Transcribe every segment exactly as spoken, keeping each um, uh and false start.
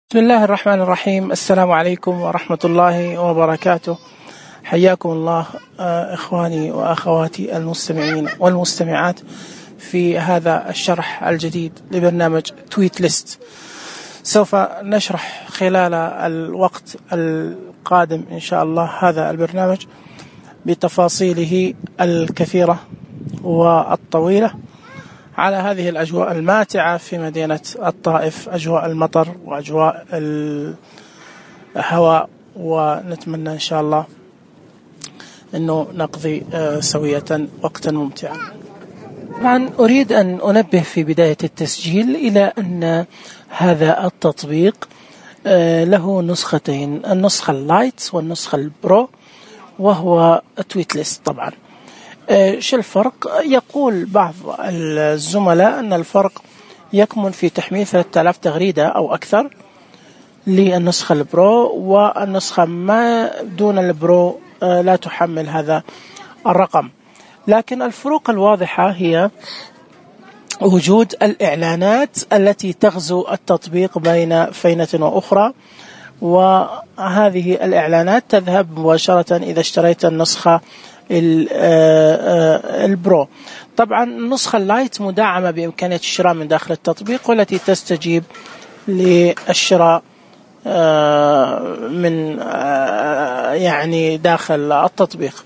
بسم الله الرحمن الرحيم. السلام عليكم ورحمة الله وبركاته. حياكم الله إخواني وأخواتي المستمعين والمستمعات في هذا الشرح الجديد لبرنامج تويت ليست. سوف نشرح خلال الوقت القادم إن شاء الله هذا البرنامج بتفاصيله الكثيرة والطويلة على هذه الأجواء الماتعة في مدينة الطائف، أجواء المطر وأجواء الهواء، ونتمنى إن شاء الله أنه نقضي سوية وقتا ممتعا. طبعا أريد أن أنبه في بداية التسجيل إلى أن هذا التطبيق له نسختين، النسخة اللايت والنسخة البرو، وهو تويت ليست. طبعا شو الفرق؟ يقول بعض الزملاء أن الفرق يكمن في تحميل ثلاثة آلاف تغريدة أو أكثر للنسخة البرو، والنسخة ما دون البرو لا تحمل هذا الرقم. لكن الفروق الواضحة هي وجود الإعلانات التي تغزو التطبيق بين فينة وأخرى، وهذه الإعلانات تذهب مباشرة إذا اشتريت النسخة البرو. طبعا النسخة اللايت مدعمة بإمكانية الشراء من داخل التطبيق، والتي تستجيب للشراء من يعني داخل التطبيق.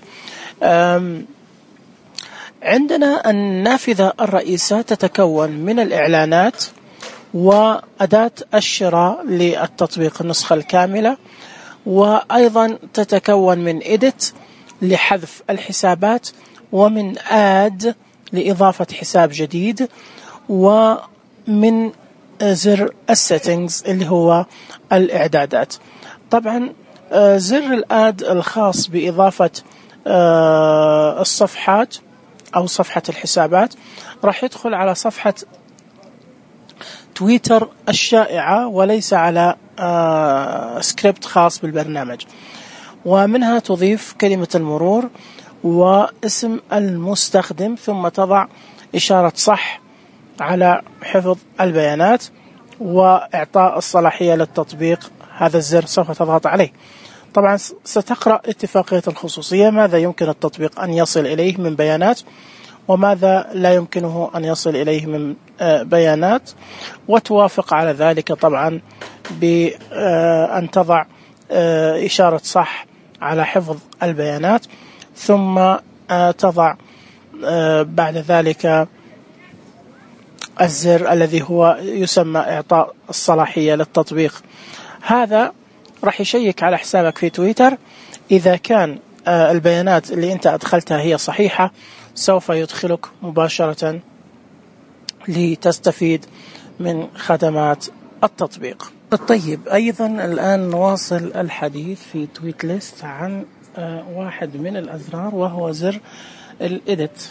عندنا النافذة الرئيسة تتكون من الإعلانات وأداة الشراء للتطبيق النسخة الكاملة، وأيضا تتكون من إيديت لحذف الحسابات، ومن آد لإضافة حساب جديد، ومن زر السيتنجز اللي هو الإعدادات. طبعا زر الآد الخاص بإضافة الصفحات أو صفحة الحسابات راح يدخل على صفحة تويتر الشائعة وليس على سكريبت خاص بالبرنامج، ومنها تضيف كلمة المرور واسم المستخدم، ثم تضع إشارة صح على حفظ البيانات وإعطاء الصلاحية للتطبيق. هذا الزر سوف تضغط عليه. طبعا ستقرأ اتفاقية الخصوصية، ماذا يمكن التطبيق أن يصل إليه من بيانات وماذا لا يمكنه أن يصل إليه من بيانات، وتوافق على ذلك طبعا بأن تضع إشارة صح على حفظ البيانات، ثم تضع بعد ذلك الزر الذي هو يسمى إعطاء الصلاحية للتطبيق. هذا راح يشيك على حسابك في تويتر، إذا كان البيانات اللي أنت أدخلتها هي صحيحة سوف يدخلك مباشرة لتستفيد من خدمات التطبيق. طيب، أيضا الآن نواصل الحديث في تويت ليست عن واحد من الأزرار، وهو زر الإيديت.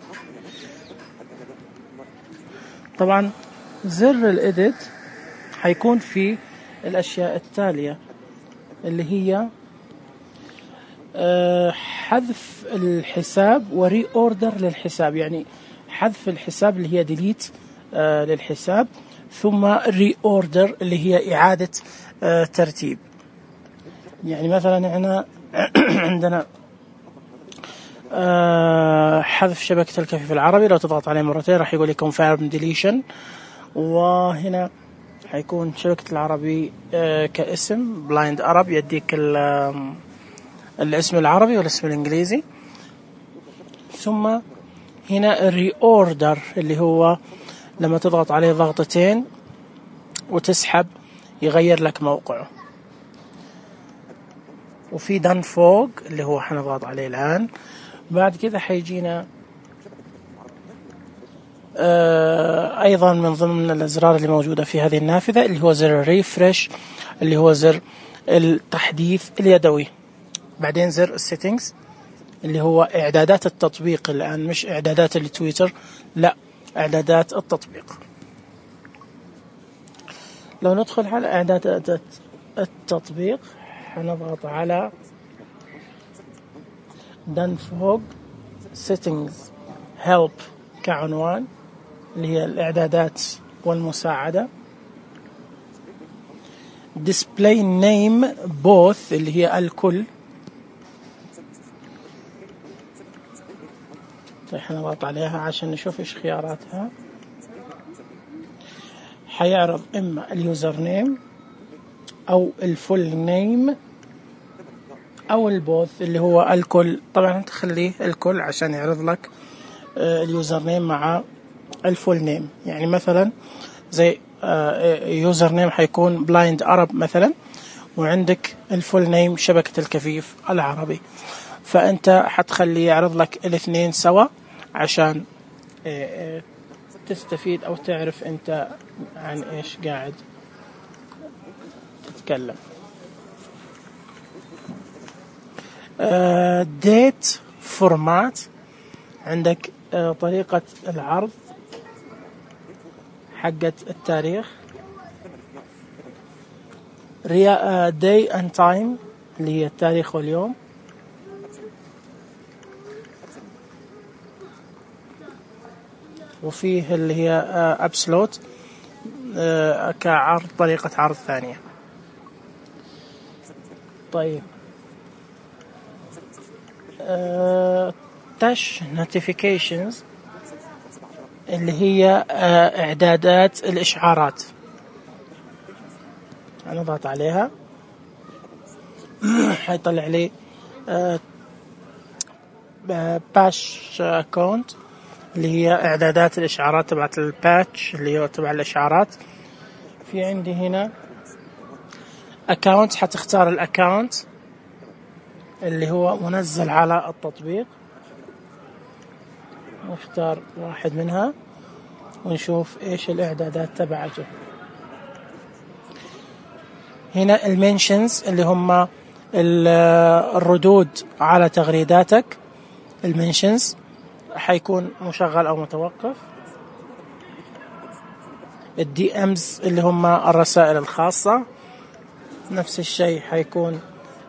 طبعا زر الإيديت حيكون في الأشياء التالية، اللي هي حذف الحساب وري أوردر للحساب، يعني حذف الحساب اللي هي ديليت للحساب، ثم ري أوردر اللي هي إعادة ترتيب. يعني مثلا احنا عندنا حذف شبكة الكفيف العربي، لو تضغط عليه مرتين راح يقول لك confirm deletion، وهنا حيكون شبكة العربي كاسم بلايند عرب، يديك الاسم العربي والاسم الإنجليزي. ثم هنا الري أوردر اللي هو لما تضغط عليه ضغطتين وتسحب يغير لك موقعه. وفي دان فوق اللي هو حنضغط عليه الآن. بعد كذا حيجينا آه أيضا من ضمن الأزرار اللي موجودة في هذه النافذة اللي هو زر الريفرش، اللي هو زر التحديث اليدوي. بعدين زر السيتنجز اللي هو إعدادات التطبيق، الآن مش إعدادات التويتر، لا، إعدادات التطبيق. لو ندخل على إعدادات التطبيق حنضغط على دان فوق settings help كعنوان، اللي هي الإعدادات والمساعدة. display name both اللي هي الكل. طيب نضغط عليها عشان نشوف ايش خياراتها. حيعرض اما اليوزر نيم او الفول نيم او البوث اللي هو الكل. طبعا انت خليه الكل عشان يعرض لك اليوزر نيم مع الفول نيم. يعني مثلا زي يوزر نيم حيكون بلايند عرب مثلا، وعندك الفول نيم شبكة الكفيف العربي، فانت حتخليه يعرض لك الاثنين سوا عشان تستفيد او تعرف انت عن ايش قاعد تتكلم. ديت فورمات، عندك طريقة العرض حقت التاريخ. ريا day and time اللي هي التاريخ واليوم. وفيه اللي هي ابسلوت كعرض، طريقة عرض ثانية. طيب تاش نوتيفيكيشنز اللي هي اعدادات الاشعارات. نضغط عليها حيطلع لي باش اكونت اللي هي اعدادات الاشعارات تبعت الباتش اللي هو تبع الاشعارات. في عندي هنا اكونت، حتختار الاكونت اللي هو منزل على التطبيق، نختار واحد منها ونشوف ايش الاعدادات تبعته. هنا المنشنز اللي هم الردود على تغريداتك. المنشنز حيكون مشغل او متوقف. الدي امز اللي هم الرسائل الخاصة، نفس الشيء حيكون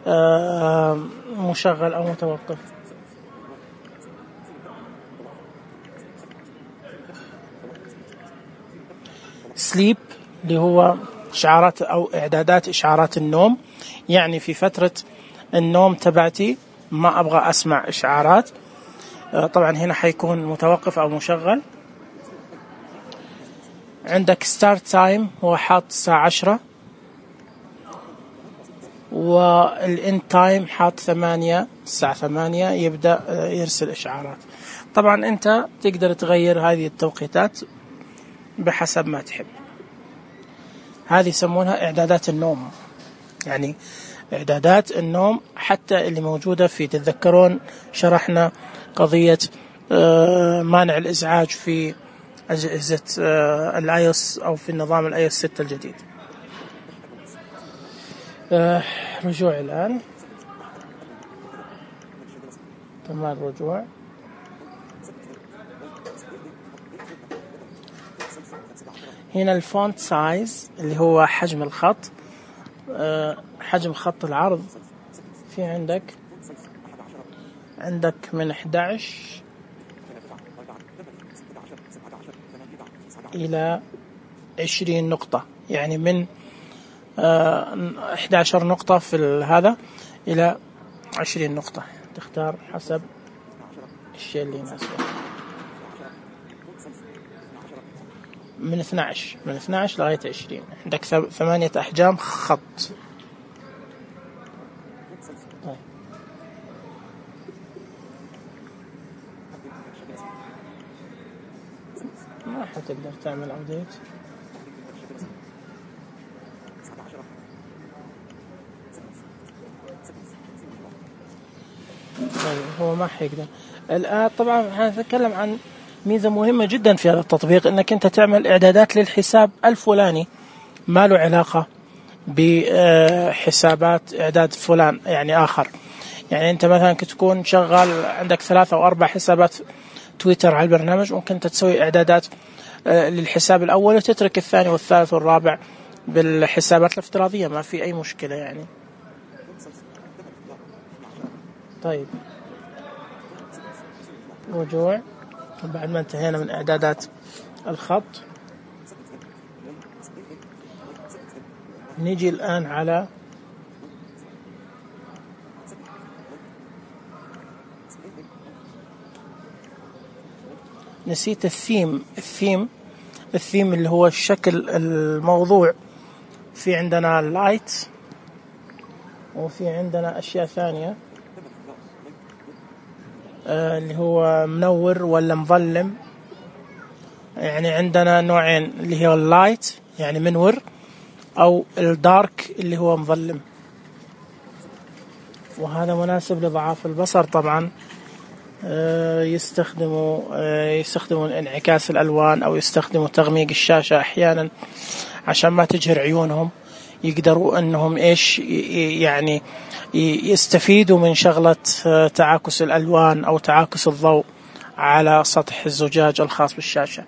مشغل او متوقف. سليب اللي هو إشعارات أو إعدادات إشعارات النوم، يعني في فترة النوم تبعتي ما أبغى أسمع إشعارات، طبعا هنا حيكون متوقف أو مشغل. عندك ستارت تايم هو حاط الساعة عشرة، والإند تايم حاط ثمانية، الساعة ثمانية يبدأ يرسل إشعارات. طبعا أنت تقدر تغير هذه التوقيتات بحسب ما تحب. هذه يسمونها إعدادات النوم، يعني إعدادات النوم حتى اللي موجودة في، تتذكرون شرحنا قضية مانع الإزعاج في أجهزة الاي او اس أو في النظام الاي او اس ستة الجديد. رجوع الآن، كمان رجوع. هنا الفونت سايز اللي هو حجم الخط، حجم خط العرض. في عندك عندك من أحد عشر إلى عشرين نقطة، يعني من أحد عشر نقطة في هذا إلى عشرين نقطة، تختار حسب الشيء اللي يناسبك. من اثني عشر من اثني عشر لغاية عشرين. عندك ثمانية أحجام خط. طيب. ما حتقدر تعمل أبديت. طيب هو ما حيقدر الآن. طبعا هنتكلم عن ميزة مهمة جدا في هذا التطبيق، انك انت تعمل اعدادات للحساب الفلاني ما له علاقة بحسابات اعداد فلان يعني اخر. يعني انت مثلا تكون شغال عندك ثلاثة او اربع حسابات تويتر على البرنامج، ممكن انت تسوي اعدادات للحساب الاول وتترك الثاني والثالث والرابع بالحسابات الافتراضية، ما في اي مشكلة يعني. طيب رجوع بعد ما انتهينا من إعدادات الخط. نيجي الآن على نسيت الثيم الثيم الثيم اللي هو الشكل الموضوع. في عندنا اللايت وفي عندنا أشياء ثانية آه اللي هو منور ولا مظلم. يعني عندنا نوعين اللي هو اللايت يعني منور أو الدارك اللي هو مظلم، وهذا مناسب لضعاف البصر طبعا. يستخدموا يستخدموا انعكاس الألوان أو يستخدموا تغميق الشاشة أحيانا عشان ما تجهر عيونهم. يقدروا أنهم إيش يعني يستفيدوا من شغلة تعاكس الألوان أو تعاكس الضوء على سطح الزجاج الخاص بالشاشة.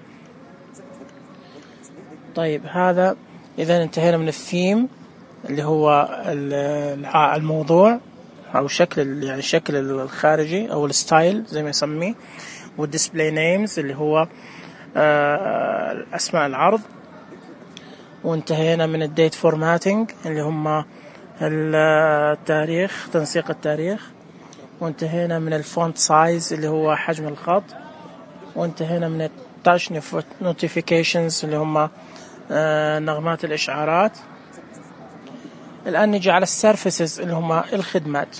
طيب هذا إذا انتهينا من الثيم اللي هو الموضوع أو شكل يعني الشكل الخارجي أو الستايل زي ما يسميه، والديسبلاي نيمز اللي هو آه أسماء العرض. وانتهينا من الديت فورماتينج اللي هم التاريخ تنسيق التاريخ. وانتهينا من الفونت سايز اللي هو حجم الخط. وانتهينا من التاتش نوتيفيكيشنز اللي هم آه نغمات الإشعارات. الآن نجي على السيرفيسز اللي هم الخدمات.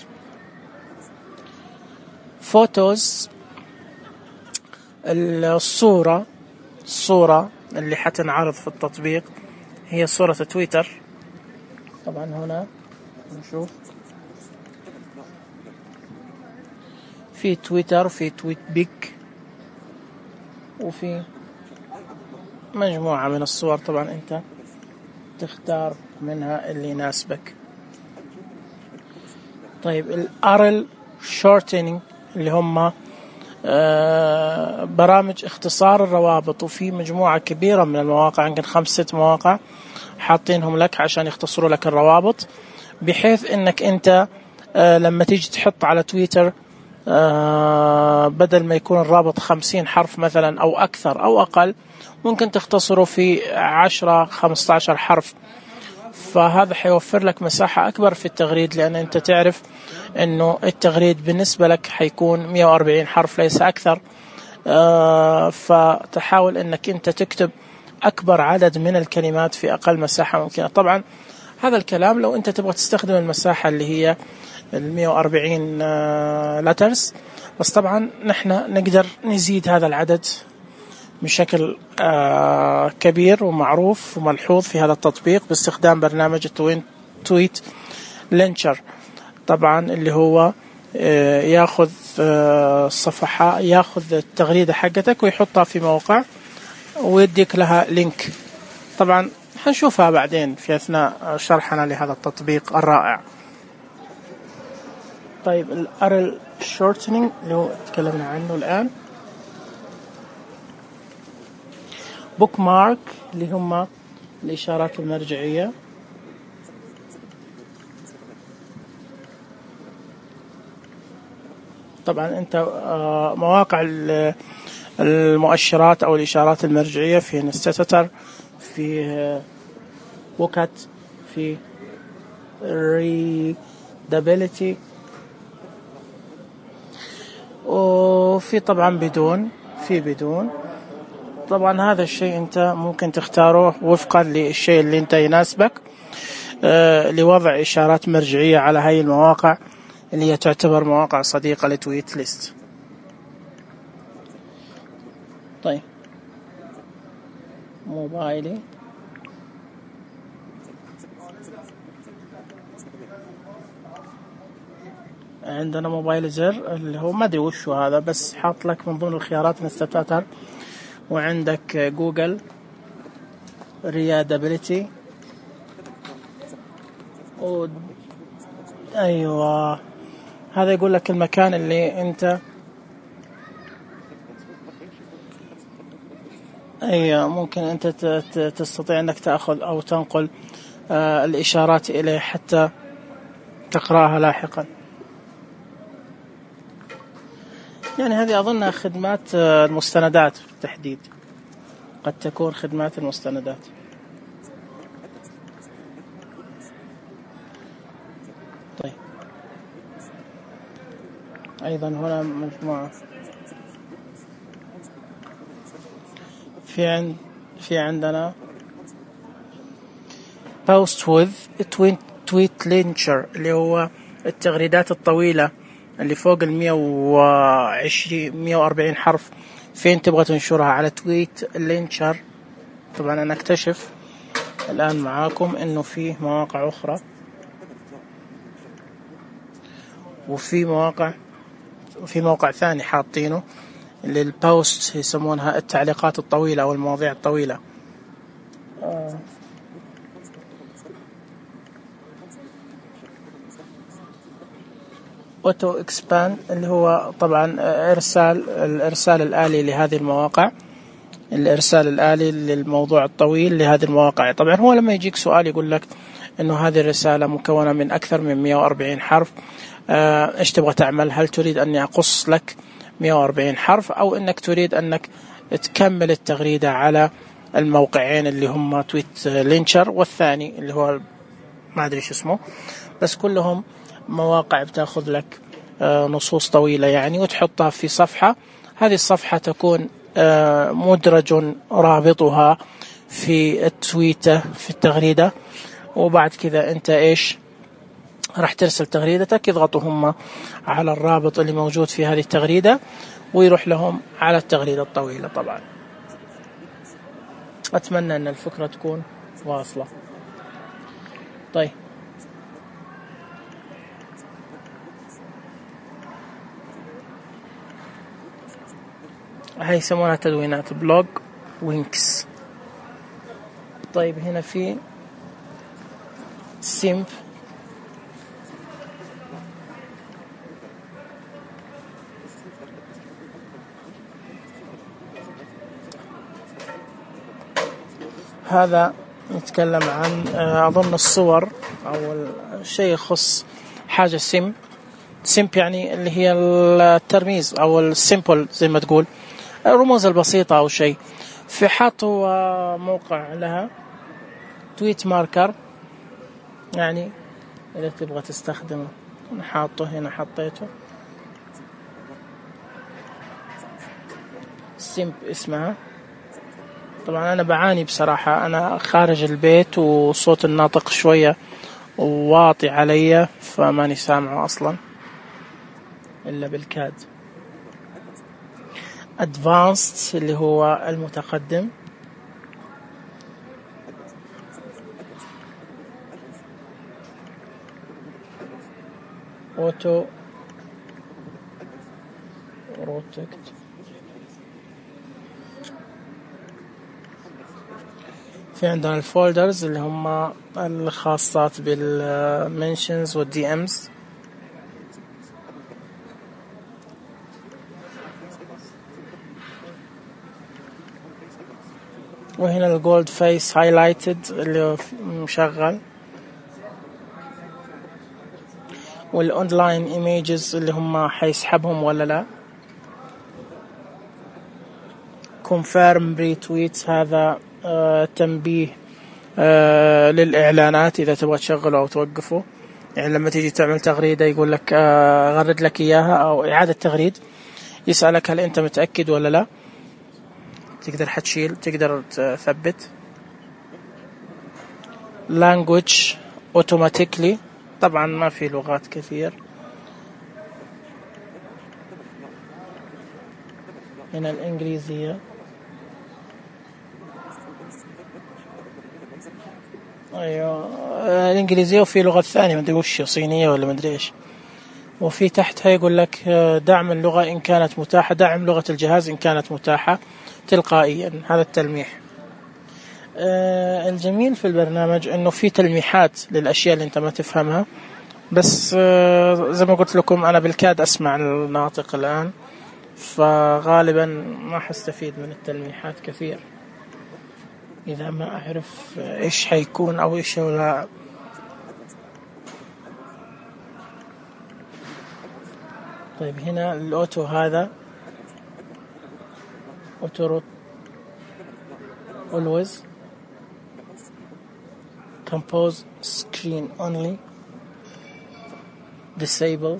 فوتوز الصورة الصورة اللي حتنعرض في التطبيق هي صورة تويتر. طبعا هنا نشوف في تويتر في تويت بيك وفي مجموعة من الصور. طبعا انت تختار منها اللي يناسبك. طيب الارل شورتينج اللي هم آه برامج اختصار الروابط، وفي مجموعة كبيرة من المواقع يمكن خمس ست مواقع حاطينهم لك عشان يختصروا لك الروابط، بحيث انك انت آه لما تيجي تحط على تويتر آه بدل ما يكون الرابط خمسين حرف مثلا او اكثر او اقل، ممكن تختصره في عشرة خمسة عشر حرف. فهذا حيوفر لك مساحة أكبر في التغريد، لأن أنت تعرف أنه التغريد بالنسبة لك حيكون مئة وأربعين حرف ليس أكثر. آه فتحاول أنك أنت تكتب أكبر عدد من الكلمات في أقل مساحة ممكنة. طبعا هذا الكلام لو أنت تبغى تستخدم المساحة اللي هي المئة وأربعين آه لترز، بس طبعا نحن نقدر نزيد هذا العدد بشكل آه كبير ومعروف وملحوظ في هذا التطبيق باستخدام برنامج تويت لينشر. طبعا اللي هو آه ياخذ آه صفحة ياخذ التغريدة حقتك ويحطها في موقع ويديك لها لينك. طبعا حنشوفها بعدين في أثناء شرحنا لهذا التطبيق الرائع. طيب الارل شورتنينج اللي هو تكلمنا عنه الآن. بوك مارك اللي هم الإشارات المرجعية. طبعا أنت مواقع المؤشرات أو الإشارات المرجعية في نستاتر، في بوكات، في ريدابيليتي، وفي طبعا بدون في بدون طبعا هذا الشيء أنت ممكن تختاره وفقا للشيء اللي أنت يناسبك آه لوضع إشارات مرجعية على هاي المواقع اللي هي تعتبر مواقع صديقة لتويت ليست. طيب موبايلي عندنا موبايل زر اللي هو ما أدري وش هذا، بس حاط لك من ضمن الخيارات نستاتر. وعندك جوجل ريادابيليتي و... أيوة هذا يقول لك المكان اللي أنت أيوة ممكن أنت تستطيع أنك تأخذ أو تنقل آه الإشارات إليه حتى تقرأها لاحقا. يعني هذه أظنها خدمات المستندات بالتحديد، قد تكون خدمات المستندات. طيب أيضا هنا مجموعة في عند في عندنا post with tweet launcher اللي هو التغريدات الطويلة اللي فوق المية وعشرين مية وأربعين حرف. فين تبغى تنشرها؟ على تويت لينشر. طبعا أنا أكتشف الآن معاكم إنه فيه مواقع أخرى وفي مواقع وفي موقع ثاني حاطينه للبوست يسمونها التعليقات الطويلة أو المواضيع الطويلة. آه. أوتو إكسباند اللي هو طبعا إرسال الإرسال الآلي لهذه المواقع، الإرسال الآلي للموضوع الطويل لهذه المواقع. طبعا هو لما يجيك سؤال يقول لك إنه هذه الرسالة مكونة من أكثر من مية وأربعين حرف، آه إيش تبغى تعمل؟ هل تريد أني أقص لك مية وأربعين حرف أو إنك تريد أنك تكمل التغريدة على الموقعين اللي هم تويت لينشر والثاني اللي هو ما أدري إيش اسمه، بس كلهم مواقع بتاخذ لك نصوص طويلة يعني وتحطها في صفحة. هذه الصفحة تكون مدرج رابطها في التويتة في التغريدة، وبعد كذا أنت إيش راح ترسل تغريدتك، يضغطوا هم على الرابط اللي موجود في هذه التغريدة ويروح لهم على التغريدة الطويلة. طبعا أتمنى أن الفكرة تكون واصلة. طيب هاي يسمونها تدوينات بلوج وينكس. طيب هنا في سيمب هذا نتكلم عن أظن الصور أو الشيء يخص حاجة سيمب. سيمب يعني اللي هي الترميز أو السيمبل زي ما تقول الرموز البسيطة أو شيء. في حاطوا موقع لها تويت ماركر، يعني إذا تبغى تستخدمه أنا حاطه هنا، حطيته سيمب اسمها. طبعا أنا بعاني بصراحة، أنا خارج البيت وصوت الناطق شوية واطي علي فماني سامعه أصلا إلا بالكاد. Advanced اللي هو المتقدم، Auto Protect في عندنا الفولدرز اللي هم الخاصات بالمنشنز والدي امز. وهنا الجولد فيس هايلايتد اللي مشغل، والاونلاين ايميجز اللي هم حيسحبهم ولا لا. كونفيرم ريتويت هذا آه تنبيه آه للإعلانات إذا تبغى تشغله أو توقفه. يعني لما تيجي تعمل تغريدة يقول لك آه غرد لك إياها أو إعادة تغريد، يسألك هل أنت متأكد ولا لا. تقدر حتشيل، تقدر تثبت. language automatically، طبعا ما في لغات كثير. هنا الإنجليزية، أيوة الإنجليزية، وفي لغة ثانية ما أدري وش، صينية ولا ما أدري إيش. وفي تحتها يقول لك دعم اللغة إن كانت متاحة، دعم لغة الجهاز إن كانت متاحة تلقائيا. هذا التلميح. آه الجميل في البرنامج إنه في تلميحات للأشياء اللي أنت ما تفهمها، بس آه زي ما قلت لكم أنا بالكاد أسمع الناطق الآن، فغالبا ما حستفيد من التلميحات كثير إذا ما أعرف إيش حيكون أو إيش ولا. طيب هنا الأوتو، هذا أوتو always compose screen only. disable.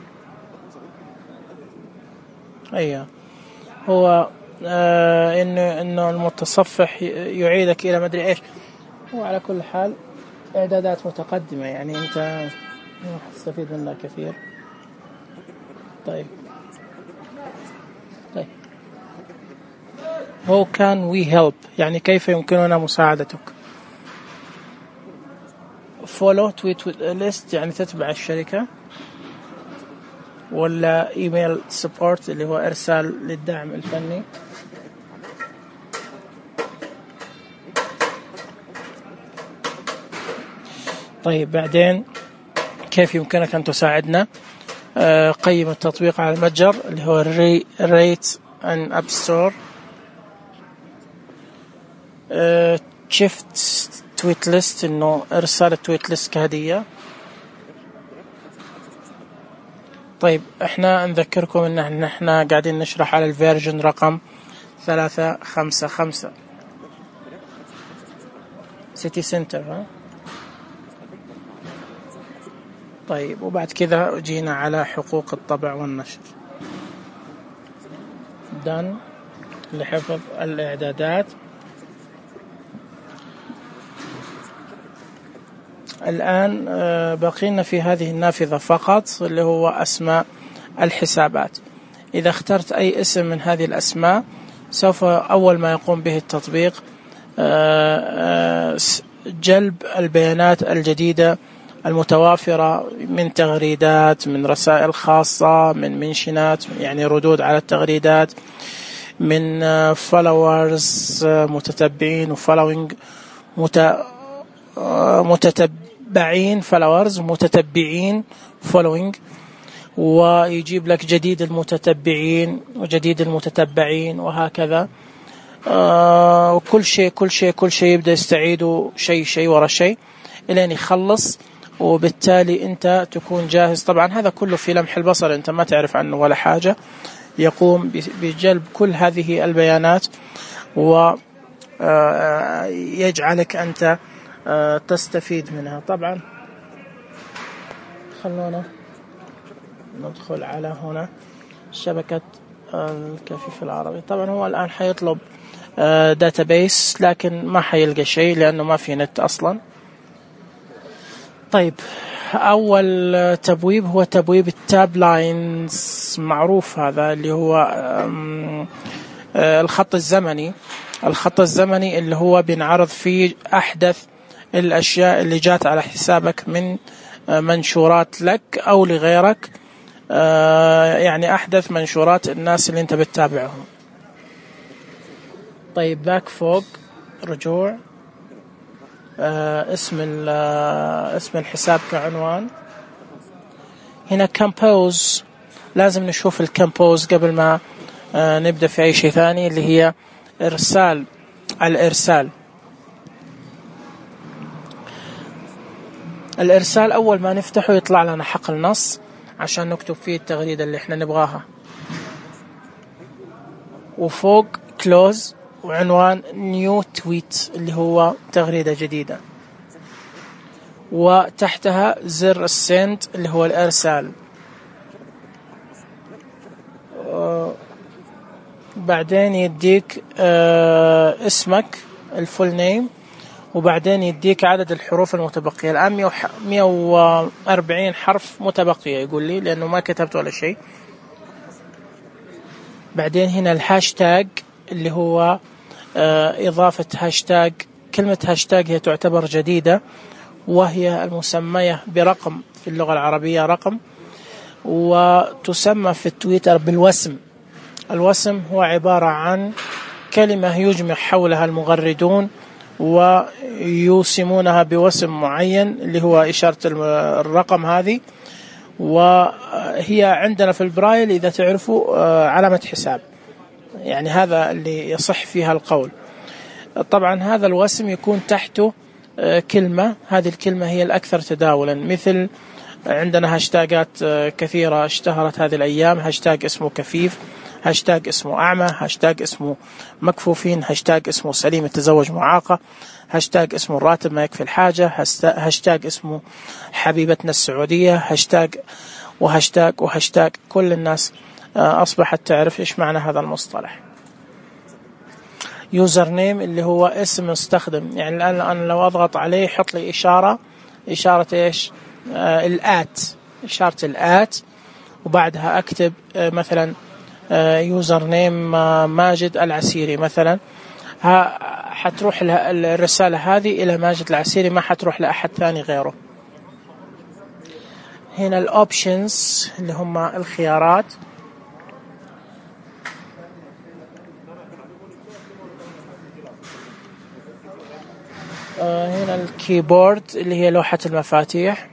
أيه هو آه إنه إنه المتصفح يعيدك إلى مدري إيش. هو على كل حال إعدادات متقدمة، يعني أنت تستفيد منها كثير. طيب طيب How can we help؟ يعني كيف يمكننا مساعدتك؟ follow tweet list يعني تتبع الشركة، ولا ايميل سبورت اللي هو ارسال للدعم الفني. طيب بعدين كيف يمكنك ان تساعدنا؟ آه قيم التطبيق على المتجر اللي هو ريت ان اب ستور. شيفت تويت ليست انه ارسال التويت ليست كهدية. طيب احنا نذكركم ان احنا قاعدين نشرح على الفيرجن رقم ثلاثة خمسة خمسة سيتي سنتر. ها طيب وبعد كذا جينا على حقوق الطبع والنشر. دن لحفظ الاعدادات. الآن بقينا في هذه النافذة فقط اللي هو أسماء الحسابات. إذا اخترت أي اسم من هذه الأسماء سوف أول ما يقوم به التطبيق جلب البيانات الجديدة المتوافرة من تغريدات، من رسائل خاصة، من منشنات يعني ردود على التغريدات، من followers متتبعين وفولوينج متتبعين followers متتبعين following، ويجيب لك جديد المتتبعين وجديد المتتبعين وهكذا. آه وكل شيء كل شيء كل شيء يبدأ يستعيده شيء شيء ورا شيء إلين يخلص، وبالتالي أنت تكون جاهز. طبعا هذا كله في لمح البصر، أنت ما تعرف عنه ولا حاجة. يقوم بجلب كل هذه البيانات ويجعلك أنت تستفيد منها. طبعا خلونا ندخل على هنا شبكة الكفيف العربي. طبعا هو الآن حيطلب داتابيس لكن ما حيلقى شيء لأنه ما في نت أصلا. طيب أول تبويب هو تبويب التاب لاينز، معروف هذا اللي هو الخط الزمني. الخط الزمني اللي هو بنعرض فيه أحدث الأشياء اللي جات على حسابك من منشورات لك أو لغيرك، يعني أحدث منشورات الناس اللي أنت بتتابعهم. طيب باك فوق رجوع اسم اسم الحساب كعنوان. هنا كمبوز، لازم نشوف الكمبوز قبل ما نبدأ في أي شيء ثاني، اللي هي إرسال الإرسال. الإرسال أول ما نفتحه يطلع لنا حقل نص عشان نكتب فيه التغريدة اللي احنا نبغاها، وفوق كلوز وعنوان نيو تويت اللي هو تغريدة جديدة، وتحتها زر السند اللي هو الإرسال. بعدين يديك اسمك الفول نيم، وبعدين يديك عدد الحروف المتبقية. الآن مئة وأربعين حرف متبقية يقول لي لأنه ما كتبت ولا شيء. بعدين هنا الهاشتاج اللي هو إضافة هاشتاج. كلمة هاشتاج هي تعتبر جديدة، وهي المسمية برقم في اللغة العربية رقم، وتسمى في التويتر بالوسم. الوسم هو عبارة عن كلمة يجمع حولها المغردون ويوسمونها بوسم معين اللي هو إشارة الرقم هذه، وهي عندنا في البرايل إذا تعرفوا علامة حساب، يعني هذا اللي يصح فيها القول. طبعا هذا الوسم يكون تحته كلمة، هذه الكلمة هي الأكثر تداولا. مثل عندنا هاشتاجات كثيرة اشتهرت هذه الأيام، هاشتاج اسمه كفيف، هاشتاج اسمه أعمى، هاشتاج اسمه مكفوفين، هاشتاج اسمه سليم التزوج معاقة، هاشتاج اسمه الراتب ما يكفي الحاجة، هاشتاج اسمه حبيبتنا السعودية، هاشتاج وهاشتاج وهاشتاج. كل الناس أصبحت تعرف إيش معنى هذا المصطلح. يوزر نيم اللي هو اسم مستخدم، يعني الآن أنا لو أضغط عليه يحط لي إشارة، إشارة إيش؟ آه الآت، إشارة الآت، وبعدها أكتب آه مثلا آه يوزر نيم آه ماجد العسيري مثلا، ها حتروح الرسالة هذه إلى ماجد العسيري، ما حتروح لأحد ثاني غيره. هنا الأوبشنز اللي هم الخيارات، هنا الكيبورد اللي هي لوحة المفاتيح،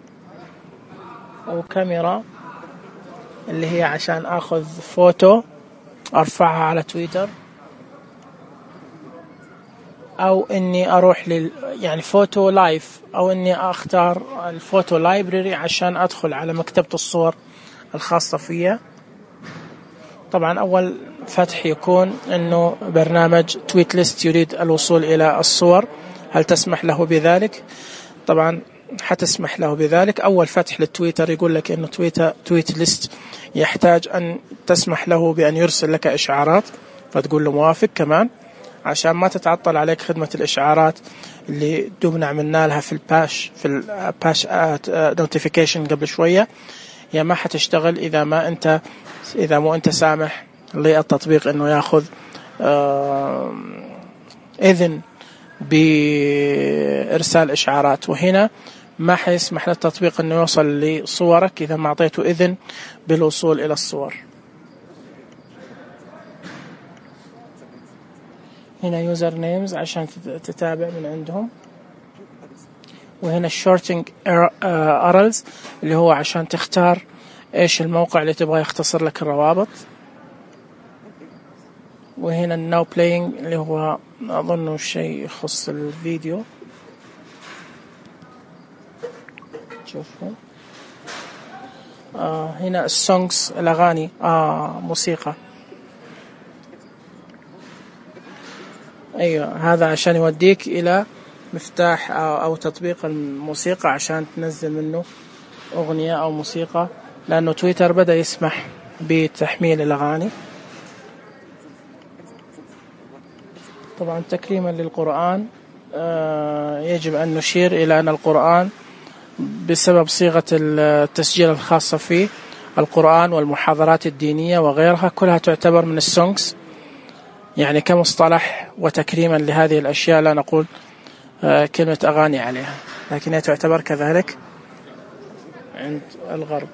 وكاميرا اللي هي عشان أخذ فوتو أرفعها على تويتر، أو إني أروح لل يعني فوتو لايف، أو إني أختار الفوتو لايبرري عشان أدخل على مكتبة الصور الخاصة فيها. طبعا أول فتح يكون إنه برنامج تويت ليست يريد الوصول إلى الصور، هل تسمح له بذلك؟ طبعا حتسمح له بذلك. أول فتح للتويتر يقول لك إنه تويتر تويت ليست يحتاج أن تسمح له بأن يرسل لك إشعارات، فتقول له موافق كمان عشان ما تتعطل عليك خدمة الإشعارات اللي دوبنا عملنا لها في الباش في الباش نوتيفيكيشن قبل شوية. هي ما حتشتغل إذا ما أنت إذا مو أنت سامح للتطبيق إنه يأخذ إذن بإرسال إشعارات، وهنا ما حيسمح للتطبيق إنه يوصل لصورك إذا ما أعطيته إذن بالوصول إلى الصور. هنا يوزر نيمز عشان تتابع من عندهم، وهنا الشورتنج أرلز اللي هو عشان تختار إيش الموقع اللي تبغى يختصر لك الروابط. وهنا الناو بلاينج اللي هو أظنه شيء يخص الفيديو، شوفوا آه هنا السونجز الأغاني، آه موسيقى، أيوة هذا عشان يوديك إلى مفتاح أو, أو تطبيق الموسيقى عشان تنزل منه أغنية أو موسيقى، لأنه تويتر بدأ يسمح بتحميل الأغاني. طبعا تكريما للقرآن، آه يجب أن نشير إلى أن القرآن بسبب صيغة التسجيل الخاصة فيه، القرآن والمحاضرات الدينية وغيرها كلها تعتبر من السونجز، يعني كمصطلح وتكريما لهذه الأشياء لا نقول آه كلمة أغاني عليها، لكنها تعتبر كذلك عند الغرب.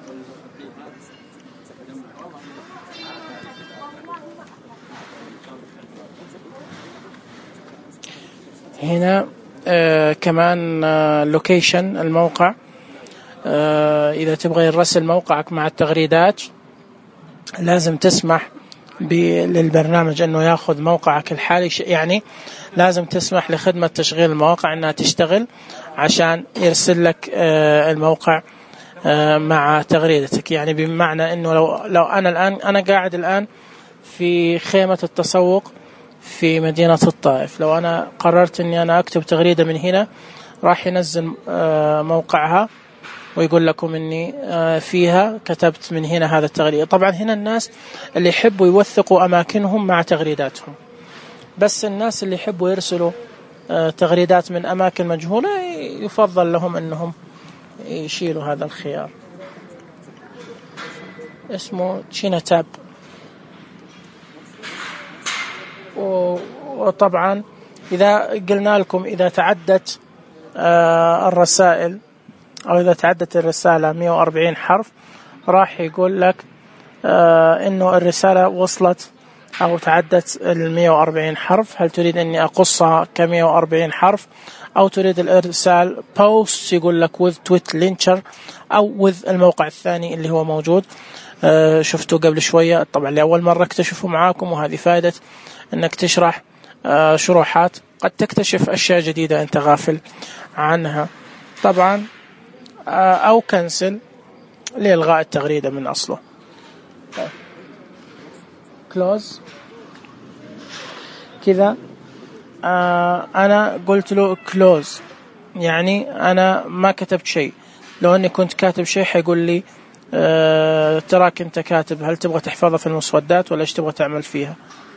هنا آه كمان آه لوكيشن الموقع، آه إذا تبغى يرسل موقعك مع التغريدات لازم تسمح للبرنامج أنه يأخذ موقعك الحالي، يعني لازم تسمح لخدمة تشغيل المواقع أنها تشتغل عشان يرسل لك آه الموقع آه مع تغريدتك. يعني بمعنى أنه لو لو أنا الآن أنا قاعد الآن في خيمة التسوق في مدينة الطائف، لو أنا قررت أني أنا أكتب تغريدة من هنا راح ينزل موقعها ويقول لكم أني فيها كتبت من هنا هذا التغريدة. طبعا هنا الناس اللي يحبوا يوثقوا أماكنهم مع تغريداتهم، بس الناس اللي يحبوا يرسلوا تغريدات من أماكن مجهولة يفضل لهم أنهم يشيلوا هذا الخيار. اسمه تشينا تاب. وطبعا إذا قلنا لكم إذا تعدت الرسائل أو إذا تعدت الرسالة مئة وأربعين حرف راح يقول لك إنه الرسالة وصلت أو تعدت ال مئة وأربعين حرف، هل تريد أني أقصها ك مئة وأربعين حرف أو تريد الإرسال بوست يقول لك with tweet launcher أو with الموقع الثاني اللي هو موجود شفتوا قبل شوية. طبعا لأول مرة اكتشفوا معاكم، وهذه فائدة أنك تشرح شروحات، قد تكتشف أشياء جديدة أنت غافل عنها. طبعا أو كنسل لإلغاء التغريدة من أصله. close كذا. آه أنا قلت له close، يعني أنا ما كتبت شيء. لو أني كنت كاتب شيء حيقول لي آه تراك أنت كاتب، هل تبغى تحفظها في المسودات ولا إيش تبغى تعمل فيها؟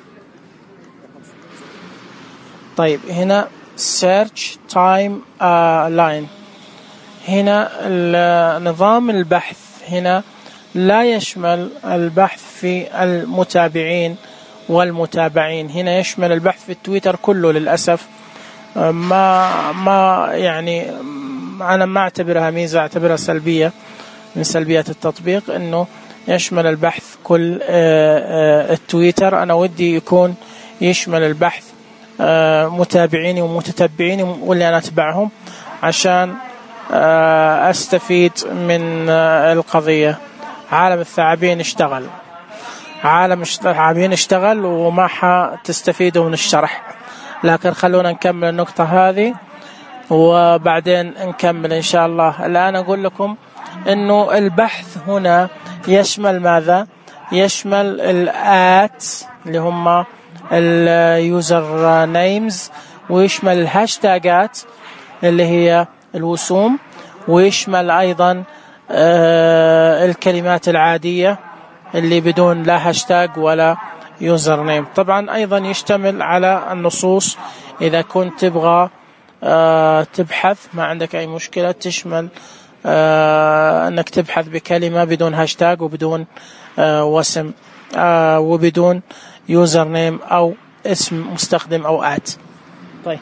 طيب هنا search time uh, line، هنا نظام البحث هنا لا يشمل البحث في المتابعين والمتابعين، هنا يشمل البحث في التويتر كله. للأسف ما ما يعني أنا ما أعتبرها ميزة، أعتبرها سلبية من سلبيات التطبيق، إنه يشمل البحث كل التويتر. أنا ودي يكون يشمل البحث متابعيني ومتتبعيني واللي أنا أتبعهم عشان أستفيد من القضية. عالم الثعابين اشتغل، عالم الثعابين اشتغل وما حتستفيدوا من الشرح، لكن خلونا نكمل النقطة هذه وبعدين نكمل إن شاء الله. الآن أقول لكم إنه البحث هنا يشمل ماذا؟ يشمل الآت اللي هم اليوزر نيمز، ويشمل الهاشتاجات اللي هي الوسوم، ويشمل أيضا آه الكلمات العادية اللي بدون لا هاشتاج ولا يوزر نيم. طبعا أيضا يشتمل على النصوص، إذا كنت تبغى آه تبحث ما عندك أي مشكلة، تشمل آه أنك تبحث بكلمة بدون هاشتاج وبدون آه وسم آه وبدون يوزر نيم أو اسم مستخدم أو آت. طيب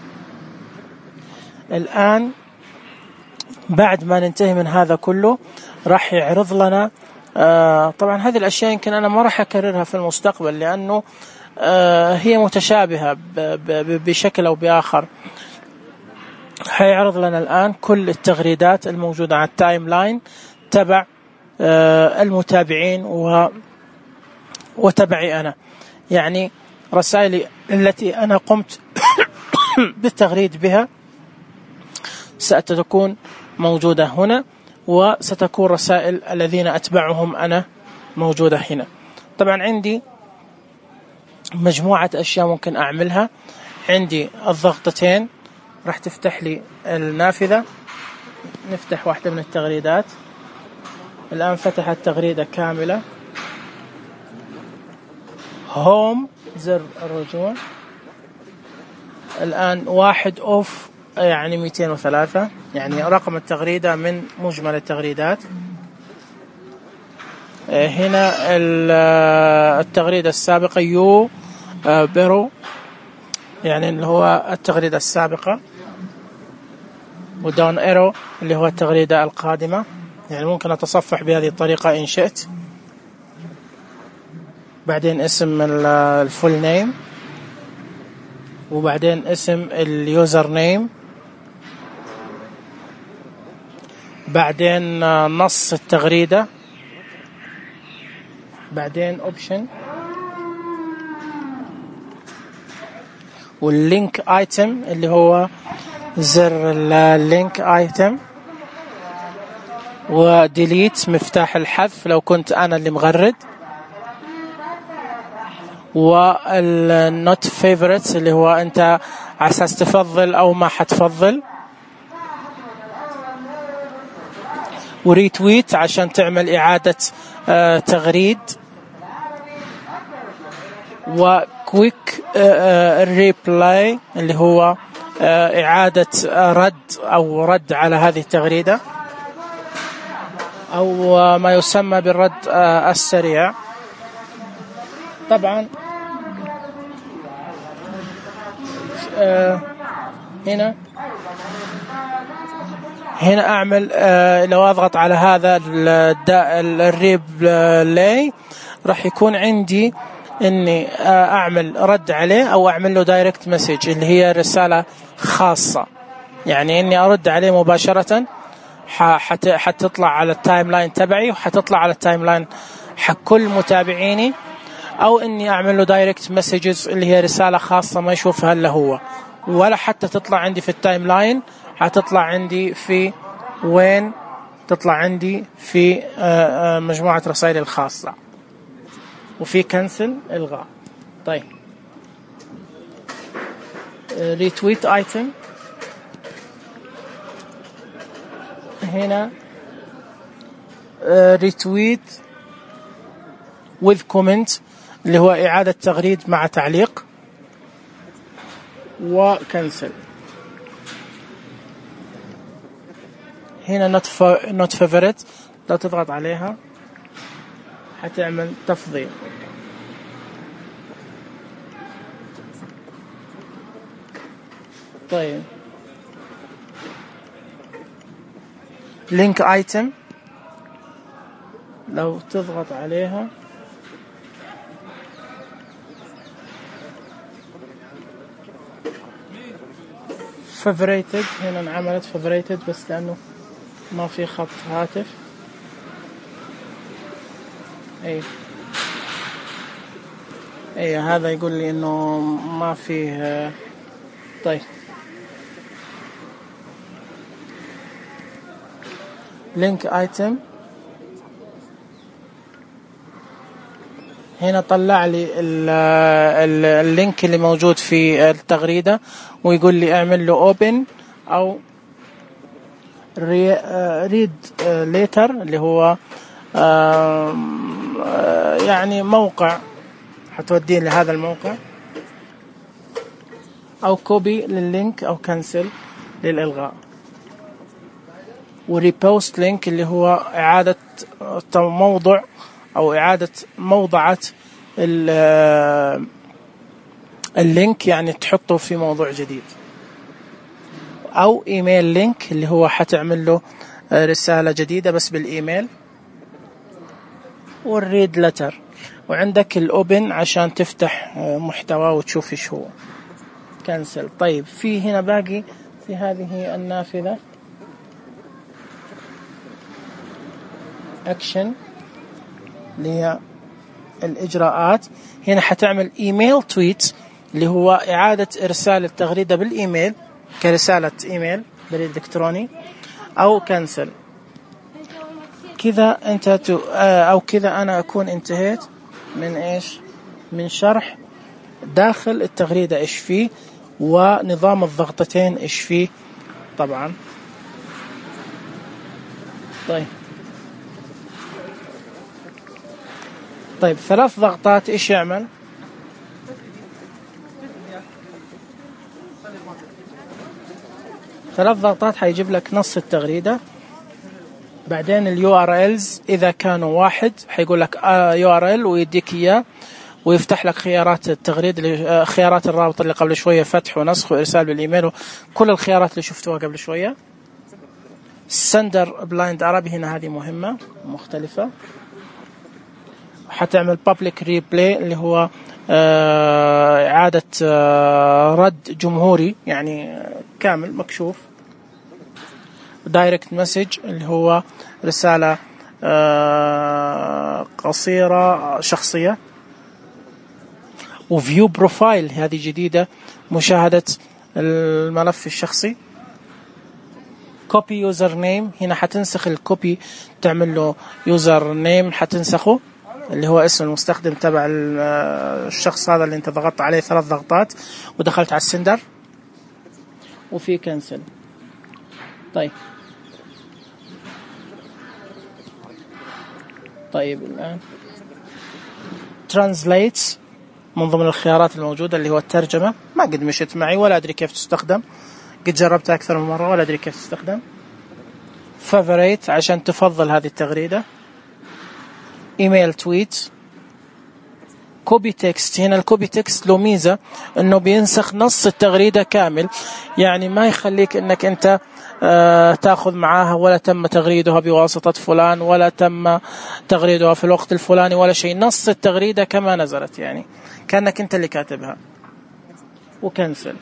الآن بعد ما ننتهي من هذا كله راح يعرض لنا آه طبعا هذه الأشياء يمكن أنا ما راح أكررها في المستقبل لأنه آه هي متشابهة بشكل أو بآخر. هيعرض لنا الآن كل التغريدات الموجودة على التايم لاين تبع آه المتابعين و وتبعي أنا، يعني رسائلي التي أنا قمت بالتغريد بها ستكون موجودة هنا، وستكون رسائل الذين أتبعهم أنا موجودة هنا. طبعا عندي مجموعة أشياء ممكن أعملها. عندي الضغطتين راح تفتح لي النافذة، نفتح واحدة من التغريدات. الآن فتحت تغريدة كاملة. هوم زر الرجوع. الآن واحد أوف يعني مئتين وثلاثة، يعني رقم التغريدة من مجمل التغريدات. هنا التغريدة السابقة يو بيرو، يعني اللي هو التغريدة السابقة، وداون ايرو اللي هو التغريدة القادمة. يعني ممكن أتصفح بهذه الطريقة إن شئت. بعدين اسم الفول نيم، وبعدين اسم اليوزر نيم، بعدين نص التغريدة، بعدين اوبشن، واللينك ايتم اللي هو زر اللينك ايتم، وديليت مفتاح الحذف لو كنت انا اللي مغرد، والنوت فيفوريتس اللي هو انت على اساس تفضل او ما حتفضل، وريتويت عشان تعمل اعادة آه تغريد، وكويك آه ريبلاي اللي هو آه اعادة رد او رد على هذه التغريدة، او آه ما يسمى بالرد آه السريع. طبعا آه هنا هنا أعمل آه لو أضغط على هذا الريبلاي راح يكون عندي إني آه أعمل رد عليه أو أعمل له دايركت مسج اللي هي رسالة خاصة، يعني إني أرد عليه مباشرة. حتطلع على التايم لاين تبعي وحتطلع على التايم لاين حق كل متابعيني، أو إني أعمل له دايركت مسجز اللي هي رسالة خاصة ما يشوفها إلا هو، ولا حتى تطلع عندي في التايم لاين، هتطلع عندي في وين؟ تطلع عندي في مجموعة رسائل الخاصة. وفي كنسل إلغاء. طيب ريتويت ايتم، هنا ريتويت with comment اللي هو إعادة تغريد مع تعليق، وكنسل. هنا not favorite، لو تضغط عليها حتعمل تفضيل. طيب link item، لو تضغط عليها favorited، هنا انعملت favorited بس لأنه ما في خط هاتف. اي اي هذا يقول لي انه ما فيه. طيب link item، هنا طلع لي اللينك اللي موجود في التغريدة، ويقول لي اعمل له open او read later اللي هو يعني موقع حتوديه لهذا الموقع، او كوبي لللينك او كنسل للإلغاء، وريبوست لينك اللي هو إعادة موضع أو إعادة موضعة اللينك، يعني تحطه في موضوع جديد، أو إيميل لينك اللي هو حتعمل له رسالة جديدة بس بالإيميل، والريد لتر، وعندك الأوبن عشان تفتح محتوى وتشوف إيش هو. كنسل. طيب في هنا باقي في هذه النافذة أكشن اللي هي الإجراءات، هنا حتعمل إيميل تويت اللي هو إعادة إرسال التغريدة بالإيميل كرسالة إيميل بريد إلكتروني، أو كنسل. كذا أنت أو كذا أنا أكون انتهيت من إيش، من شرح داخل التغريدة إيش فيه، ونظام الضغطتين إيش فيه طبعا. طيب طيب ثلاث ضغطات إيش يعمل؟ ثلاث ضغطات حيجيب لك نص التغريدة، بعدين اليو ار إلز إذا كانوا واحد حيقول لك يو ار إل ويديك إياه، ويفتح لك خيارات التغريد، خيارات الرابط اللي قبل شوية، فتح ونسخ وإرسال بالإيميل، وكل الخيارات اللي شفتوها قبل شوية. سندر بلايند عربي، هنا هذه مهمة مختلفة. حتعمل public replay اللي هو إعادة رد جمهوري يعني كامل مكشوف. دايركت مسج اللي هو رسالة قصيرة شخصية. وفيو بروفايل هذه جديدة، مشاهدة الملف الشخصي. كوبي يوزر نيم، هنا حتنسخ الكوبي، تعمل له يوزر نيم حتنسخه اللي هو اسم المستخدم تبع الشخص هذا اللي انت ضغطت عليه ثلاث ضغطات ودخلت على السندر. وفي كنسل. طيب طيب الآن ترانزليت من ضمن الخيارات الموجودة اللي هو الترجمة، ما قد مشيت معي ولا أدري كيف تستخدم، قد جربتها أكثر من مرة ولا أدري كيف تستخدم. فافوريت عشان تفضل هذه التغريدة. إيميل تويت. كوبي تكست، هنا الكوبي تكست له ميزة انه بينسخ نص التغريدة كامل، يعني ما يخليك انك انت آه تاخذ معاها ولا تم تغريدها بواسطة فلان ولا تم تغريدها في الوقت الفلاني ولا شيء، نص التغريدة كما نزلت يعني كأنك انت اللي كاتبها. وكنسل.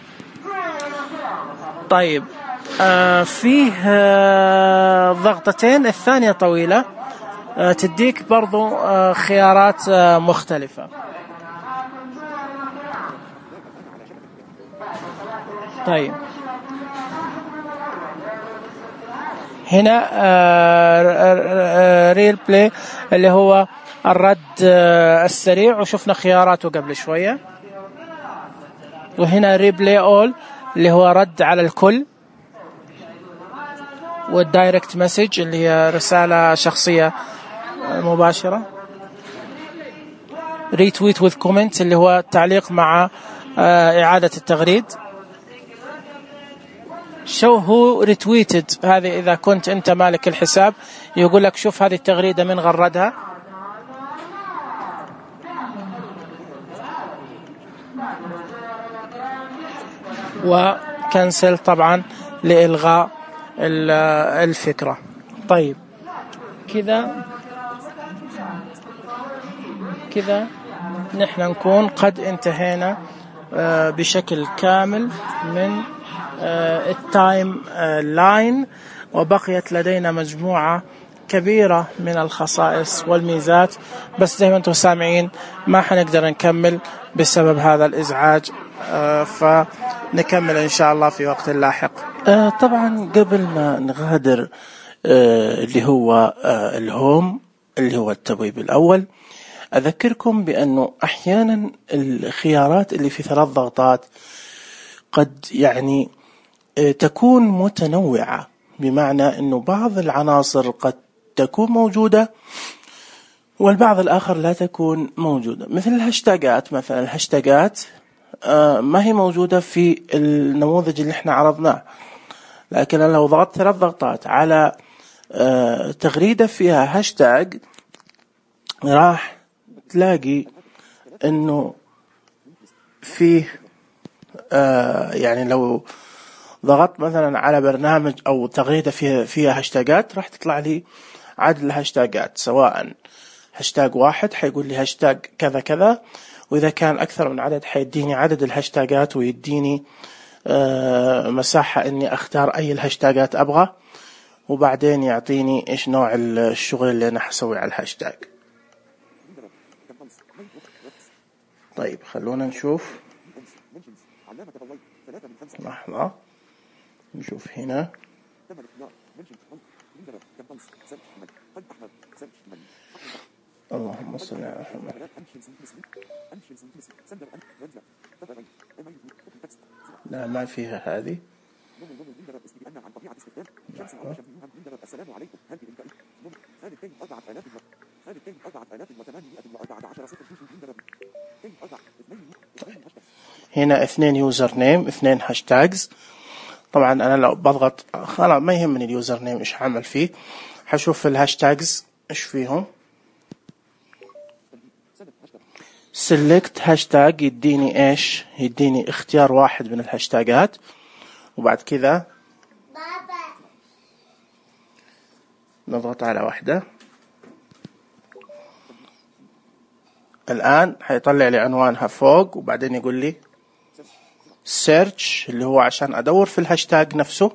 طيب آه فيه آه ضغطتين، الثانية طويلة تديك برضو خيارات مختلفة. طيب هنا ريل بلاي اللي هو الرد السريع، وشفنا خياراته قبل شوية. وهنا ريبلاي اول اللي هو رد على الكل، والدايركت مسج اللي هي رسالة شخصية مباشرة. ريتويت وذ كومنت اللي هو تعليق مع إعادة التغريد. شو هو ريتويتد، هذه إذا كنت أنت مالك الحساب يقول لك شوف هذه التغريدة من غردها. وكنسل طبعا لإلغاء الفكرة. طيب كذا كذا نحن نكون قد انتهينا بشكل كامل من التايم لاين، وبقيت لدينا مجموعة كبيرة من الخصائص والميزات، بس زي ما انتم سامعين ما حنقدر نكمل بسبب هذا الإزعاج، فنكمل إن شاء الله في وقت لاحق. طبعا قبل ما نغادر اللي هو الهوم اللي هو التبويب الأول، أذكركم بأنه أحيانا الخيارات اللي في ثلاث ضغطات قد يعني تكون متنوعة، بمعنى أنه بعض العناصر قد تكون موجودة والبعض الآخر لا تكون موجودة. مثل الهاشتاجات مثلا، الهاشتاجات ما هي موجودة في النموذج اللي احنا عرضناه، لكن لو ضغطت ثلاث ضغطات على تغريدة فيها هاشتاج راح تلاقي انه فيه آه يعني لو ضغطت مثلا على برنامج او تغريدة فيها فيها هاشتاجات راح تطلع لي عدد الهاشتاجات، سواء هاشتاج واحد حيقول لي هاشتاج كذا كذا، واذا كان اكثر من عدد حيديني عدد الهاشتاجات ويديني آه مساحة اني اختار اي الهاشتاجات ابغى، وبعدين يعطيني ايش نوع الشغل اللي انا حسوي على الهاشتاج. طيب خلونا نشوف لحظة، نشوف هنا. اللهم صل على محمد. لا ما فيها هذه. السلام عليكم. هنا اثنين يوزر نيم، اثنين هاشتاجز. طبعا انا لو بضغط خلاص ما يهمني اليوزر نيم ايش هعمل فيه، حشوف الهاشتاجز ايش فيهم. سيلكت هاشتاج يديني ايش، يديني اختيار واحد من الهاشتاجات، وبعد كذا نضغط على واحدة. الآن حيطلع لي عنوانها فوق، وبعدين يقول لي search اللي هو عشان أدور في الهاشتاج نفسه.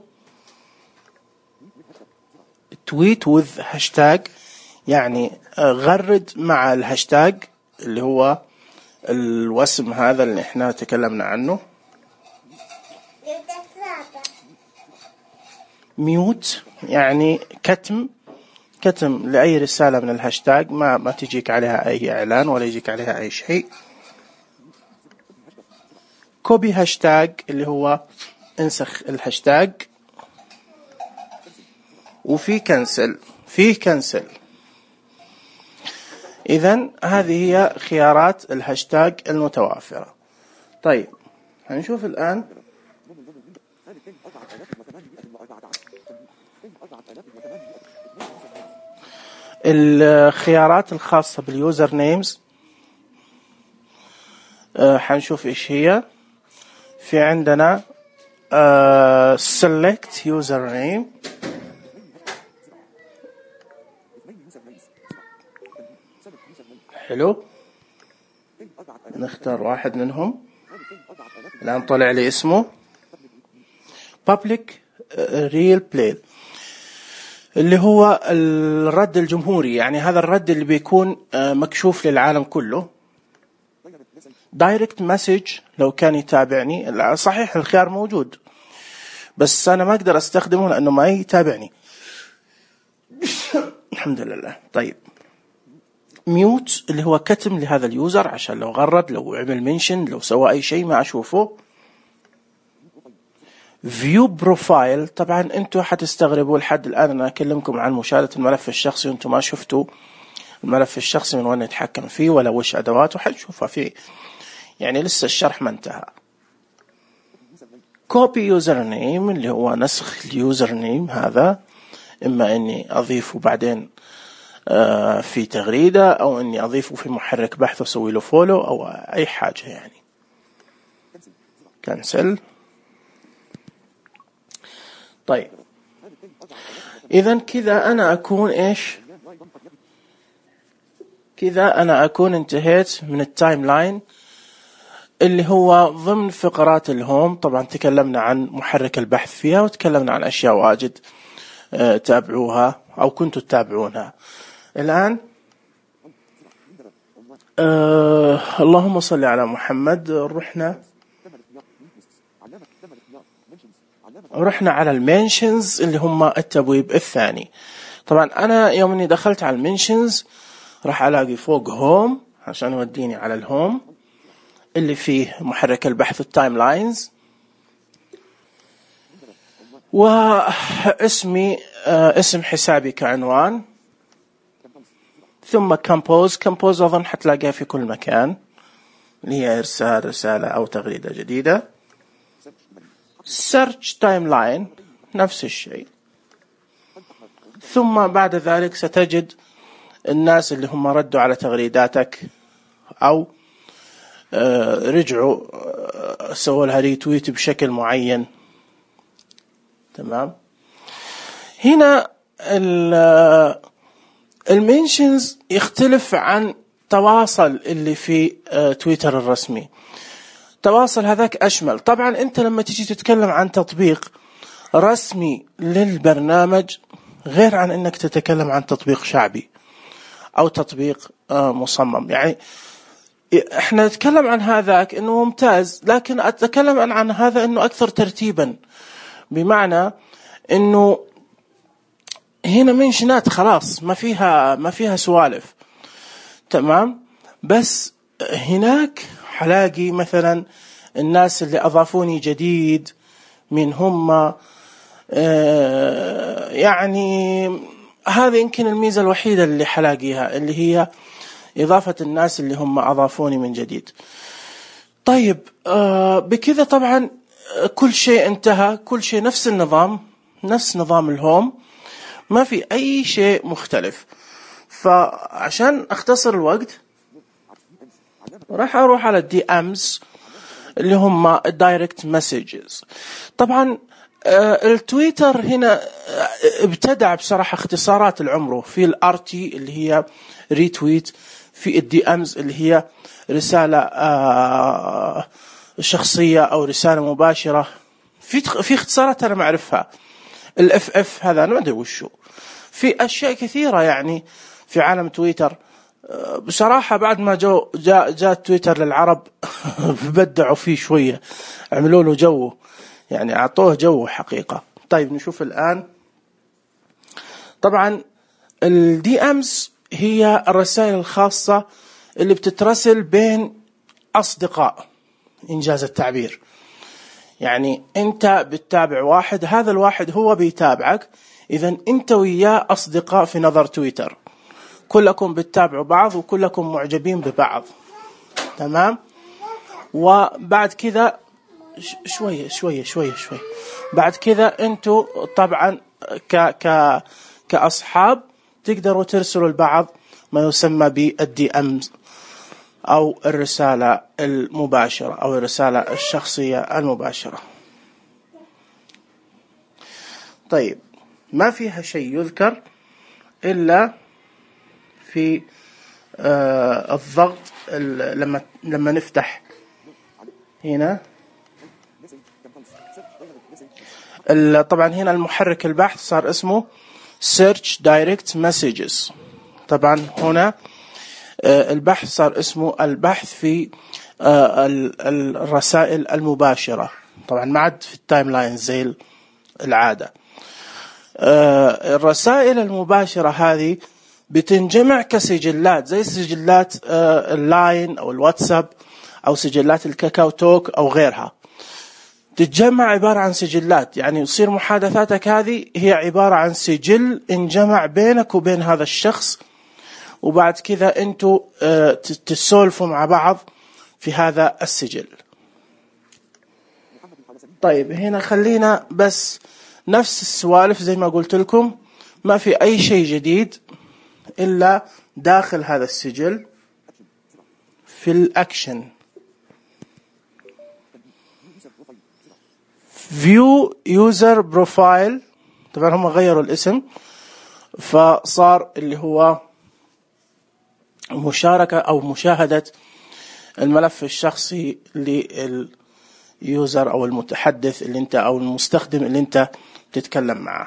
tweet with هاشتاج يعني غرد مع الهاشتاج اللي هو الوسم هذا اللي احنا تكلمنا عنه. ميوت يعني كتم كتم لأي رسالة من الهاشتاج، ما ما تجيك عليها أي إعلان ولا يجيك عليها أي شيء. كوبي هاشتاج اللي هو انسخ الهاشتاج، وفي كنسل فيه كنسل. إذن هذه هي خيارات الهاشتاج المتوافرة. طيب هنشوف الآن الخيارات الخاصة باليوزر نيمز. أه حنشوف إيش هي. في عندنا أه select user name، حلو، نختار واحد منهم. الآن طلع لي اسمه public real play اللي هو الرد الجمهوري، يعني هذا الرد اللي بيكون مكشوف للعالم كله. دايركت مسج لو كان يتابعني، صحيح الخيار موجود بس أنا ما أقدر أستخدمه لأنه ما يتابعني، الحمد لله. طيب ميوت اللي هو كتم لهذا اليوزر عشان لو غرد، لو عمل منشن، لو سوى أي شيء ما أشوفه. فيو بروفايل، طبعا انتم حتستغربوا لحد الآن أنا أكلمكم عن مشاهدة الملف الشخصي وانتم ما شفتوا الملف الشخصي من وين نتحكم فيه ولا وش أدواته، حنشوفها فيه يعني لسه الشرح ما انتهى. كوبي يوزر نيم اللي هو نسخ اليوزر نيم هذا، إما إني أضيفه بعدين في تغريدة أو إني أضيفه في محرك بحث وأسوي له فولو أو أي حاجة يعني. كنسل. طيب إذا كذا أنا أكون إيش؟ كذا أنا أكون انتهيت من التايم لاين اللي هو ضمن فقرات الهوم. طبعا تكلمنا عن محرك البحث فيها وتكلمنا عن أشياء واجد أه تابعوها أو كنتوا تتابعونها. الآن أه اللهم صل على محمد. رحنا رحنا على المنشنز اللي هم التبويب الثاني. طبعا أنا يوم أني دخلت على المنشنز راح ألاقي فوق هوم عشان يوديني على الهوم اللي فيه محرك البحث التايم لاينز، واسمي آه اسم حسابي كعنوان، ثم كمبوز. كمبوز أظن حتلاقيها في كل مكان اللي هي إرسال رسالة أو تغريدة جديدة. سيرش تايم لاين نفس الشيء. ثم بعد ذلك ستجد الناس اللي هم ردوا على تغريداتك أو آه رجعوا آه سووا لها ريتويت بشكل معين. تمام. هنا المنشنز يختلف عن تواصل اللي في آه تويتر الرسمي. تواصل هذاك أشمل. طبعا أنت لما تيجي تتكلم عن تطبيق رسمي للبرنامج غير عن أنك تتكلم عن تطبيق شعبي أو تطبيق آه مصمم. يعني احنا نتكلم عن هذاك انه ممتاز، لكن اتكلم عن هذا انه اكثر ترتيبا، بمعنى انه هنا منشنات خلاص ما فيها ما فيها سوالف. تمام. بس هناك حلاقي مثلا الناس اللي اضافوني جديد من هم اه يعني هذه يمكن الميزة الوحيدة اللي حلاقيها، اللي هي إضافة الناس اللي هم أضافوني من جديد. طيب آه بكذا طبعا كل شيء انتهى، كل شيء نفس النظام، نفس نظام الهوم، ما في أي شيء مختلف. فعشان أختصر الوقت راح أروح على الدي أمز اللي هم الدايركت مسجز. طبعا آه التويتر هنا ابتدع بصراحة اختصارات العمره، في الار تي اللي هي ريتويت، في الدي امز اللي هي رسالة آه شخصية أو رسالة مباشرة، في في اختصارات أنا ما أعرفها. الاف اف هذا أنا ما أدري وشو. في أشياء كثيرة يعني في عالم تويتر. آه بصراحة بعد ما جو جاء جاء تويتر للعرب بدعوا فيه شوية، عملوا له جو، يعني أعطوه جو حقيقة. طيب نشوف الآن. طبعا الدي امز هي الرسائل الخاصة اللي بتترسل بين أصدقاء، إنجاز التعبير. يعني أنت بتتابع واحد، هذا الواحد هو بيتابعك، إذن أنت وياه أصدقاء في نظر تويتر، كلكم بتتابعوا بعض وكلكم معجبين ببعض. تمام. وبعد كذا شوية شوية شوية شوية بعد كذا أنتوا طبعا ك ك كأصحاب تقدروا ترسلوا لبعض ما يسمى بالدي امز أو الرسالة المباشرة أو الرسالة الشخصية المباشرة. طيب ما فيها شيء يذكر إلا في آه الضغط لما لما نفتح هنا. طبعا هنا المحرك البحث صار اسمه Search Direct Messages. طبعا هنا البحث صار اسمه البحث في الرسائل المباشرة. طبعا ما عاد في التايم لاين زي العادة. آه الرسائل المباشرة هذه بتنجمع كسجلات زي سجلات آه اللاين أو الواتساب أو سجلات الكاكاو توك أو غيرها، تتجمع عبارة عن سجلات. يعني يصير محادثاتك هذه هي عبارة عن سجل انجمع بينك وبين هذا الشخص، وبعد كذا انتوا آه تسولفوا مع بعض في هذا السجل. طيب هنا خلينا بس نفس السوالف زي ما قلت لكم، ما في أي شيء جديد إلا داخل هذا السجل في الأكشن view user profile. طبعا هم غيروا الاسم فصار اللي هو مشاركة أو مشاهدة الملف الشخصي لليوزر أو المتحدث اللي انت أو المستخدم اللي انت تتكلم معه.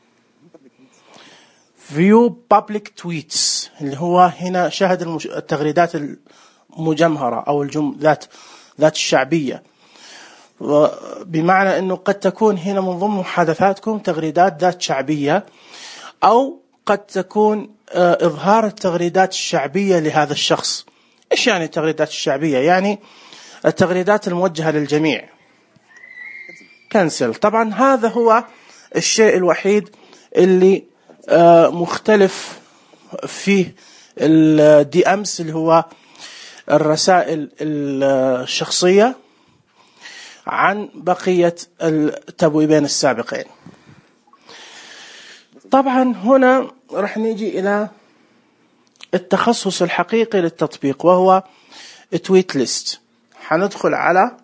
view public tweets اللي هو هنا شاهد التغريدات المجمهرة أو الجم ذات ذات الشعبية، بمعنى أنه قد تكون هنا من ضمن محادثاتكم تغريدات ذات شعبية، أو قد تكون إظهار التغريدات الشعبية لهذا الشخص. إيش يعني التغريدات الشعبية؟ يعني التغريدات الموجهة للجميع. كنسل. طبعا هذا هو الشيء الوحيد اللي مختلف فيه الدي أمس اللي هو الرسائل الشخصية عن بقية التبويبين السابقين. طبعا هنا رح نيجي إلى التخصص الحقيقي للتطبيق وهو تويت ليست. حندخل على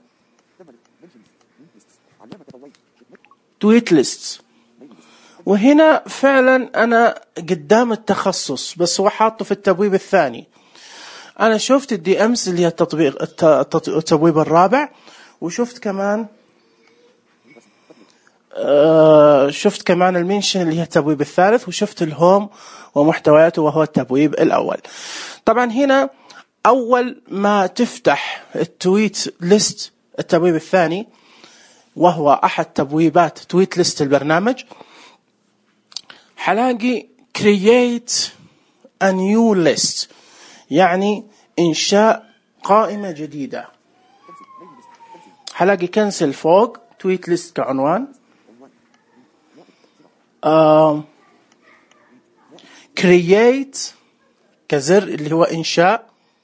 تويت ليست، وهنا فعلا أنا قدام التخصص بس هو حاطه في التبويب الثاني. أنا شفت الدي أمس اللي هي التطبيق التبويب الرابع، وشفت كمان آه شفت كمان المنشن اللي هي التبويب الثالث، وشفت الهوم ومحتوياته وهو التبويب الأول. طبعا هنا أول ما تفتح التويت ليست التبويب الثاني وهو أحد تبويبات تويت ليست البرنامج، حلاقي create a new list، يعني إنشاء قائمة جديدة. حلاقي كنسل فوق تويت ليست كعنوان، آه create كزر اللي هو إنشاء.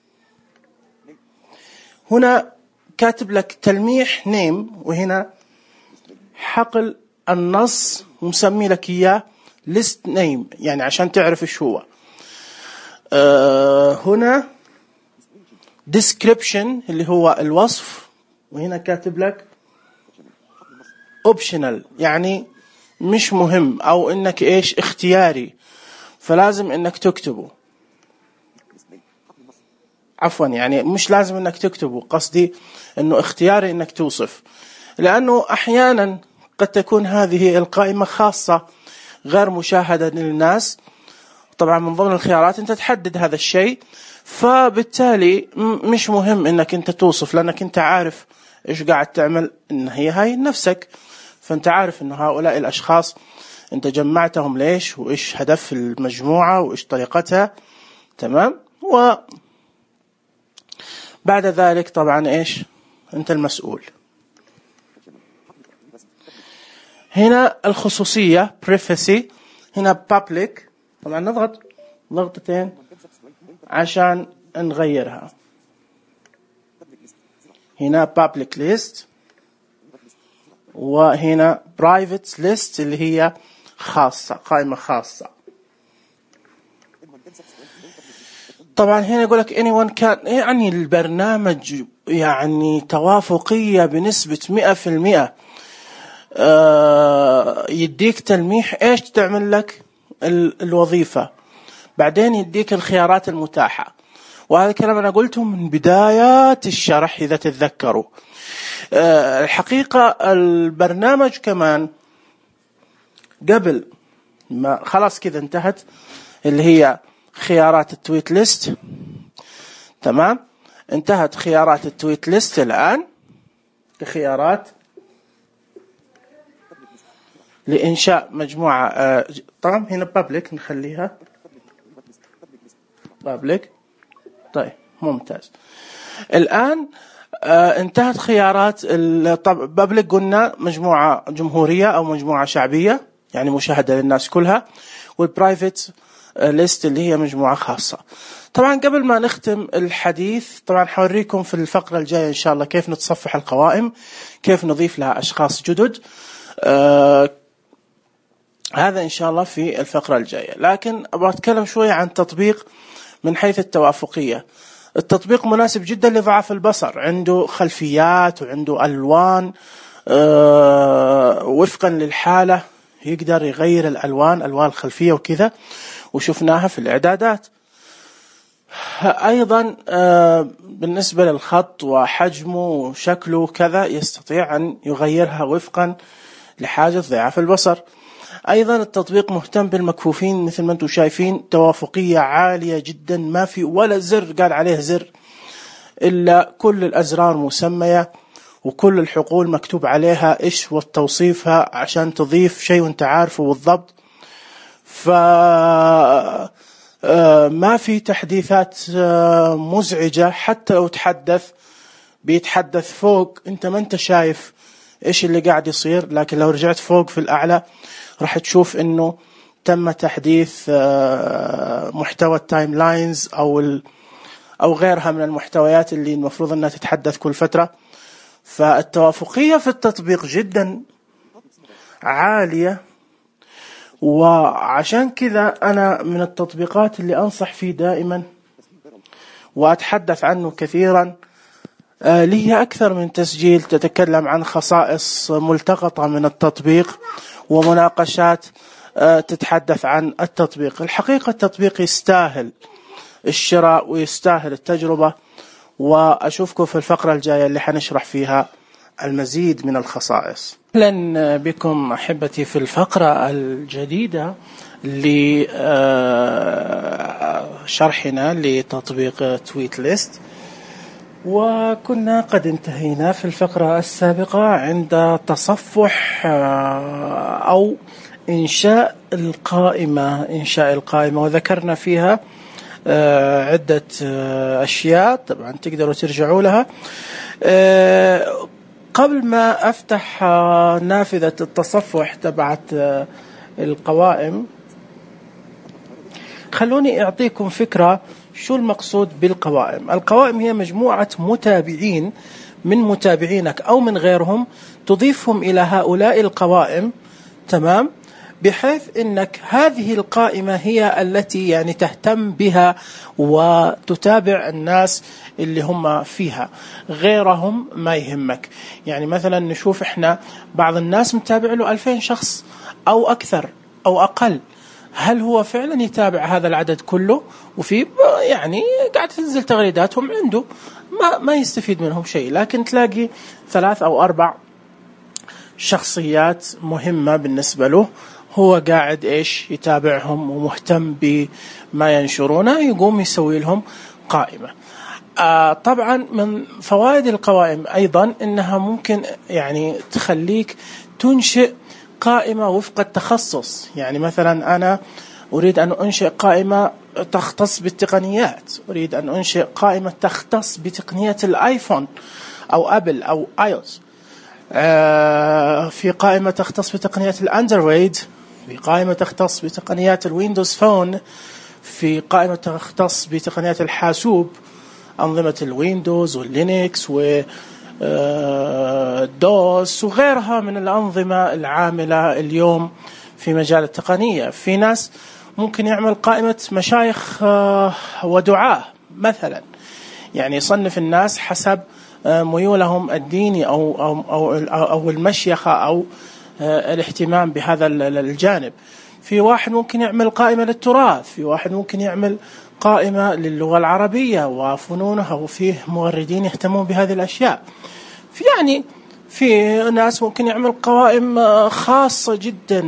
هنا كاتب لك تلميح نيم، وهنا حقل النص ومسمي لك إياه list name يعني عشان تعرف إيش هو. آه هنا description اللي هو الوصف، وهنا كاتب لك optional يعني مش مهم أو إنك إيش اختياري، فلازم إنك تكتبه. عفوا يعني مش لازم إنك تكتبه، قصدي إنه اختياري إنك توصف، لأنه أحيانا قد تكون هذه القائمة خاصة غير مشاهدة للناس. طبعا من ضمن الخيارات أنت تحدد هذا الشيء، فبالتالي مش مهم إنك أنت توصف، لأنك أنت عارف إيش قاعد تعمل، إن هي هاي نفسك، فأنت عارف إنه هؤلاء الأشخاص أنت جمعتهم ليش، وإيش هدف المجموعة، وإيش طريقتها. تمام. وبعد ذلك طبعا إيش أنت المسؤول. هنا الخصوصية privacy، هنا public. طبعا نضغط ضغطتين عشان نغيرها. هنا public list، وهنا private list اللي هي خاصة، قائمة خاصة. طبعا هنا يقول لك anyone can، يعني البرنامج يعني توافقية بنسبة مئة في المئة. آه يديك تلميح ايش تعمل لك الوظيفة، بعدين يديك الخيارات المتاحة، وهذا الكلام أنا قلته من بدايات الشرح إذا تتذكروا. آه الحقيقة البرنامج كمان قبل ما خلاص كذا انتهت اللي هي خيارات التويت ليست. تمام، انتهت خيارات التويت ليست. الآن كخيارات لإنشاء مجموعة. طبعا هنا بابليك، نخليها بابليك. طيب ممتاز. الآن انتهت خيارات. بابليك قلنا مجموعة جمهورية أو مجموعة شعبية يعني مشاهدة للناس كلها، والبرايفت ليست اللي هي مجموعة خاصة. طبعا قبل ما نختم الحديث، طبعا حوريكم في الفقرة الجاية إن شاء الله كيف نتصفح القوائم، كيف نضيف لها أشخاص جدد. آه هذا إن شاء الله في الفقرة الجاية. لكن أبغى أتكلم شوية عن تطبيق من حيث التوافقية. التطبيق مناسب جدا لضعاف البصر، عنده خلفيات وعنده ألوان آه وفقا للحالة، يقدر يغير الألوان، ألوان الخلفية وكذا، وشفناها في الإعدادات. أيضا آه بالنسبة للخط وحجمه وشكله كذا، يستطيع أن يغيرها وفقا لحاجة ضعاف البصر. أيضا التطبيق مهتم بالمكفوفين، مثل ما أنتم شايفين توافقية عالية جدا، ما في ولا زر قال عليه زر، إلا كل الأزرار مسمية وكل الحقول مكتوب عليها إيش وتوصيفها عشان تضيف شيء وانت عارفه بالضبط. فما في تحديثات مزعجة، حتى لو تحدث بيتحدث فوق انت ما انت شايف ايش اللي قاعد يصير، لكن لو رجعت فوق في الأعلى راح تشوف انه تم تحديث محتوى التايم لاينز او او غيرها من المحتويات اللي المفروض انها تتحدث كل فترة. فالتوافقية في التطبيق جدا عالية، وعشان كذا أنا من التطبيقات اللي أنصح فيه دائما وأتحدث عنه كثيرا. آه لي أكثر من تسجيل تتكلم عن خصائص ملتقطة من التطبيق ومناقشات آه تتحدث عن التطبيق. الحقيقة التطبيق يستاهل الشراء ويستاهل التجربة، وأشوفكم في الفقرة الجاية اللي حنشرح فيها المزيد من الخصائص. أهلا بكم أحبتي في الفقرة الجديدة لشرحنا لتطبيق تويت ليست. وكنا قد انتهينا في الفقرة السابقة عند تصفح أو إنشاء القائمة إنشاء القائمة وذكرنا فيها عدة أشياء، طبعا تقدروا ترجعوا لها. قبل ما أفتح نافذة التصفح تبعت القوائم، خلوني أعطيكم فكرة شو المقصود بالقوائم. القوائم هي مجموعة متابعين من متابعينك أو من غيرهم، تضيفهم إلى هؤلاء القوائم، تمام، بحيث أنك هذه القائمة هي التي يعني تهتم بها وتتابع الناس اللي هم فيها، غيرهم ما يهمك. يعني مثلا نشوف إحنا بعض الناس متابع له ألفين شخص أو أكثر أو أقل، هل هو فعلا يتابع هذا العدد كله؟ وفي يعني قاعد تنزل تغريداتهم عنده ما ما يستفيد منهم شيء، لكن تلاقي ثلاث أو أربع شخصيات مهمة بالنسبة له، هو قاعد إيش يتابعهم ومهتم بما ينشرونه، يقوم يسوي لهم قائمة. آه طبعا من فوائد القوائم أيضا إنها ممكن يعني تخليك تنشئ قائمة وفق التخصص. يعني مثلا أنا أريد أن أنشئ قائمة تختص بالتقنيات، أريد أن أنشئ قائمة تختص بتقنية الآيفون أو أبل أو آيوس، آه في قائمة تختص بتقنيات الأندرويد، في قائمة تختص بتقنيات الويندوز فون، في قائمة تختص بتقنيات الحاسوب، أنظمة الويندوز واللينكس والدوس وغيرها من الأنظمة العاملة اليوم في مجال التقنية. في ناس ممكن يعمل قائمة مشايخ ودعاة مثلا، يعني يصنف الناس حسب ميولهم الديني أو, أو, أو, أو المشيخة أو الاهتمام بهذا الجانب. في واحد ممكن يعمل قائمة للتراث، في واحد ممكن يعمل قائمة للغة العربية وفنونها، وفيه مغردين يهتمون بهذه الأشياء. في يعني في ناس ممكن يعمل قوائم خاصة جدا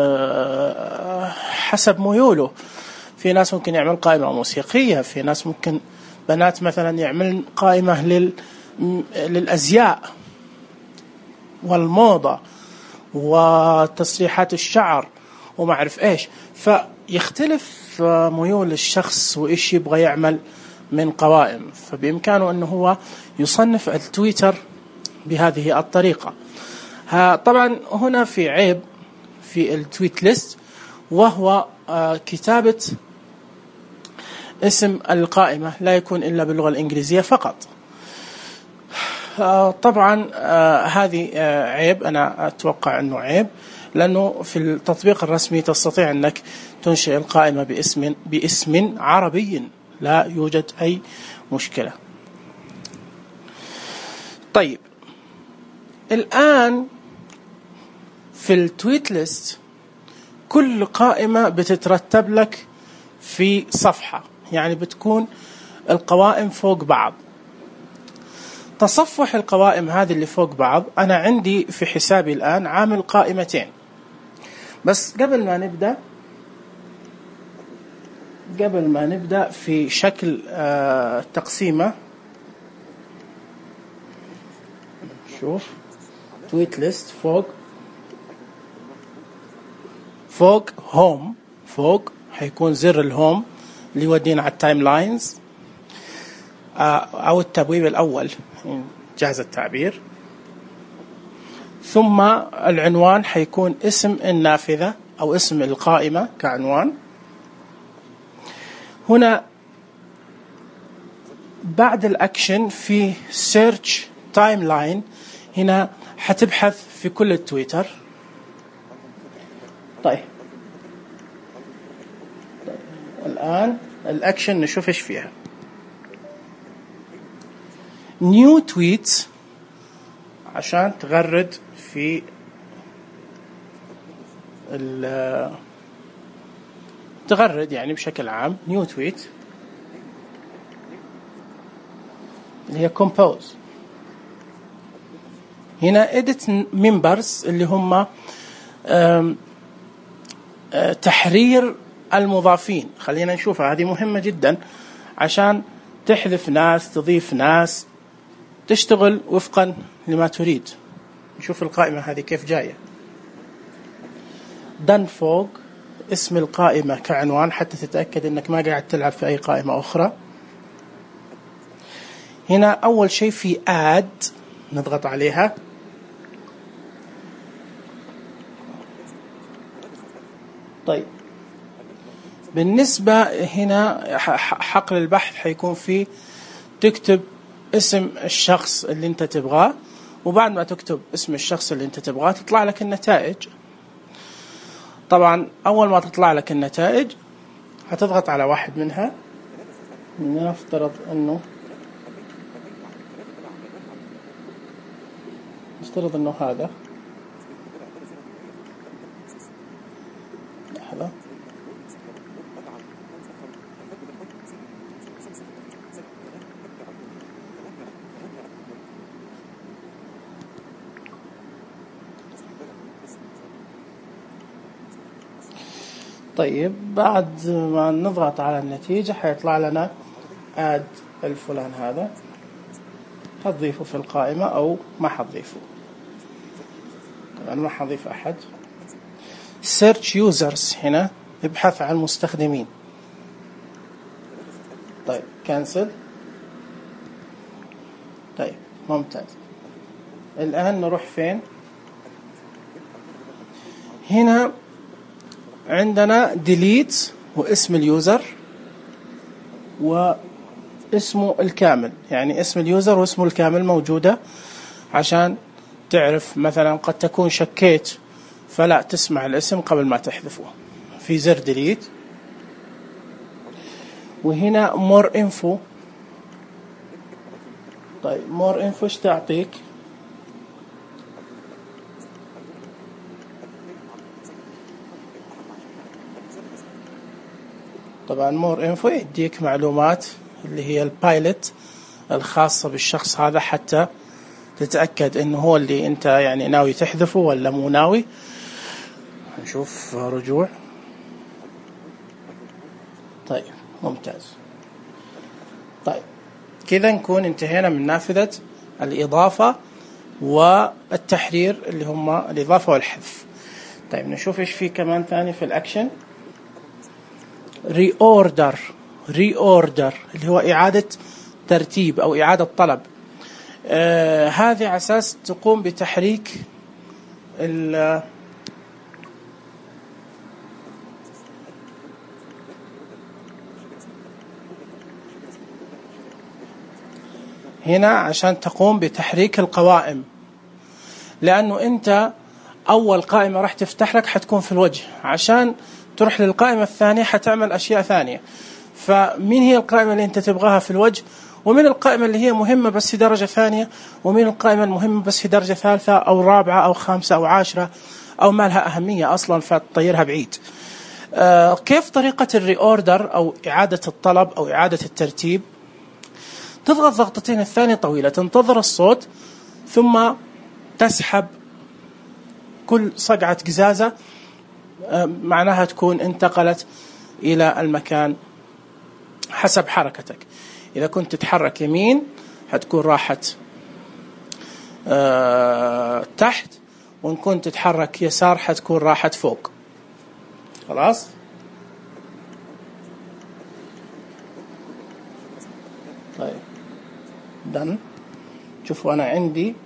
حسب ميوله. في ناس ممكن يعمل قائمة موسيقية، في ناس ممكن بنات مثلا يعمل قائمة لل للأزياء والموضة وتصريحات الشعر وما أعرف إيش. فيختلف ميول الشخص وإيش يبغى يعمل من قوائم، فبإمكانه أنه هو يصنف التويتر بهذه الطريقة. طبعا هنا في عيب في التويت ليست، وهو كتابة اسم القائمة لا يكون إلا باللغة الإنجليزية فقط. طبعا هذه عيب، أنا أتوقع أنه عيب، لأنه في التطبيق الرسمي تستطيع أنك تنشئ القائمة باسم باسم عربي، لا يوجد أي مشكلة. طيب الآن في التويت ليست كل قائمة بتترتب لك في صفحة، يعني بتكون القوائم فوق بعض. تصفح القوائم هذه اللي فوق بعض، أنا عندي في حسابي الآن عامل قائمتين. بس قبل ما نبدأ قبل ما نبدأ في شكل آه تقسيمة، شوف تويت ليست فوق فوق هوم، فوق حيكون زر الهوم اللي يودينا على التايم لاينز أو التبويب الأول جاز التعبير. ثم العنوان حيكون اسم النافذة أو اسم القائمة كعنوان. هنا بعد الأكشن في سيرش تايم لاين، هنا حتبحث في كل التويتر. طيب. طيب الآن الأكشن نشوف إيش فيها. نيو تويت عشان تغرد في تغرد يعني بشكل عام. نيو تويت اللي هي كومبوز. هنا edit members اللي هم تحرير المضافين. خلينا نشوفها، هذه مهمة جدا عشان تحذف ناس، تضيف ناس، تشتغل وفقا لما تريد. نشوف القائمة هذه كيف جاية. done فوق اسم القائمة كعنوان حتى تتأكد انك ما قاعد تلعب في اي قائمة اخرى. هنا اول شيء في add، نضغط عليها. طيب بالنسبة هنا حقل البحث حيكون فيه تكتب اسم الشخص اللي انت تبغاه، وبعد ما تكتب اسم الشخص اللي انت تبغاه تطلع لك النتائج. طبعا اول ما تطلع لك النتائج هتضغط على واحد منها. نفترض انه نفترض انه هذا. لحظة. طيب بعد ما نضغط على النتيجة حيطلع لنا آد الفلان هذا، هتضيفه في القائمة أو ما حتضيفه. طبعا ما حضيف أحد. search users هنا ابحث عن مستخدمين. طيب cancel. طيب ممتاز. الآن نروح فين؟ هنا عندنا delete واسم اليوزر واسمه الكامل، يعني اسم اليوزر واسمه الكامل موجودة عشان تعرف. مثلا قد تكون شكيت فلا تسمع الاسم قبل ما تحذفه. في زر delete. وهنا more info. طيب more info ايش تعطيك؟ طبعا مور انفو يديك معلومات اللي هي البايلوت الخاصة بالشخص هذا حتى تتأكد انه هو اللي انت يعني ناوي تحذفه ولا مو ناوي. نشوف رجوع. طيب ممتاز. طيب كذا نكون انتهينا من نافذة الإضافة والتحرير اللي هم الإضافة والحذف. طيب نشوف إيش في كمان ثاني في الأكشن. reorder reorder اللي هو إعادة ترتيب أو إعادة طلب. آه هذه على أساس تقوم بتحريك ال هنا عشان تقوم بتحريك القوائم، لأنه أنت أول قائمة راح تفتح لك حتكون في الوجه، عشان تروح للقائمة الثانية حتعمل أشياء ثانية. فمين هي القائمة اللي أنت تبغاها في الوجه، ومن القائمة اللي هي مهمة بس في درجة ثانية، ومن القائمة المهمة بس في درجة ثالثة أو رابعة أو خامسة أو عاشرة أو ما لها أهمية أصلا فتطيرها بعيد. آه كيف طريقة الريوردر أو إعادة الطلب أو إعادة الترتيب؟ تضغط ضغطتين الثانية طويلة، تنتظر الصوت، ثم تسحب كل صقعة قزازة معناها تكون انتقلت إلى المكان حسب حركتك. إذا كنت تتحرك يمين هتكون راحت أه تحت، وإن كنت تتحرك يسار هتكون راحت فوق. خلاص. طيب دن. شوفوا أنا عندي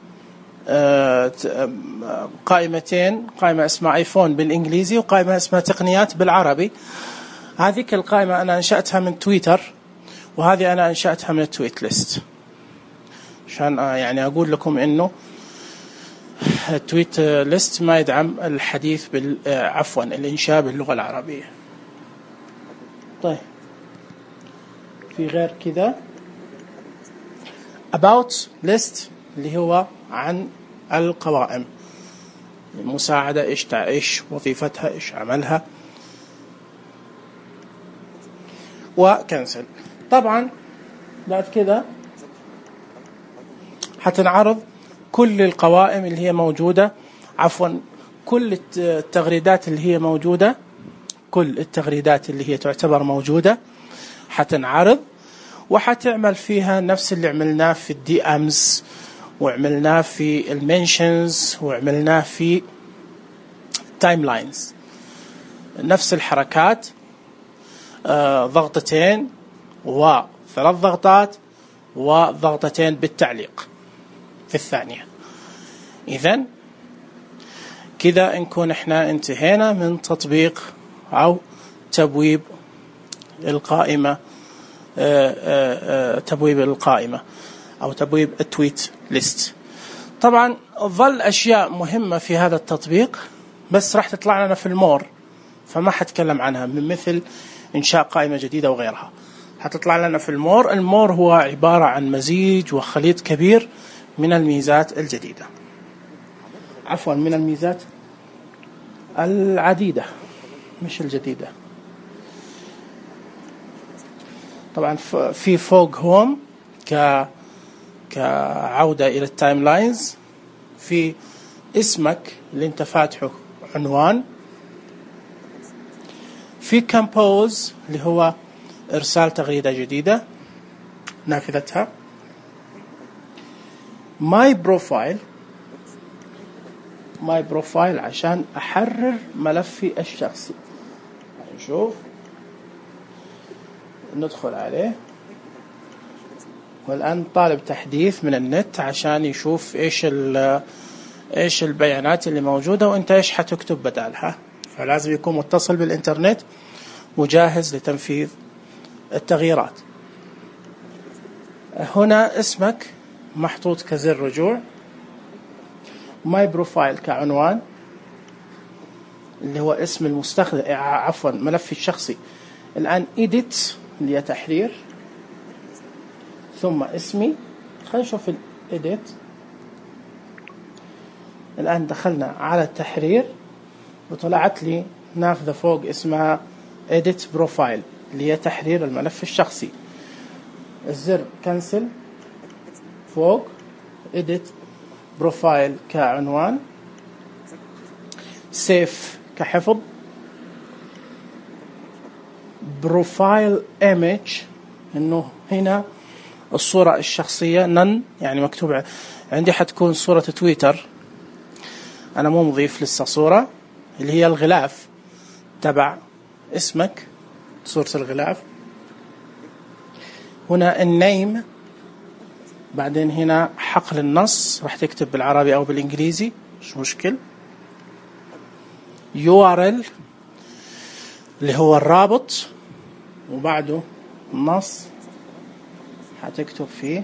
قائمتين، قائمة اسمها ايفون بالانجليزي وقائمة اسمها تقنيات بالعربي. هذيك القائمة انا انشأتها من تويتر، وهذه انا انشأتها من التويت ليست، عشان يعني اقول لكم انه التويت ليست ما يدعم الحديث بال عفوا الانشاء باللغة العربية. طيب في غير كذا about list اللي هو عن القوائم، المساعدة إيش إيش وظيفتها، إيش عملها، وكنسل. طبعا بعد كده حتنعرض كل القوائم اللي هي موجودة، عفوا كل التغريدات اللي هي موجودة، كل التغريدات اللي هي تعتبر موجودة حتنعرض، وحتعمل فيها نفس اللي عملناه في الدي أمز، وعملناه في المنشنز، وعملناه في تايم لاينز. نفس الحركات، آه ضغطتين وثلاث ضغطات وضغطتين بالتعليق في الثانية. إذن كذا نكون احنا انتهينا من تطبيق أو تبويب القائمة، آه آه آه تبويب القائمة أو تبويب التويت ليست. طبعا ظل أشياء مهمة في هذا التطبيق بس راح تطلع لنا في المور، فما حتكلم عنها، من مثل إنشاء قائمة جديدة وغيرها حتطلع لنا في المور. المور هو عبارة عن مزيج وخليط كبير من الميزات الجديدة، عفوا من الميزات العديدة مش الجديدة. طبعا في فوق هوم ك كعودة إلى التايم لاينز، في اسمك اللي انت فاتحه عنوان، في كامبوز اللي هو إرسال تغريدة جديدة نافذتها، ماي بروفايل ماي بروفايل عشان أحرر ملفي الشخصي. نشوف ندخل عليه، والآن طالب تحديث من النت عشان يشوف إيش إيش البيانات اللي موجودة وإنت إيش حتكتب بدالها، فلازم يكون متصل بالإنترنت وجاهز لتنفيذ التغييرات. هنا اسمك محطوط كزر رجوع، ماي بروفايل كعنوان اللي هو اسم المستخدم، عفوا ملفي الشخصي. الآن edit اللي هي تحرير، ثم اسمي. خلينا نشوف الإيديت. الآن دخلنا على التحرير وطلعت لي نافذة فوق اسمها edit profile اللي هي تحرير الملف الشخصي. الزر cancel فوق، edit profile كعنوان، save كحفظ، profile image إنه هنا الصورة الشخصية نن، يعني مكتوب عندي حتكون صورة تويتر، أنا مو مضيف لسه صورة، اللي هي الغلاف تبع اسمك، صورة الغلاف. هنا النيم، بعدين هنا حقل النص، راح تكتب بالعربي أو بالإنجليزي مش مشكل. يو آر إل اللي هو الرابط، وبعده النص حتكتب فيه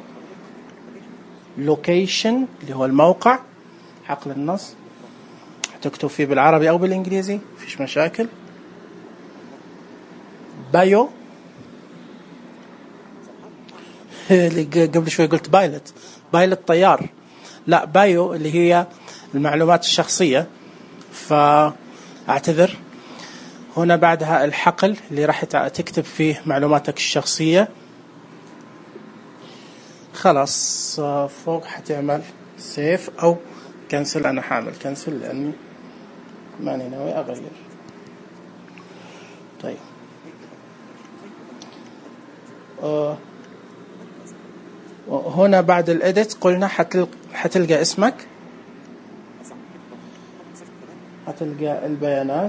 لوكيشن اللي هو الموقع، حقل النص حتكتب فيه بالعربي أو بالإنجليزي فيش مشاكل. بايو اللي قبل شوي قلت بايلوت، بايلوت طيار، لا بايو اللي هي المعلومات الشخصية، فأعتذر. هنا بعدها الحقل اللي راح تكتب فيه معلوماتك الشخصية. خلاص فوق حتعمل سيف أو كنسل، أنا حامل كنسل لأني ماني ناوي أغير. طيب أه هنا بعد الإديت قلنا حتلقى اسمك، حتلقى البيانات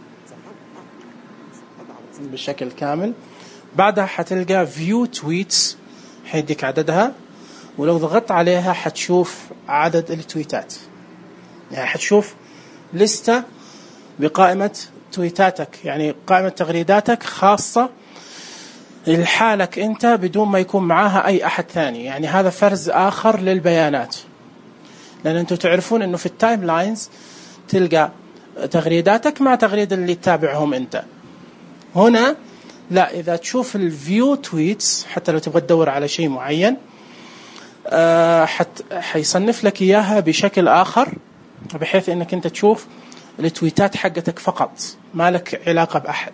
بشكل كامل. بعدها حتلقى فيو تويتس، حيديك عددها، ولو ضغطت عليها حتشوف عدد التويتات، يعني حتشوف لستة بقائمة تويتاتك، يعني قائمة تغريداتك خاصة لحالك أنت بدون ما يكون معاها أي أحد ثاني. يعني هذا فرز آخر للبيانات، لأن أنتم تعرفون أنه في التايم لاينز تلقى تغريداتك مع تغريد اللي تتابعهم أنت. هنا لا، إذا تشوف الفيو تويتس حتى لو تبغى تدور على شيء معين أه حت حيصنف لك إياها بشكل آخر، بحيث أنك أنت تشوف التويتات حقتك فقط، ما لك علاقة بأحد.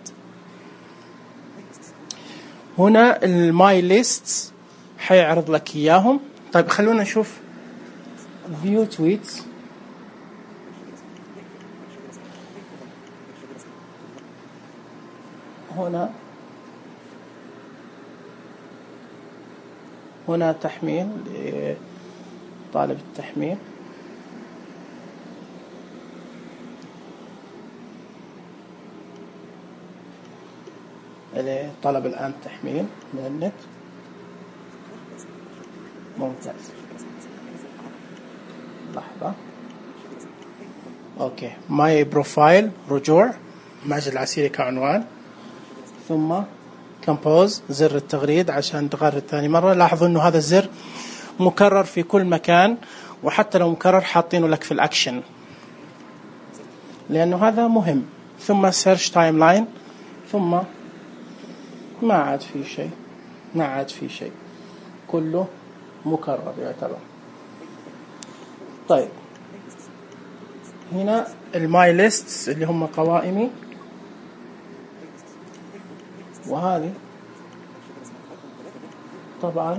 هنا الماي ليست حيعرض لك إياهم. طيب خلونا نشوف فيو تويتس. هنا هنا تحميل طالب التحميل، اللي طلب الآن تحميل من النت. ممتاز، لحظة. أوكي، ماي بروفايل رجوع ماجد العسيري كعنوان، ثم كمبوز زر التغريد عشان تغرد ثاني مرة. لاحظوا إنه هذا الزر مكرر في كل مكان، وحتى لو مكرر حاطينه لك في الأكشن لأنه هذا مهم. ثم سيرش تايم لاين، ثم ما عاد في شيء، ما عاد في شيء، كله مكرر يعتبر. طيب هنا الماي ليست اللي هم قوائمي، وهذه طبعا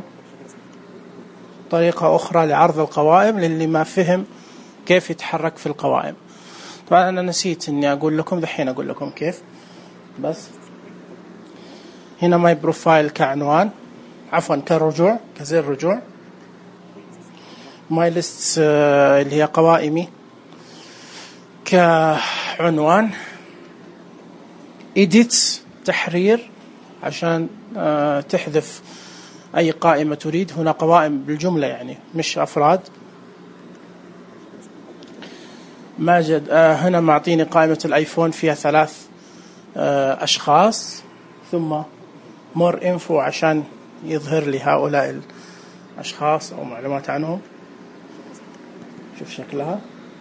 طريقة أخرى لعرض القوائم للي ما فهم كيف يتحرك في القوائم. طبعا أنا نسيت إني أقول لكم، دحين أقول لكم كيف. بس هنا ماي بروفايل كعنوان، عفوا كرجوع، كزر رجوع. ماي ليست اللي هي قوائمي كعنوان. إيديت تحرير عشان تحذف أي قائمة تريد. هنا قوائم بالجملة يعني مش أفراد. ماجد هنا معطيني قائمة الآيفون فيها ثلاث أشخاص، ثم مور إنفو عشان يظهر لي هؤلاء الأشخاص أو معلومات عنهم. شوف شكلها.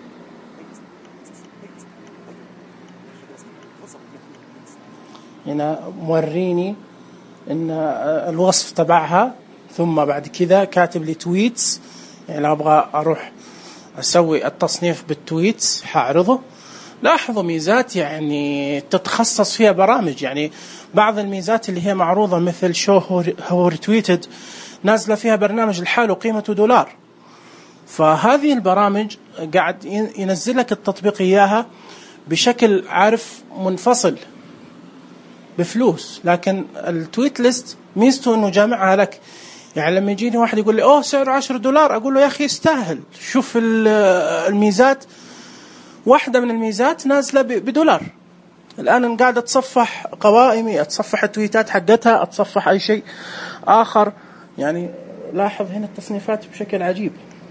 هنا موريني إن الوصف تبعها، ثم بعد كذا كاتب لي تويتس، يعني لو أبغى أروح أسوي التصنيف بالتويتس حأعرضه. لاحظوا ميزات يعني تتخصص فيها برامج، يعني بعض الميزات اللي هي معروضة مثل شو هو ريتويتد نازلة فيها برنامج لحاله قيمته دولار، فهذه البرامج قاعد ينزل لك التطبيق إياها بشكل عارف منفصل بفلوس. لكن التويت ليست ميزته إنه جامعها لك، يعني لما يجيني واحد يقول لي أوه سعره عشرة دولار، أقول له يا أخي يستاهل، شوف الميزات، واحدة من الميزات نازلة بدولار. الآن أنا قاعد أتصفح قوائمي، أتصفح التويتات حقتها، أتصفح أي شيء آخر. يعني لاحظ هنا التصنيفات بشكل عجيب.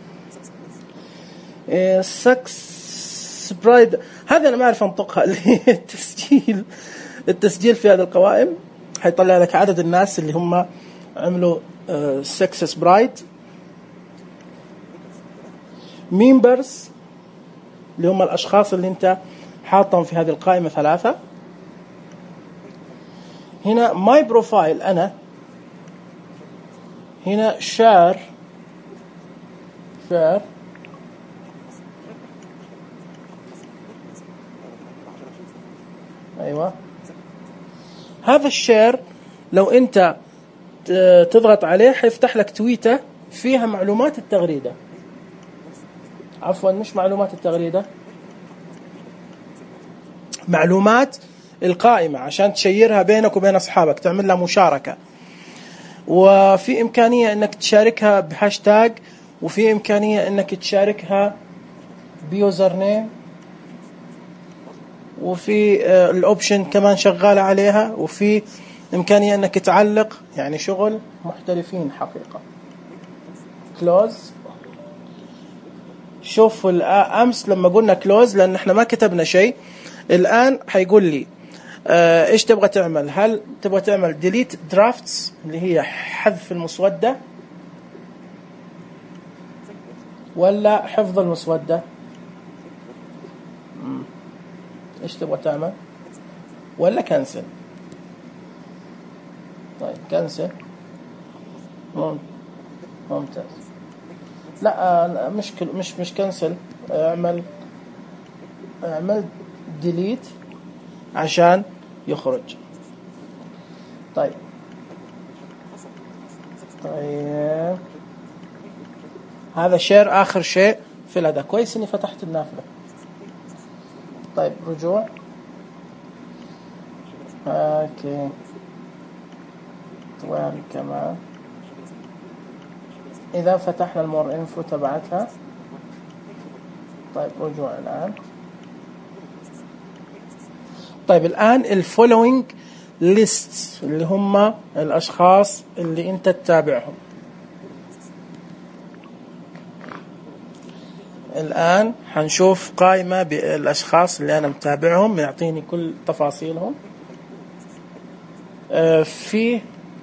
سكس برايد، هذا أنا ما أعرف أنطقها. التسجيل التسجيل في هذه القوائم حيطلع لك عدد الناس اللي هم عملوا سكسس برايد. ميمبرز اللي هم الأشخاص اللي أنت حاطهم في هذه القائمة ثلاثة. هنا ماي بروفايل أنا، هنا شار شار أيوة. هذا الشير لو أنت تضغط عليه حيفتح لك تويتة فيها معلومات التغريدة، عفوا مش معلومات التغريدة، معلومات القائمة عشان تشيرها بينك وبين أصحابك، تعمل لها مشاركة. وفي إمكانية أنك تشاركها بهاشتاج، وفي إمكانية أنك تشاركها بيوزر نيم، وفي الأوبشن كمان شغالة عليها، وفي إمكانية أنك تعلق. يعني شغل محترفين حقيقة. كلوز، شوفوا الأمس لما قلنا كلوز لأن احنا ما كتبنا شيء، الآن حيقول لي اه إيش تبغى تعمل. هل تبغى تعمل ديليت درافتس اللي هي حذف المسودة، ولا حفظ المسودة؟ إيش تبغى تعمل؟ ولا كنسل؟ طيب كنسل. ممتاز. لا مش مش مش كنسل، اعمل اعمل ديليت عشان يخرج. طيب طيب هذا شير آخر شيء في الهذا. كويس إني فتحت النافذة. طيب رجوع. اوكي وين كمان؟ إذا فتحنا المور انفو تبعتها. طيب رجوع الآن. طيب الآن الفولوينج ليست اللي هم الأشخاص اللي أنت تتابعهم. الآن حنشوف قائمة بالأشخاص اللي أنا متابعهم، يعطيني كل تفاصيلهم. آه في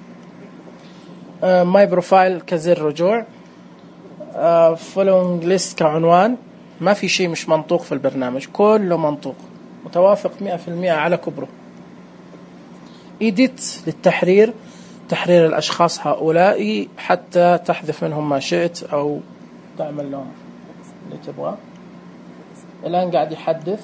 ماي بروفايل كزر رجوع. فولوينج ليست كعنوان. ما في شيء مش منطوق في البرنامج، كله منطوق متوافق مئة في المئة على كبره. إيديت للتحرير، تحرير الأشخاص هؤلاء حتى تحذف منهم ما شئت أو تعمل لهم اللي تبغاه. الآن قاعد يحدث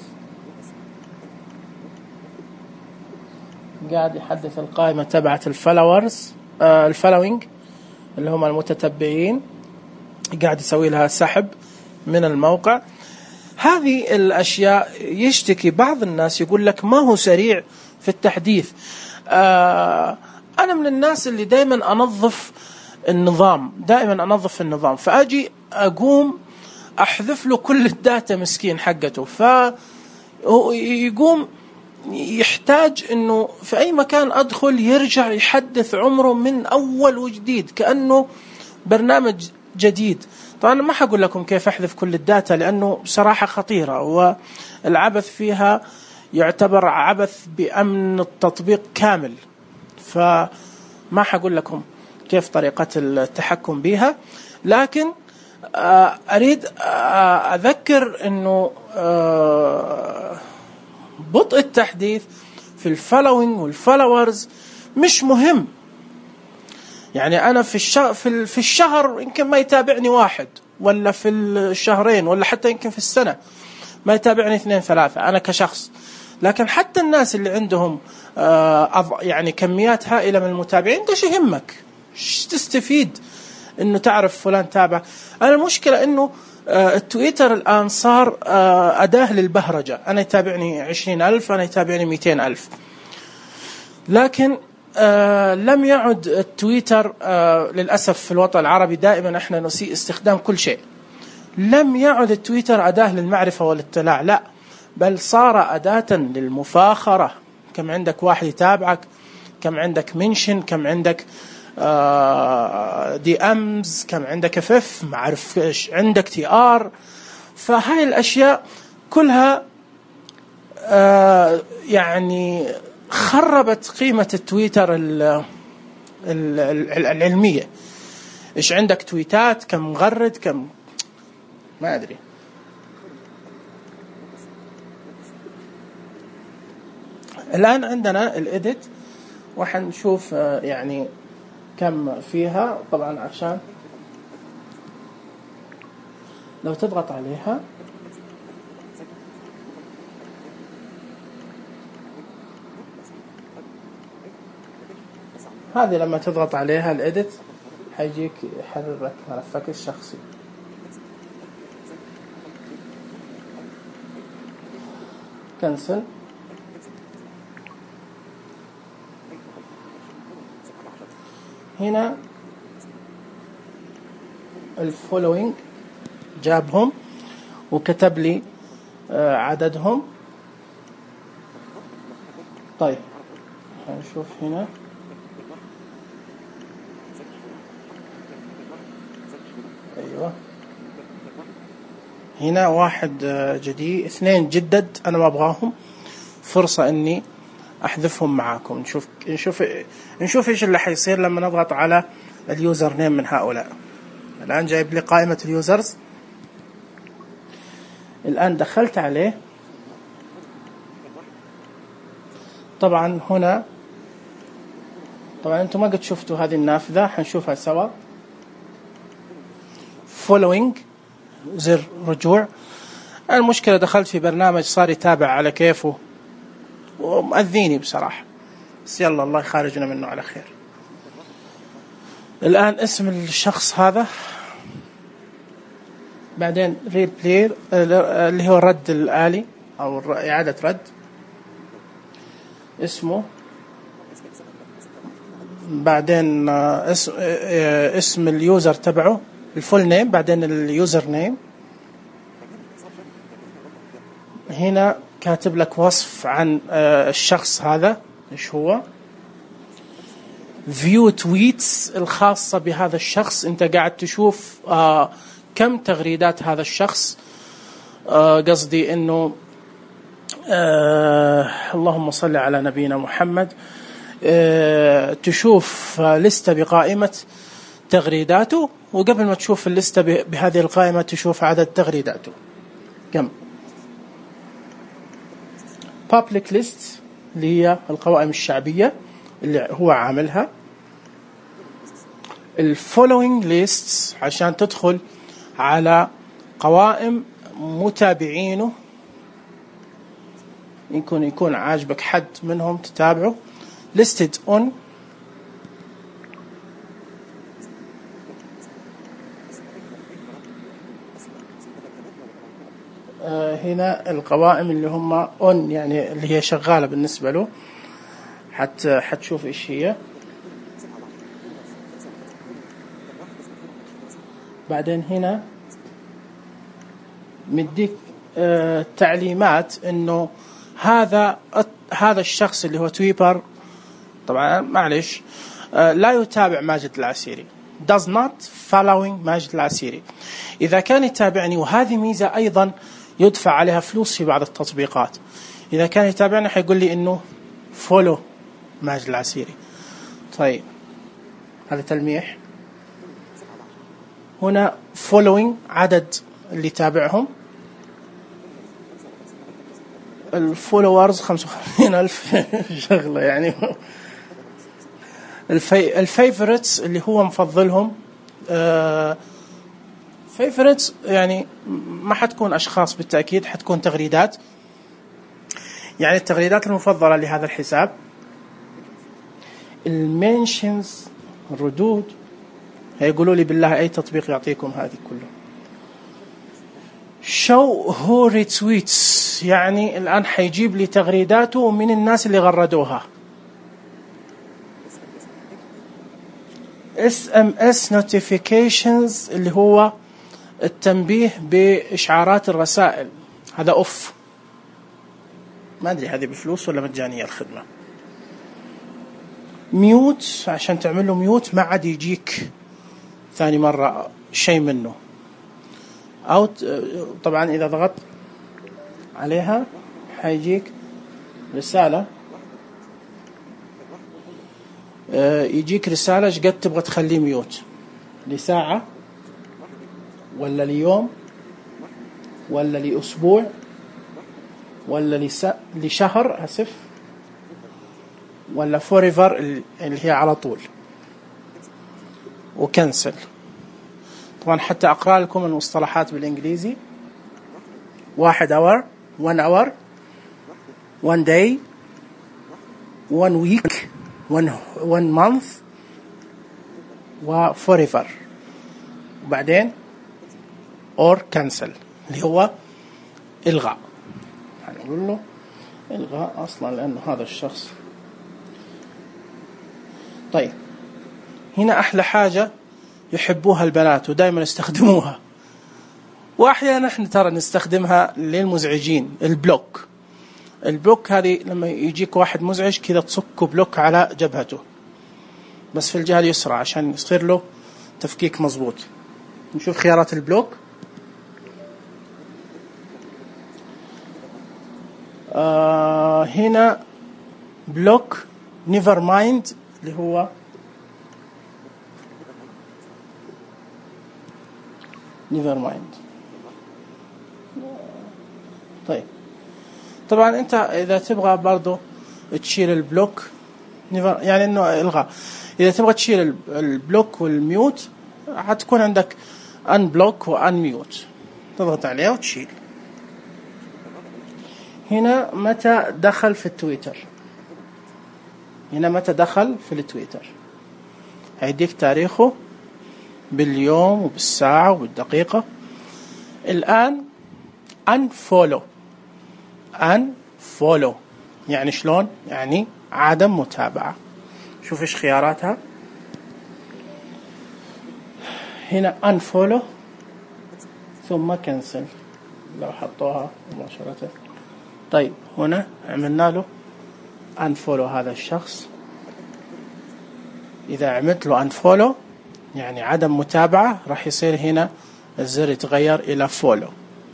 قاعد يحدث القائمة تبعت الفولورز آه الفولوينج اللي هم المتتبعين، قاعد يسوي لها سحب من الموقع. هذه الأشياء يشتكي بعض الناس يقول لك ما هو سريع في التحديث. آه أنا من الناس اللي دائما أنظف النظام، دائما أنظف النظام، فأجي أقوم أحذف له كل الداتا مسكين حقته، فيقوم يحتاج إنه في أي مكان أدخل يرجع يحدث عمره من أول وجديد كأنه برنامج جديد. طبعا ما حقول لكم كيف أحذف كل الداتا لأنه بصراحة خطيرة، والعبث فيها يعتبر عبث بأمن التطبيق كامل، فما حقول لكم كيف طريقة التحكم بها. لكن أريد أذكر أنه بطء التحديث في الفولوينج والفولورز مش مهم. يعني أنا في الشهر في في الشهر يمكن ما يتابعني واحد، ولا في الشهرين، ولا حتى يمكن في السنة ما يتابعني اثنين ثلاثة أنا كشخص. لكن حتى الناس اللي عندهم يعني كميات هائلة من المتابعين، ده شيء يهمك، ايش تستفيد إنه تعرف فلان تابع. أنا المشكلة إنه التويتر الآن صار أداة للبهرجة، أنا يتابعني عشرين ألف، أنا يتابعني مئتين ألف. لكن آه لم يعد التويتر آه للأسف في الوطن العربي دائما احنا نسيء استخدام كل شيء. لم يعد التويتر أداة للمعرفة والاطلاع، لا، بل صار أداة للمفاخرة. كم عندك واحد يتابعك، كم عندك منشن، كم عندك آه دي أمز، كم عندك اف اف، ما أعرف ايش عندك، تي ار. فهاي الأشياء كلها آه يعني خربت قيمة التويتر العلمية. إيش عندك تويتات، كم مغرد، كم ما أدري. الآن عندنا الإيديت وحنشوف يعني كم فيها. طبعا عشان لو تضغط عليها هذه، لما تضغط عليها الإيديت حيجيك يحرر ملفك الشخصي. كنسل. هنا الفولوينج جابهم وكتب لي عددهم. طيب هنشوف هنا. ايوه هنا واحد جديد، اثنين جدد انا ما ابغاهم، فرصة اني احذفهم معاكم. نشوف نشوف نشوف ايش اللي حيصير لما نضغط على اليوزر نيم من هؤلاء. الان جايب لي قائمة اليوزرز. الان دخلت عليه. طبعا هنا طبعا انتم ما قد شفتوا هذه النافذة، حنشوفها سوا. فولوينج، زر رجوع. المشكلة دخلت في برنامج صار يتابع على كيفه ومؤذيني بصراحة، بس يلا الله يخرجنا منه على خير. الآن اسم الشخص هذا، بعدين ريد بلاير اللي هو الرد الآلي أو إعادة رد، اسمه، بعدين اسم, اسم اليوزر تبعه، الفول نيم، بعدين اليوزر نيم. هنا كاتب لك وصف عن الشخص هذا ايش هو. فيو تويتس الخاصة بهذا الشخص، انت قاعد تشوف آه كم تغريدات هذا الشخص. آه قصدي انه آه اللهم صل على نبينا محمد. آه تشوف لستة بقائمة تغريداته، وقبل ما تشوف اللستة بهذه القائمة تشوف عدد تغريداته كم. public list اللي هي القوائم الشعبية اللي هو عاملها. الفولوينج ليستس عشان تدخل على قوائم متابعينه، يكون يكون عاجبك حد منهم تتابعه. listed on، هنا القوائم اللي هم on يعني اللي هي شغالة بالنسبة له، حتى حتشوف إيش هي. بعدين هنا مديك آه تعليمات إنه هذا هذا الشخص اللي هو تويتر، طبعا معلش آه لا يتابع ماجد العسيري، does not following ماجد العسيري. إذا كان يتابعني، وهذه ميزة أيضا يدفع عليها فلوس في بعض التطبيقات، إذا كان يتابعني حيقول لي إنه follow ماجد العسيري. طيب هذا تلميح. هنا following عدد اللي يتابعهم، الفولورز خمسة وخمسين ألف شغلة يعني. الفي الفيفوريتس اللي هو مفضلهم. آه فيفوريتس يعني ما حتكون أشخاص بالتأكيد، حتكون تغريدات، يعني التغريدات المفضلة لهذا الحساب. المنشنز الردود، هيقولوا لي بالله أي تطبيق يعطيكم هذه كله. show who retweets، يعني الآن حيجيب لي تغريداته من الناس اللي غردوها. اس ام اس notifications اللي هو التنبيه بإشعارات الرسائل، هذا اوف. ما ادري هذه بفلوس ولا مجانية الخدمة. ميوت عشان تعمل له ميوت ما عاد يجيك ثاني مرة شيء منه. أو طبعا إذا ضغطت عليها حيجيك رسالة، يجيك رسالة ايش قد تبغى تخليه ميوت، لساعة ولا ليوم ولا لأسبوع ولا لس... لشهر أسف ولا فوريفر اللي هي على طول، وكنسل. طبعا حتى أقرأ لكم المصطلحات بالإنجليزي: واحد اور one hour one day one week one one month و forever، وبعدين or cancel اللي هو إلغاء. هنقول له إلغاء أصلا لأنه هذا الشخص. طيب هنا أحلى حاجة يحبوها البنات ودائما يستخدموها، وأحيانا نحن ترى نستخدمها للمزعجين: البلوك. البلوك هذه لما يجيك واحد مزعج كذا تصك بلوك على جبهته، بس في الجهة اليسرى عشان يصير له تفكيك مظبوط. نشوف خيارات البلوك. آه هنا بلوك نيفر مايند اللي هو نيفر مايند. طيب طبعا انت اذا تبغى برضو تشيل البلوك يعني انه الغاء، اذا تبغى تشيل البلوك والميوت حتكون عندك ان بلوك وان ميوت، تضغط عليه وتشيل. هنا متى دخل في التويتر، هنا متى دخل في التويتر هيديك تاريخه باليوم وبالساعة وبالدقيقة. الآن unfollow unfollow يعني شلون؟ يعني عدم متابعة. شوف ايش خياراتها هنا: unfollow ثم cancel لو حطوها مباشرة. طيب هنا عملنا له unfollow هذا الشخص. إذا عملت له unfollow يعني عدم متابعة، راح يصير هنا الزر يتغير إلى follow.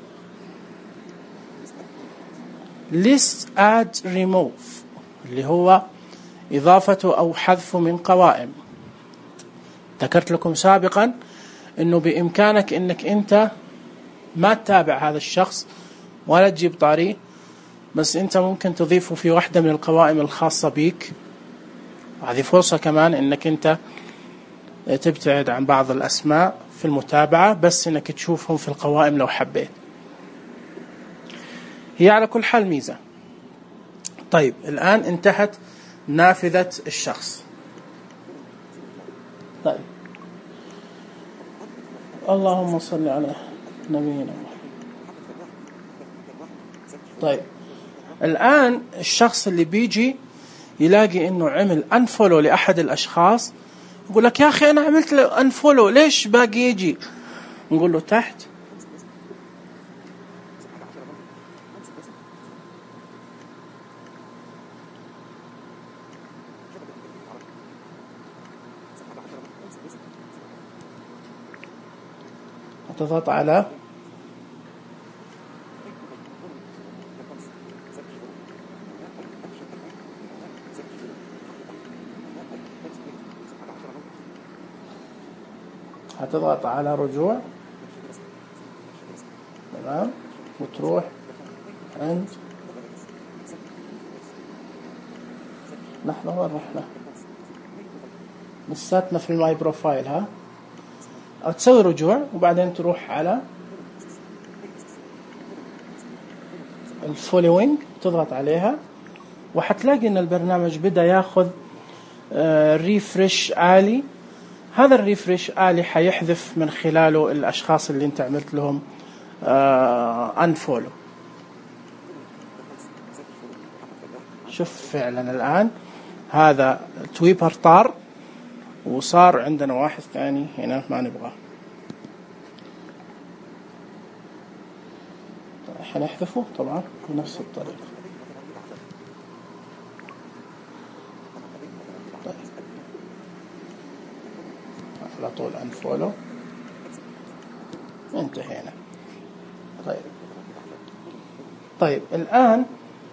list add remove اللي هو إضافته أو حذفه من قوائم. ذكرت لكم سابقا إنه بإمكانك إنك أنت ما تتابع هذا الشخص ولا تجيب طاريه، بس أنت ممكن تضيفه في واحدة من القوائم الخاصة بيك. هذه فرصة كمان إنك أنت تبتعد عن بعض الأسماء في المتابعة، بس إنك تشوفهم في القوائم لو حبيت. هي على كل حال ميزة. طيب الآن انتهت نافذة الشخص. طيب اللهم صل على نبينا محمد. طيب الآن الشخص اللي بيجي يلاقي إنه عمل أنفولو لأحد الأشخاص، يقول لك يا أخي أنا عملت له أنفولو ليش باقي يجي؟ نقول له تحت تضغط على هتضغط على رجوع، تمام، وتروح عند نحن وين رحنا؟ لساتنا في الماي بروفايل. ها أو تسوي رجوع وبعدين تروح على الفولوينج، تضغط عليها وحتلاقي ان البرنامج بدأ ياخذ ريفرش آلي. هذا الريفرش آلي حيحذف من خلاله الأشخاص اللي انت عملت لهم أنفولو. شوف فعلا الآن هذا تويبر طار وصار عندنا واحد ثاني هنا ما نبغاه. حنحذفه طبعا بنفس الطريقة. طيب على طول unfollow. انتهينا. طيب طيب الآن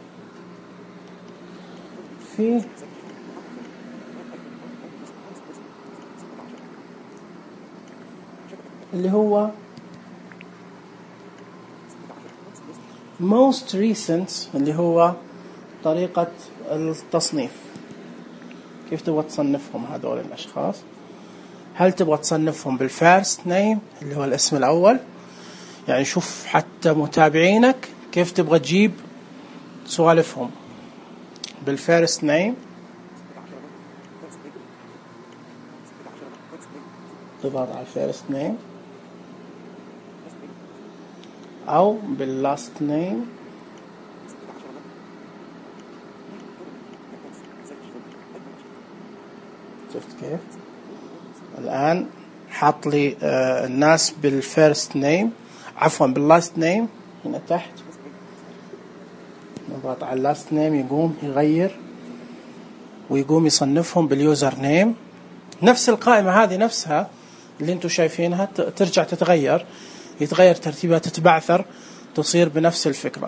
في اللي هو most recent اللي هو طريقة التصنيف. كيف تبغى تصنفهم هذول الأشخاص؟ هل تبغى تصنفهم بالفيرست نيم اللي هو الاسم الأول؟ يعني شوف حتى متابعينك كيف تبغى تجيب سوالفهم بالفيرست نيم، تضغط على الفيرست نيم أو باللاست نيم. شفت كيف؟ الآن حاط لي آه الناس بالفيرست نيم، عفوا باللاست نيم هنا تحت. نضغط على اللاست نيم يقوم يغير ويقوم يصنفهم باليوزر نيم. نفس القائمة هذه نفسها اللي انتم شايفينها ترجع تتغير، يتغير ترتيبها، تتبعثر، تصير بنفس الفكرة.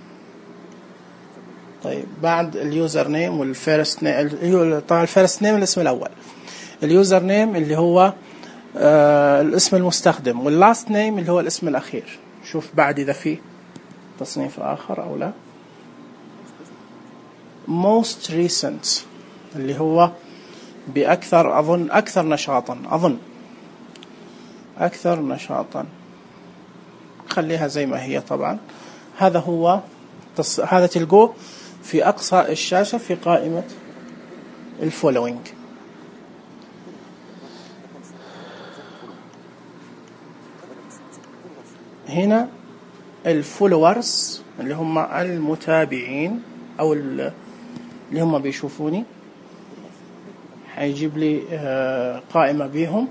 طيب بعد اليوزر نيم والفيرست نيم، طبعا الفيرست نيم الاسم الأول، اليوزر نيم اللي هو آه الاسم المستخدم، واللاست نيم اللي هو الاسم الأخير. شوف بعد إذا في تصنيف آخر أو لا. most recent اللي هو بأكثر، أظن أكثر نشاطا، أظن أكثر نشاطا. خليها زي ما هي طبعا. هذا هو تص... هذا تلقوه في أقصى الشاشة في قائمة الفولوينج. هنا الفولورز اللي هم المتابعين أو اللي هم بيشوفوني، حيجيب لي قائمة بيهم.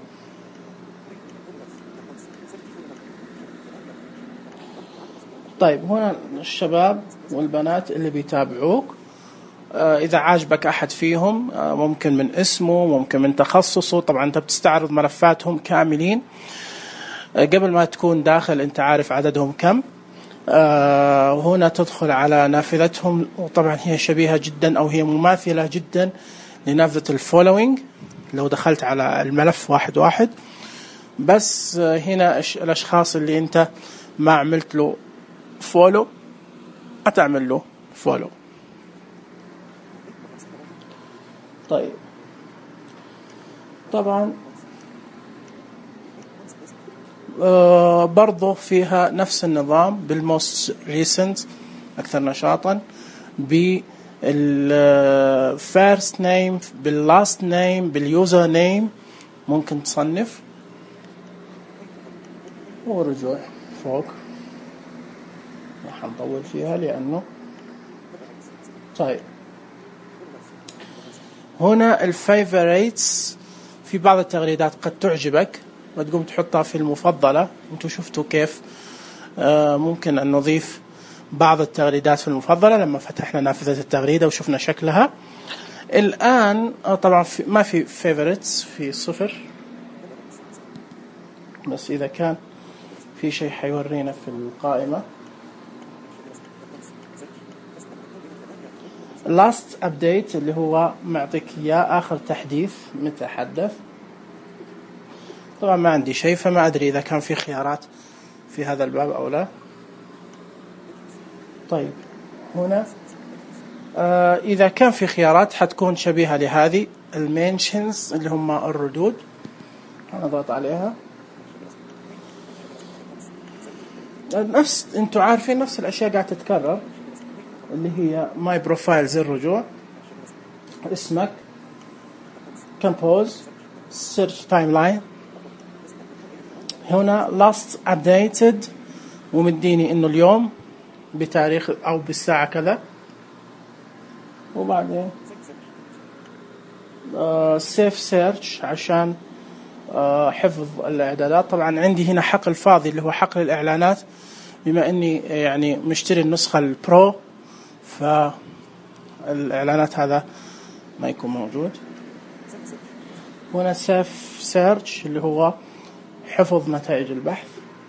طيب هنا الشباب والبنات اللي بيتابعوك، إذا عاجبك أحد فيهم ممكن من اسمه، ممكن من تخصصه. طبعا أنت بتستعرض ملفاتهم كاملين قبل ما تكون داخل أنت عارف عددهم كم. وهنا تدخل على نافذتهم، وطبعا هي شبيهة جدا أو هي مماثلة جدا لنافذة الفولوينج لو دخلت على الملف واحد واحد. بس هنا الأشخاص اللي أنت ما عملت له فولو هتعمل له فولو. طيب طبعا آه برضو فيها نفس النظام بالموست ريسنت أكثر نشاطا، بالفيرست نيم، باللاست نيم، باليوزر نيم ممكن تصنف. ورجوع فوق راح نطول فيها لأنه طيب. هنا الفيفوريتس، في بعض التغريدات قد تعجبك وتقوم تحطها في المفضلة. انتوا شفتوا كيف آه ممكن أن نضيف بعض التغريدات في المفضلة لما فتحنا نافذة التغريدة وشفنا شكلها. الآن طبعا في ما في فيفوريتس، في صفر، بس إذا كان في شيء حيورينا في القائمة. last update اللي هو معطيك إياه آخر تحديث متى حدث. طبعا ما عندي شيء فما أدري إذا كان في خيارات في هذا الباب أو لا. طيب هنا آه إذا كان في خيارات حتكون شبيهة لهذه المنشنز اللي هم الردود. نضغط عليها، نفس انتوا عارفين نفس الأشياء قاعدة تتكرر، اللي هي ماي بروفايل زر رجوع، اسمك، كمبوز، سيرش تايم لاين. هنا لاست ابديتد ومديني انه اليوم بتاريخ او بالساعة كذا. وبعدين سيف سيرش عشان آه حفظ الإعدادات. طبعا عندي هنا حقل فاضي اللي هو حقل الإعلانات، بما أني يعني مشتري النسخة البرو فالإعلانات هذا ما يكون موجود. هنا سيف سيرش اللي هو حفظ نتائج البحث،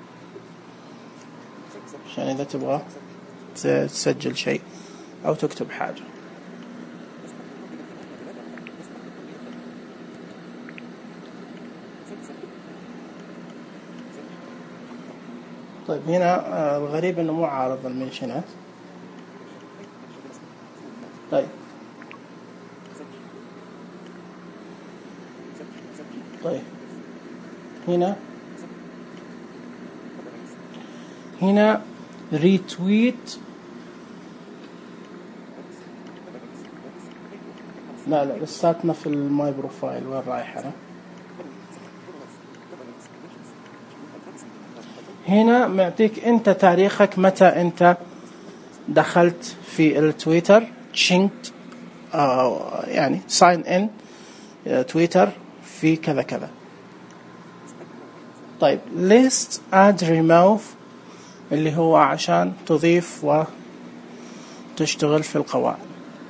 عشان إذا تبغى تسجل شيء أو تكتب حاجة. طيب هنا الغريب إنه مو عارض المنشنات. طيب طيب هنا هنا ريتويت، لا لا لساتنا في الماي بروفايل، وين رايح أنا؟ هنا معطيك أنت تاريخك متى أنت دخلت في التويتر، تشينكت آه يعني ساين إن تويتر في كذا كذا. طيب list add remove اللي هو عشان تضيف وتشتغل في القوائم.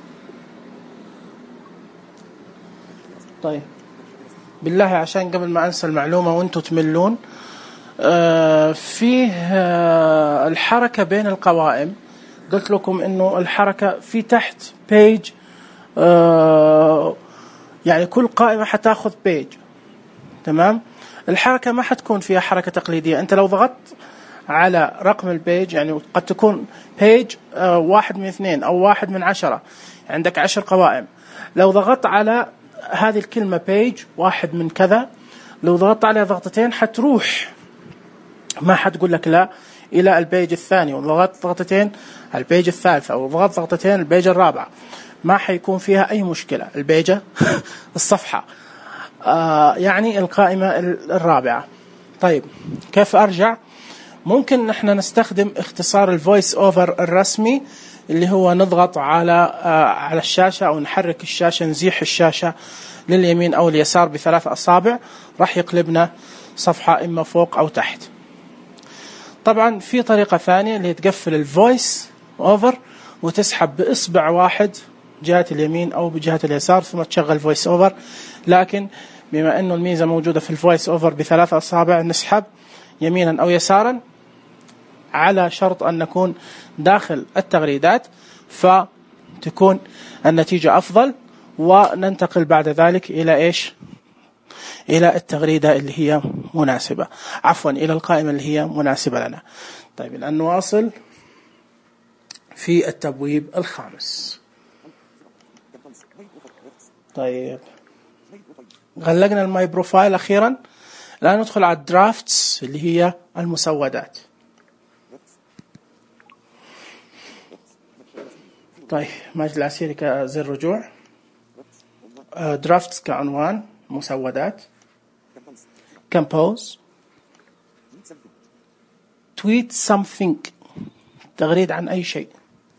طيب بالله عشان قبل ما أنسى المعلومة وأنتوا تملون، آه فيه آه الحركة بين القوائم. قلت لكم إنه الحركة في تحت page، آه يعني كل قائمة حتاخذ page، تمام؟ الحركة ما حتكون فيها حركة تقليدية. أنت لو ضغطت على رقم البيج، يعني قد تكون بيج آه واحد من اثنين أو واحد من عشرة، عندك عشر قوائم. لو ضغطت على هذه الكلمة بيج واحد من كذا، لو ضغطت عليها ضغطتين حتروح، ما حتقول لك لا، إلى البيج الثاني، وضغطت ضغطتين على البيج الثالث، أو ضغطت ضغطتين البيج الرابع، ما حيكون فيها أي مشكلة. البيجة الصفحة آه يعني القائمة الرابعة. طيب كيف أرجع؟ ممكن نحن نستخدم اختصار الفويس اوفر الرسمي، اللي هو نضغط على آه على الشاشة أو نحرك الشاشة، نزيح الشاشة لليمين أو اليسار بثلاث أصابع، راح يقلبنا صفحة إما فوق أو تحت. طبعا في طريقة ثانية اللي تقفل الفويس اوفر وتسحب بإصبع واحد جهة اليمين أو بجهة اليسار ثم تشغل فويس اوفر. لكن بما أنه الميزة موجودة في الفويس اوفر بثلاث أصابع، نسحب يمينا أو يسارا على شرط أن نكون داخل التغريدات، فتكون النتيجة أفضل، وننتقل بعد ذلك إلى إيش؟ إلى التغريدة اللي هي مناسبة، عفوا إلى القائمة اللي هي مناسبة لنا. طيب الآن نواصل في التبويب الخامس. طيب غلقنا الماي بروفايل أخيرا، الآن ندخل على الدرافتس اللي هي المسودات. طيب ماجد العسيري كزر رجوع، درافتس كعنوان، مسودات، compose، tweet something، تغريد عن أي شيء،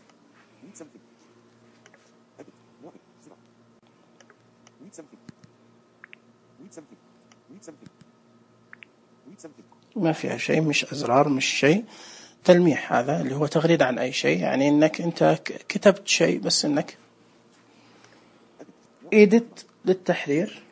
ما فيها شيء، مش أزرار، مش شيء، تلميح، هذا اللي هو تغريد عن أي شيء، يعني إنك أنت كتبت شيء بس إنك edit للتحرير،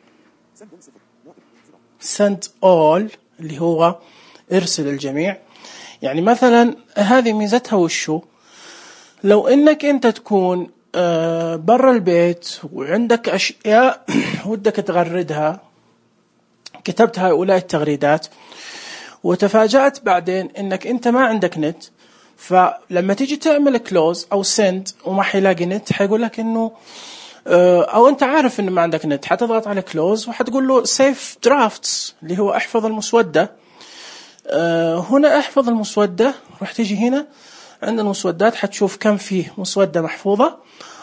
send all اللي هو ارسل الجميع. يعني مثلا هذه ميزتها وشو، لو إنك أنت تكون برا البيت وعندك أشياء ودك تغردها، كتبت هؤلاء التغريدات وتفاجأت بعدين إنك أنت ما عندك نت، فلما تيجي تعمل كلوز أو سند وما حيلاقي نت، حيقول لك إنه أو أنت عارف إنه ما عندك نت، حتضغط على كلوز وحتقول له سيف درافتس اللي هو احفظ المسودة. هنا احفظ المسودة، راح تيجي هنا عند المسودات حتشوف كم فيه مسودة محفوظة،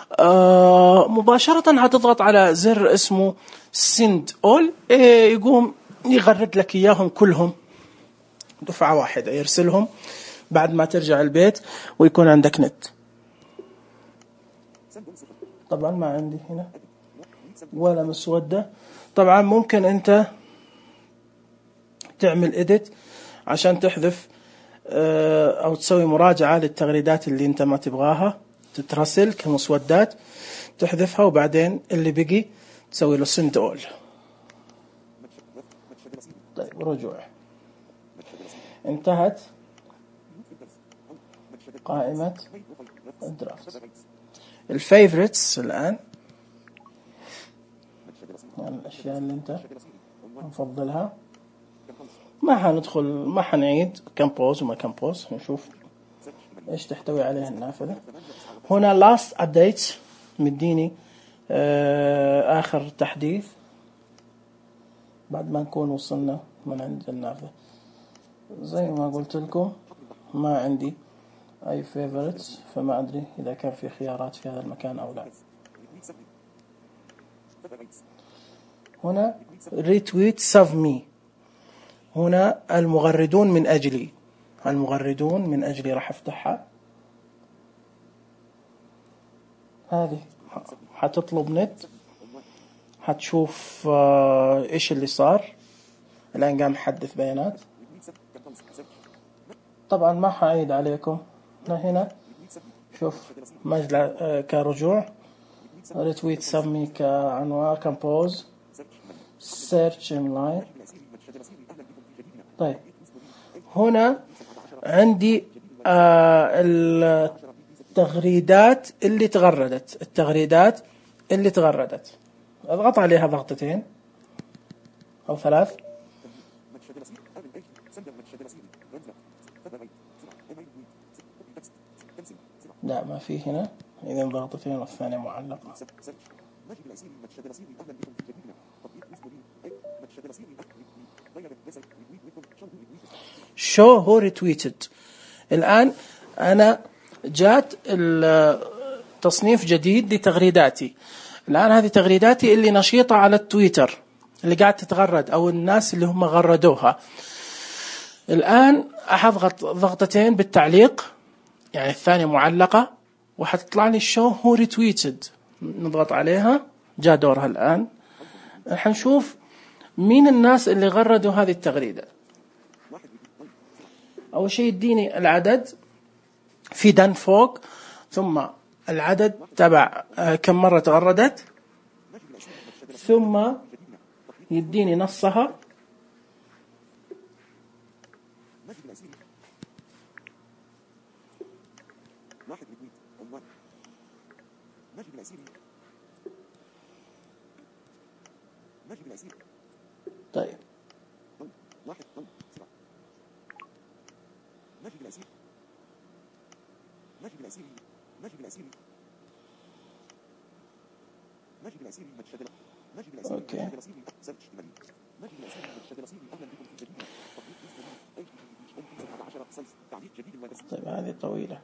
مباشرة هتضغط على زر اسمه send all، يقوم يغرد لك إياهم كلهم دفعة واحدة، يرسلهم بعد ما ترجع البيت ويكون عندك نت. طبعا ما عندي هنا ولا مسودة. طبعا ممكن أنت تعمل إديت عشان تحذف أو تسوي مراجعة للتغريدات اللي أنت ما تبغاها تترسل كمسودات، تحذفها وبعدين اللي بقي تسوي له سند أول. طيب رجوع، انتهت قائمة الدرافت. الفيفوريتس الآن يعني الأشياء اللي أنت نفضلها، ما حندخل ما حنعيد كمبوز وما كمبوز، نشوف إيش تحتوي عليه النافذة. هنا last update مديني آه آخر تحديث بعد ما نكون وصلنا من عند النافذة. زي ما قلت لكم ما عندي أي فيفوريتس، فما أدري إذا كان في خيارات في هذا المكان أو لا. هنا ريتويت ساف مي، هنا المغردون من أجلي، المغردون من أجلي راح أفتحها. هذه حتطلب نت، حتشوف آه إيش اللي صار. الآن قام حدث بيانات. طبعا ما حأعيد عليكم. هنا شوف مجلة آه كرجوع، ريتويت سمي كعنوان كمبوز سيرش انلاين. طيب هنا عندي آه التغريدات اللي تغردت، التغريدات اللي تغردت اضغط عليها ضغطتين أو ثلاث. لا ما في هنا، إذا ضغطتين والثانية معلقة. شو هو ريتويتد. الآن أنا جات التصنيف جديد لتغريداتي. الآن هذه تغريداتي اللي نشيطة على التويتر، اللي قاعد تتغرد أو الناس اللي هم غردوها. الآن أضغط ضغطتين بالتعليق، يعني الثانية معلقة، وحتطلع لي شو هو ريتويتد. نضغط عليها، جاء دورها الآن. حنشوف مين الناس اللي غردوا هذه التغريدة. أول شيء يديني العدد في دن فوق، ثم العدد تبع كم مرة تغردت، ثم يديني نصها، طيب اوكي. طيب هذه طويلة.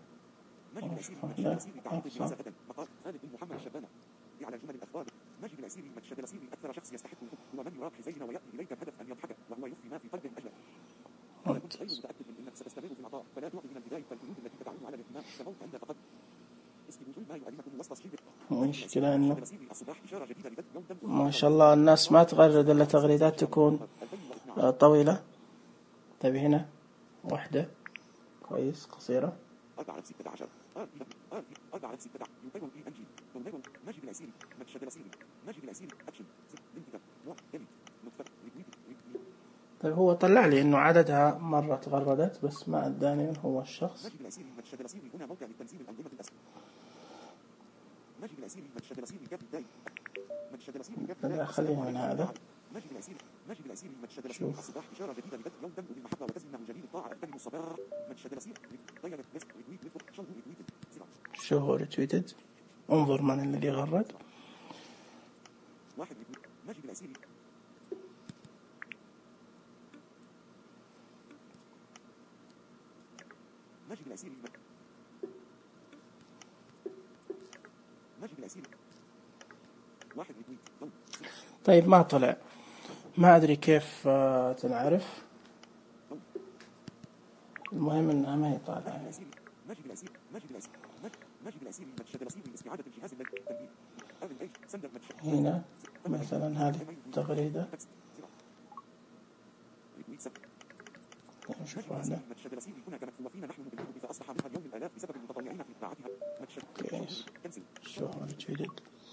على جمل الأخبار ماجد العسيري مشهد العسيري أكثر شخص يستحق الحب هو من يراك حزين ويأتي إليك الهدف أن يضحك وهو يخفي ما في قلبه أجله. أنا كنت غير متأكد من أنك ستستمر في العطاء فلا تعطي من البداية فالقيود التي تدعون على الاهتمام كموت عند فقد اسكبوا ما يؤلمكم وسط صحيبك. المشكلة إنه ما شاء الله الناس ما تغرد إلا تغريدات تكون طويلة. طيب هنا واحدة كويس قصيرة. أربعة ستة عشر أربعة ستة يمكن إي إن جي تنظر ماجد العسيري مشهد العسيري ماجد العسيري أكشن بنتك وكلي نطفة ريتويت. طيب هو طلع لي إنه عددها مرة تغردت بس ما أداني من هو الشخص. ماجد العسيري مشهد العسيري هنا موقع لتنزيل الأنظمة الأسفل. ماجد العسيري مشهد العسيري كاف الداي مشهد العسيري كاف الداي. خلينا من هذا. ماجد العسيري ماجد العسيري مشهد العسيري الصباح إشارة جديدة لبدء يوم دم بالمحطة وتزمنه جليل الطاعة أكتب الصباح مشهد العسيري ضيّر بس ريتويت شو هو ريتويتد شو هو ريتويتد. انظر من الذي غرد. واحد ريتويت ماجد العسيري ماجد العسيري ماجد العسيري واحد ريتويت. طيب ما طلع، ما أدري كيف تنعرف. المهم إنها ما هي طالعة. هنا مثلا هذه التغريدة نشوف واحدة كويس شو جديد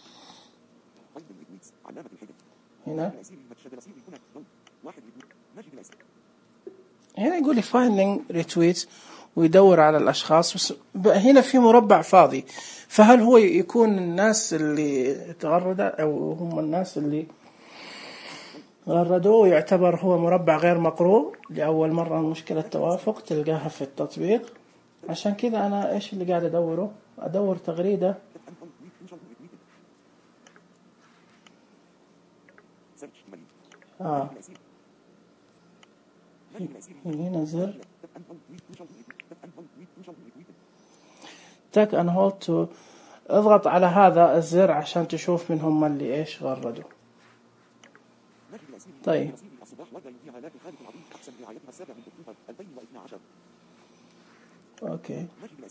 هنا هنا يقول لي finding retweets ويدور على الأشخاص، بس هنا في مربع فاضي، فهل هو يكون الناس اللي تغردوا أو هم الناس اللي غردوه ويعتبر هو مربع غير مقروء لأول مرة؟ مشكلة توافق تلقاها في التطبيق. عشان كذا أنا إيش اللي قاعد أدوره؟ أدور تغريدة آه هنا زر تك أن هولد تو، اضغط على هذا الزر عشان تشوف من هم اللي إيش غردوا. طيب اوكي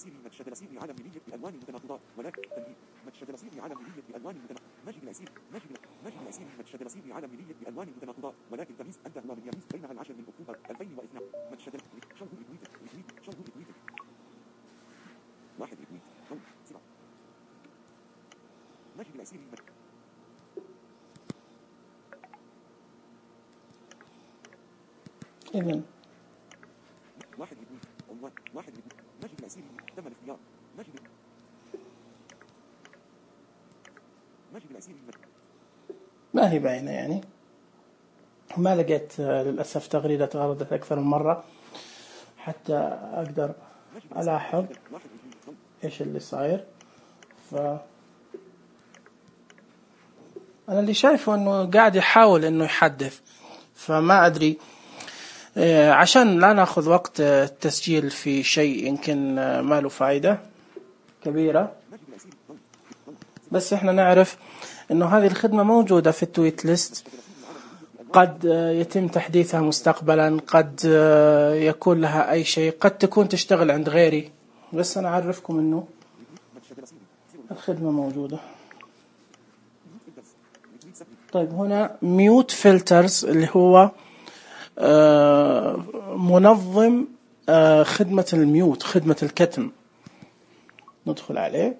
إذن ما هي باينة يعني، ما لقيت للأسف تغريدة غردت أكثر من مرة حتى أقدر ألاحظ إيش اللي صاير. ف أنا اللي شايفه إنه قاعد يحاول إنه يحدث، فما أدري عشان لا نأخذ وقت التسجيل في شيء يمكن ما له فائدة كبيرة، بس إحنا نعرف إنه هذه الخدمة موجودة في التويت ليست، قد يتم تحديثها مستقبلا، قد يكون لها أي شيء، قد تكون تشتغل عند غيري، بس أنا أعرفكم إنه الخدمة موجودة. طيب هنا ميوت فلترز اللي هو منظم خدمة الميوت، خدمة الكتم، ندخل عليه.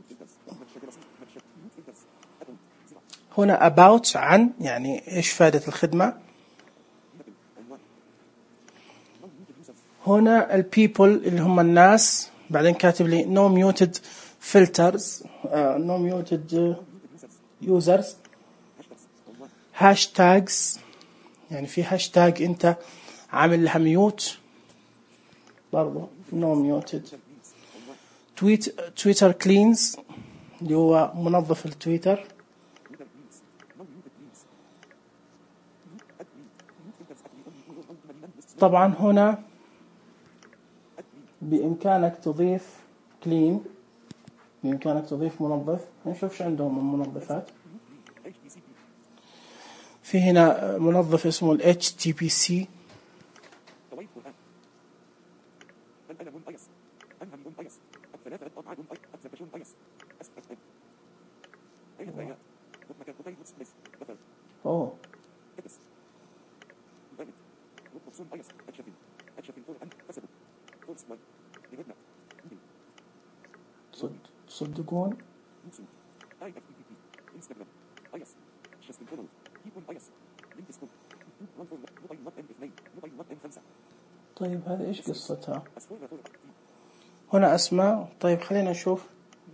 هنا about عن، يعني إيش فائدة الخدمة. هنا ال people اللي هم الناس، بعدين كاتب لي no muted filters uh, no muted users hashtags، يعني في هاشتاج أنت عامل لها ميوت برضو no muted. tweet Twitter cleans اللي هو منظف التويتر. طبعا هنا بإمكانك تضيف clean، بإمكانك تضيف منظف. نشوف شو عندهم من منظفات. في هنا منظف اسمه ال إتش تي بي سي. أوه تصدقون طيب هذا إيش قصتها؟ هنا أسماء. طيب خلينا نشوف.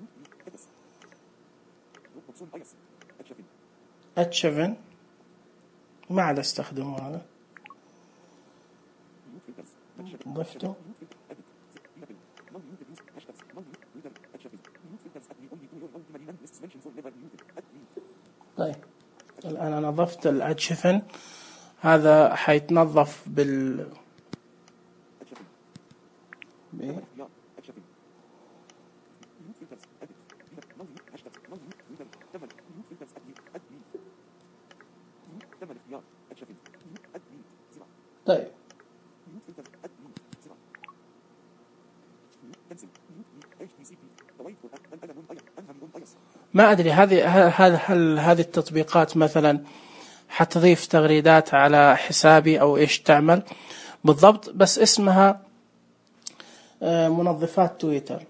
إتش سفن ما عاد استخدمه هذا، ضفته. طيب الآن أنا ضفت الأتشفن، هذا حيتنظف بال بإيه؟ طيب ما أدري هذه هل هل هذه التطبيقات مثلا حتضيف تغريدات على حسابي أو إيش تعمل بالضبط، بس اسمها منظفات تويتر.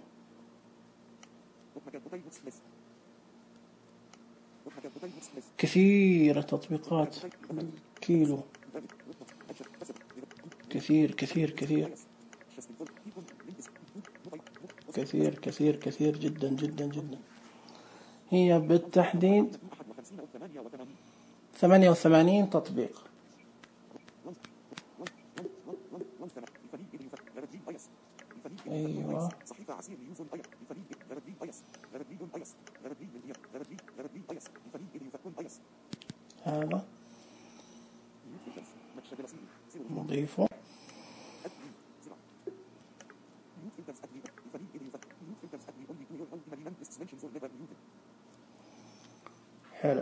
كثير تطبيقات كيلو، كثير كثير كثير كثير كثير كثير جدا جدا جدا. هي بالتحديد ثمانية وثمانين تطبيق. أيوة هذا نضيفه. حلو.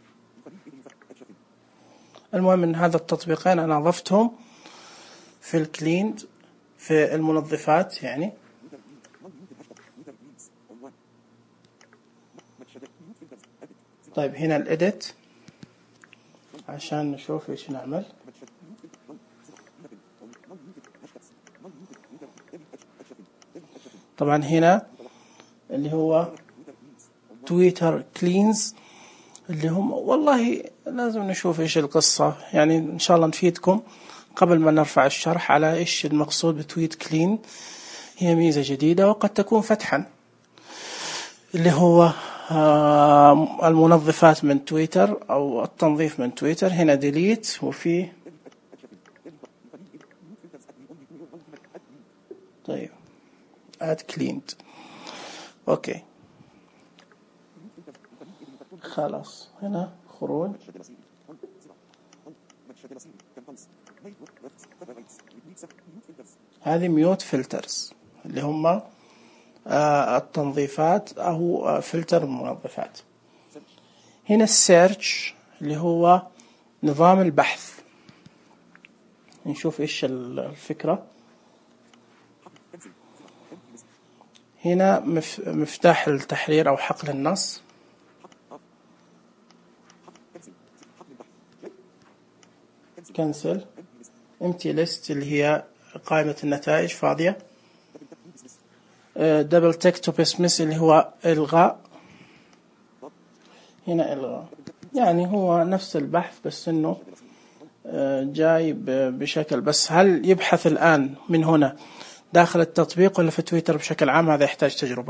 المهم ان هذا التطبيقين انا اضفتهم في الكليند في المنظفات يعني. طيب هنا الإديت عشان نشوف ايش نعمل. طبعا هنا اللي هو تويتر كلينز اللي هم والله لازم نشوف ايش القصة يعني، ان شاء الله نفيدكم قبل ما نرفع الشرح على ايش المقصود بتويت كلين. هي ميزة جديدة وقد تكون فتحا اللي هو المنظفات من تويتر او التنظيف من تويتر. هنا ديليت وفي طيب اد كليند. اوكي خلاص هنا خروج. هذه ميوت فلترز اللي هم التنظيفات أو فلتر المنظفات. هنا السيرش اللي هو نظام البحث. نشوف إيش الفكرة. هنا مفتاح التحرير أو حقل النص. كنسل. empty list اللي هي قائمة النتائج فاضية. دبل تك تو بسمس اللي هو إلغاء. هنا إلغاء يعني هو نفس البحث بس إنه جاي بشكل، بس هل يبحث الآن من هنا داخل التطبيق ولا في تويتر بشكل عام؟ هذا يحتاج تجربة.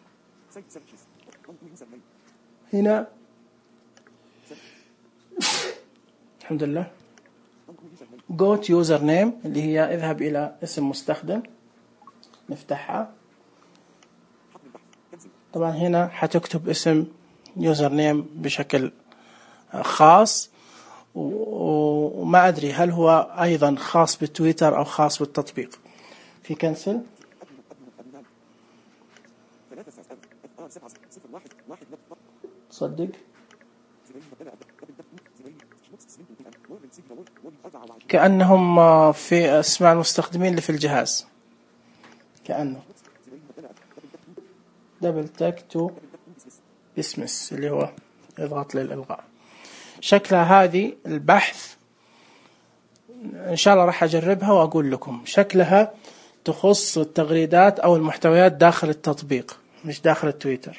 هنا الحمد لله go to user name اللي هي اذهب إلى اسم مستخدم. نفتحها. طبعا هنا حتكتب اسم user name بشكل خاص وما أدري هل هو أيضا خاص بالتويتر أو خاص بالتطبيق. في كنسل. صدق كأنهم في اسماء المستخدمين اللي في الجهاز كأنه دبل تك تو بسمس اللي هو اضغط للإلغاء. شكلها هذه البحث إن شاء الله راح أجربها وأقول لكم. شكلها تخص التغريدات أو المحتويات داخل التطبيق مش داخل التويتر.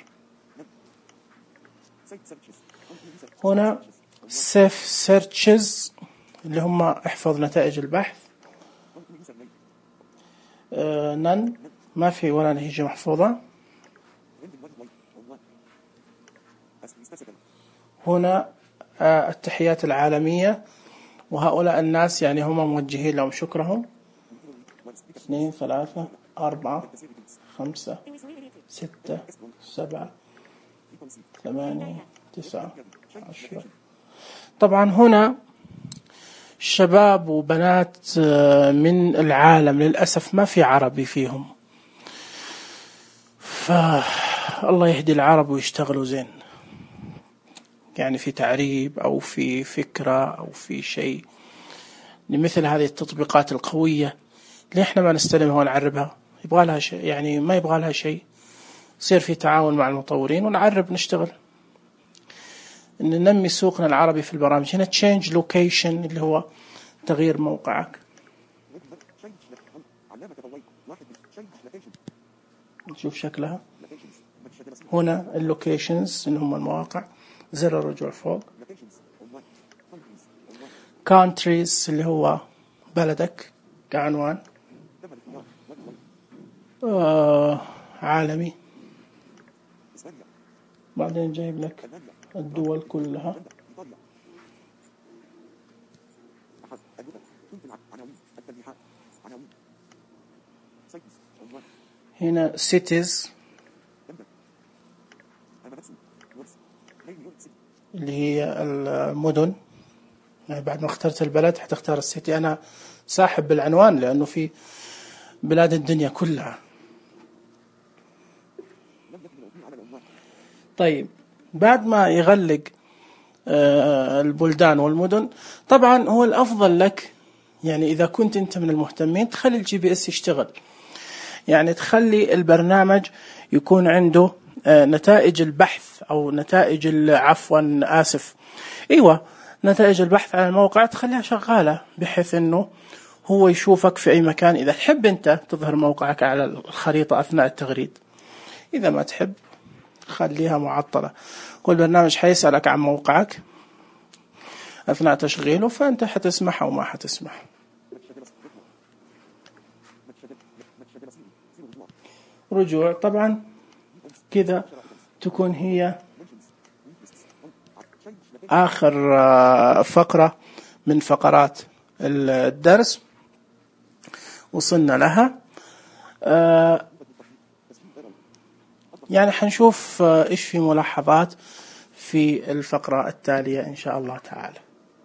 هنا سيف سيرتشز اللي هم احفظ نتائج البحث. آه نن ما في ولا نتيجة محفوظة. هنا آه التحيات العالمية وهؤلاء الناس يعني هم موجهين لهم شكرهم. اثنين ثلاثة أربعة خمسة ستة سبعة ثمانية تسعة عشرة. طبعا هنا شباب وبنات من العالم للأسف ما في عربي فيهم، فالله يهدي العرب ويشتغلوا زين يعني في تعريب أو في فكرة أو في شيء لمثل هذه التطبيقات القوية اللي احنا ما نستلمها ونعربها. يبغى لها شيء يعني ما يبغى لها شيء يصير في تعاون مع المطورين ونعرب نشتغل إن ننمي سوقنا العربي في البرامج. هنا change location اللي هو تغيير موقعك. نشوف شكلها هنا اللوكيشنز اللي هم المواقع، زر الرجوع فوق. countries اللي هو بلدك كعنوان. آه عالمي، بعدين جايب لك الدول كلها. هنا cities اللي هي المدن، يعني بعد ما اخترت البلد حتختار السيتي. أنا ساحب بالعنوان لأنه في بلاد الدنيا كلها. طيب بعد ما يغلق البلدان والمدن، طبعا هو الأفضل لك يعني إذا كنت أنت من المهتمين تخلي الجي بي اس يشتغل، يعني تخلي البرنامج يكون عنده نتائج البحث أو نتائج عفوا آسف أيوة نتائج البحث على الموقع تخليها شغالة، بحيث أنه هو يشوفك في أي مكان. إذا تحب أنت تظهر موقعك على الخريطة أثناء التغريد، إذا ما تحب خليها معطلة. والبرنامج حيسألك عن موقعك أثناء تشغيله، فأنت حتسمح أو ما حتسمح. رجوع طبعا كذا تكون هي آخر فقرة من فقرات الدرس وصلنا لها. يعني حنشوف إيش في ملاحظات في الفقرة التالية إن شاء الله تعالى،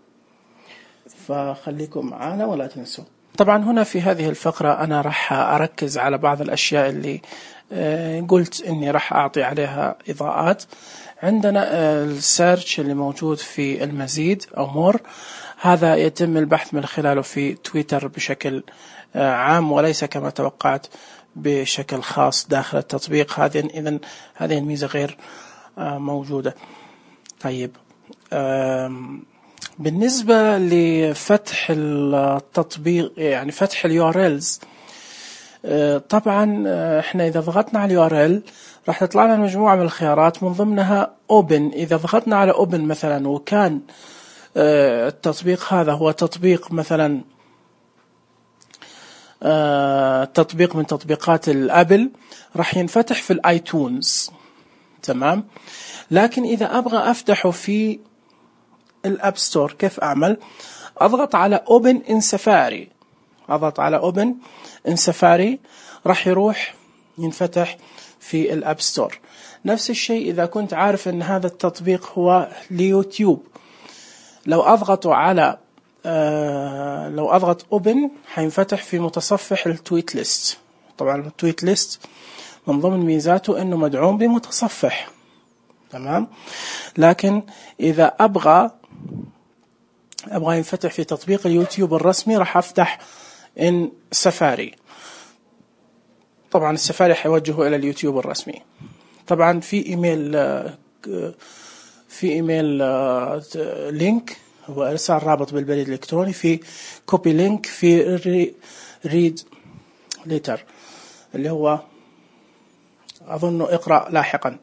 فخليكم معنا ولا تنسوا. طبعا هنا في هذه الفقرة أنا راح أركز على بعض الأشياء اللي قلت إني راح أعطي عليها إضاءات. عندنا السيرش اللي موجود في المزيد أو مور، هذا يتم البحث من خلاله في تويتر بشكل عام وليس كما توقعت بشكل خاص داخل التطبيق. هذه إذن هذه الميزة غير موجودة. طيب بالنسبة لفتح التطبيق يعني فتح اليو ار إلز، طبعا احنا إذا ضغطنا على اليو ار إل راح تطلع لنا مجموعة من الخيارات من ضمنها open. إذا ضغطنا على open مثلا وكان التطبيق هذا هو تطبيق مثلا تطبيق من تطبيقات الأبل راح ينفتح في الآيتونز، تمام. لكن إذا أبغى أفتحه في الأب ستور كيف أعمل؟ أضغط على open in safari، أضغط على open in safari راح يروح ينفتح في الأب ستور. نفس الشيء إذا كنت عارف أن هذا التطبيق هو ليوتيوب، لو أضغط على آه لو أضغط open حينفتح في متصفح التويت ليست. طبعا التويت ليست من ضمن ميزاته أنه مدعوم بمتصفح، تمام. لكن إذا أبغى أبغى ينفتح في تطبيق اليوتيوب الرسمي راح أفتح إن سفاري. طبعا السفاري حيوجهه إلى اليوتيوب الرسمي. طبعا في إيميل في إيميل لينك هو إرسال رابط بالبريد الإلكتروني، في كوبي لينك، في ريد ليتر اللي هو أظن اقرأ لاحقا،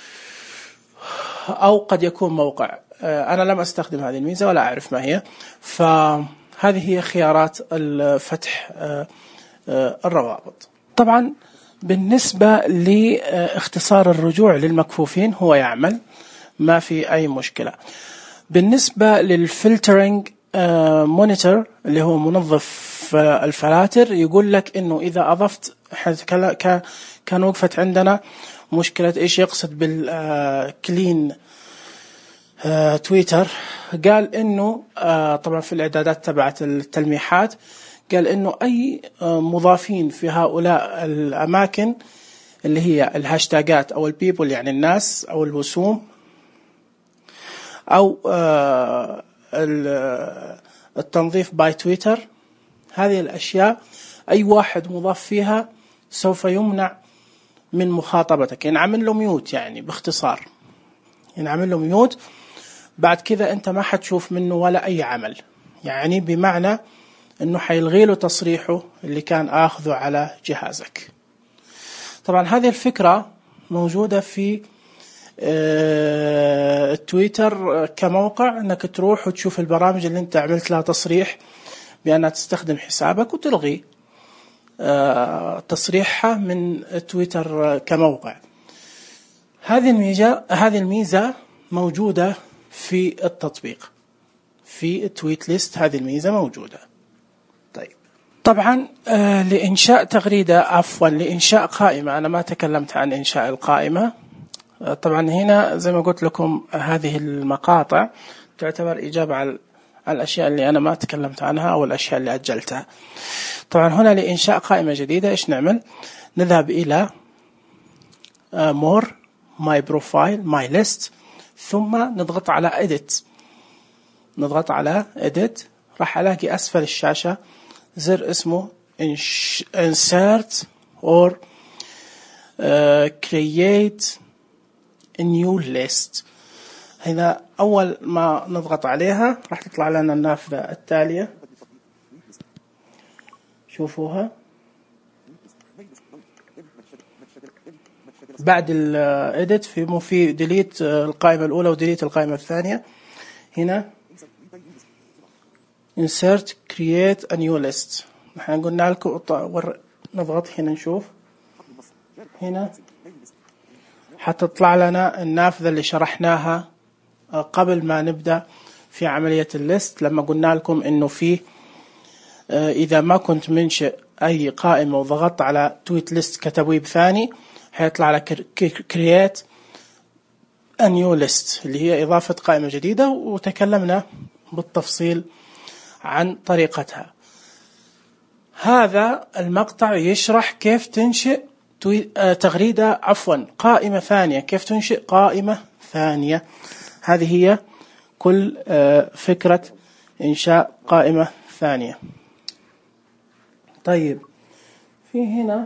أو قد يكون موقع. أنا لم أستخدم هذه الميزة ولا أعرف ما هي. فهذه هي خيارات الفتح الروابط. طبعا بالنسبة لاختصار الرجوع للمكفوفين هو يعمل، ما في أي مشكلة. بالنسبة للفلترنج مونيتور اللي هو منظف الفلاتر، يقول لك إنه إذا أضفت كان وقفت عندنا مشكلة إيش يقصد بالكلين تويتر. قال إنه طبعا في الإعدادات تبعت التلميحات قال إنه أي مضافين في هؤلاء الأماكن اللي هي الهاشتاجات أو البيبل يعني الناس أو الوسوم أو التنظيف باي تويتر، هذه الأشياء أي واحد مضاف فيها سوف يمنع من مخاطبتك، ينعمل له ميوت، يعني باختصار ينعمل له ميوت. بعد كذا أنت ما حتشوف منه ولا أي عمل، يعني بمعنى أنه حيلغي له تصريحه اللي كان آخذه على جهازك. طبعا هذه الفكرة موجودة في التويتر كموقع، أنك تروح وتشوف البرامج اللي أنت عملت لها تصريح بأنها تستخدم حسابك وتلغي تصريحها من تويتر كموقع. هذه الميزة هذه الميزة موجودة في التطبيق، في التويت ليست هذه الميزة موجودة. طيب طبعا لإنشاء تغريدة عفوا لإنشاء قائمة، أنا ما تكلمت عن إنشاء القائمة. طبعا هنا زي ما قلت لكم هذه المقاطع تعتبر إجابة على الأشياء اللي أنا ما تكلمت عنها أو الأشياء اللي أجلتها. طبعا هنا لإنشاء قائمة جديدة إيش نعمل؟ نذهب إلى more my profile my list، ثم نضغط على edit. نضغط على edit راح ألاقي أسفل الشاشة زر اسمه insert or create a new list. هنا أول ما نضغط عليها راح تطلع لنا النافذة التالية، شوفوها. بعد الإيديت في مو في ديليت القائمة الأولى وديليت القائمة الثانية. هنا insert create a new list. نحن قلنا لكم نضغط هنا نشوف، هنا حتطلع لنا النافذة اللي شرحناها قبل ما نبدأ في عملية الليست، لما قلنا لكم إنه في إذا ما كنت منشئ أي قائمة وضغطت على تويت ليست كتبويب ثاني حيطلع لك create a new list اللي هي إضافة قائمة جديدة، وتكلمنا بالتفصيل عن طريقتها. هذا المقطع يشرح كيف تنشئ تغريدة عفوا قائمة ثانية، كيف تنشئ قائمة ثانية. هذه هي كل فكرة إنشاء قائمة ثانية. طيب في هنا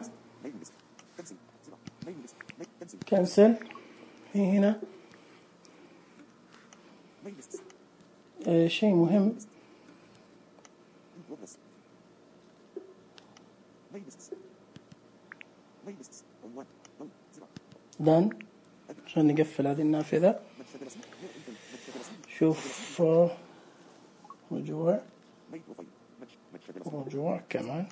كنسل، في هنا شيء مهم دان عشان نقفل هذه النافذة. شوف رجوع رجوع كمان،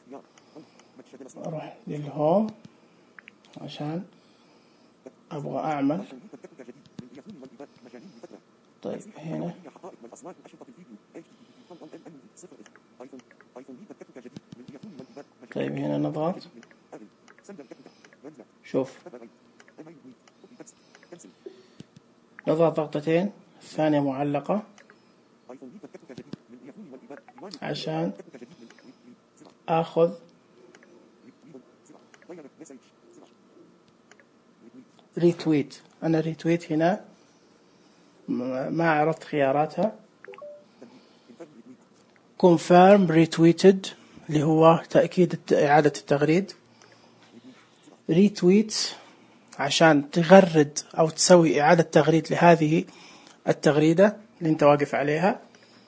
أروح للهوم عشان أبغى أعمل. طيب هنا طيب هنا نضغط، شوف نضغط ضغطتين، الثانية معلقة عشان أخذ ريتويت. أنا ريتويت هنا ما عرفت خياراتها. confirm retweeted اللي هو تأكيد إعادة التغريد، ريتويت عشان تغرد أو تسوي إعادة تغريد لهذه التغريدة اللي أنت واقف عليها،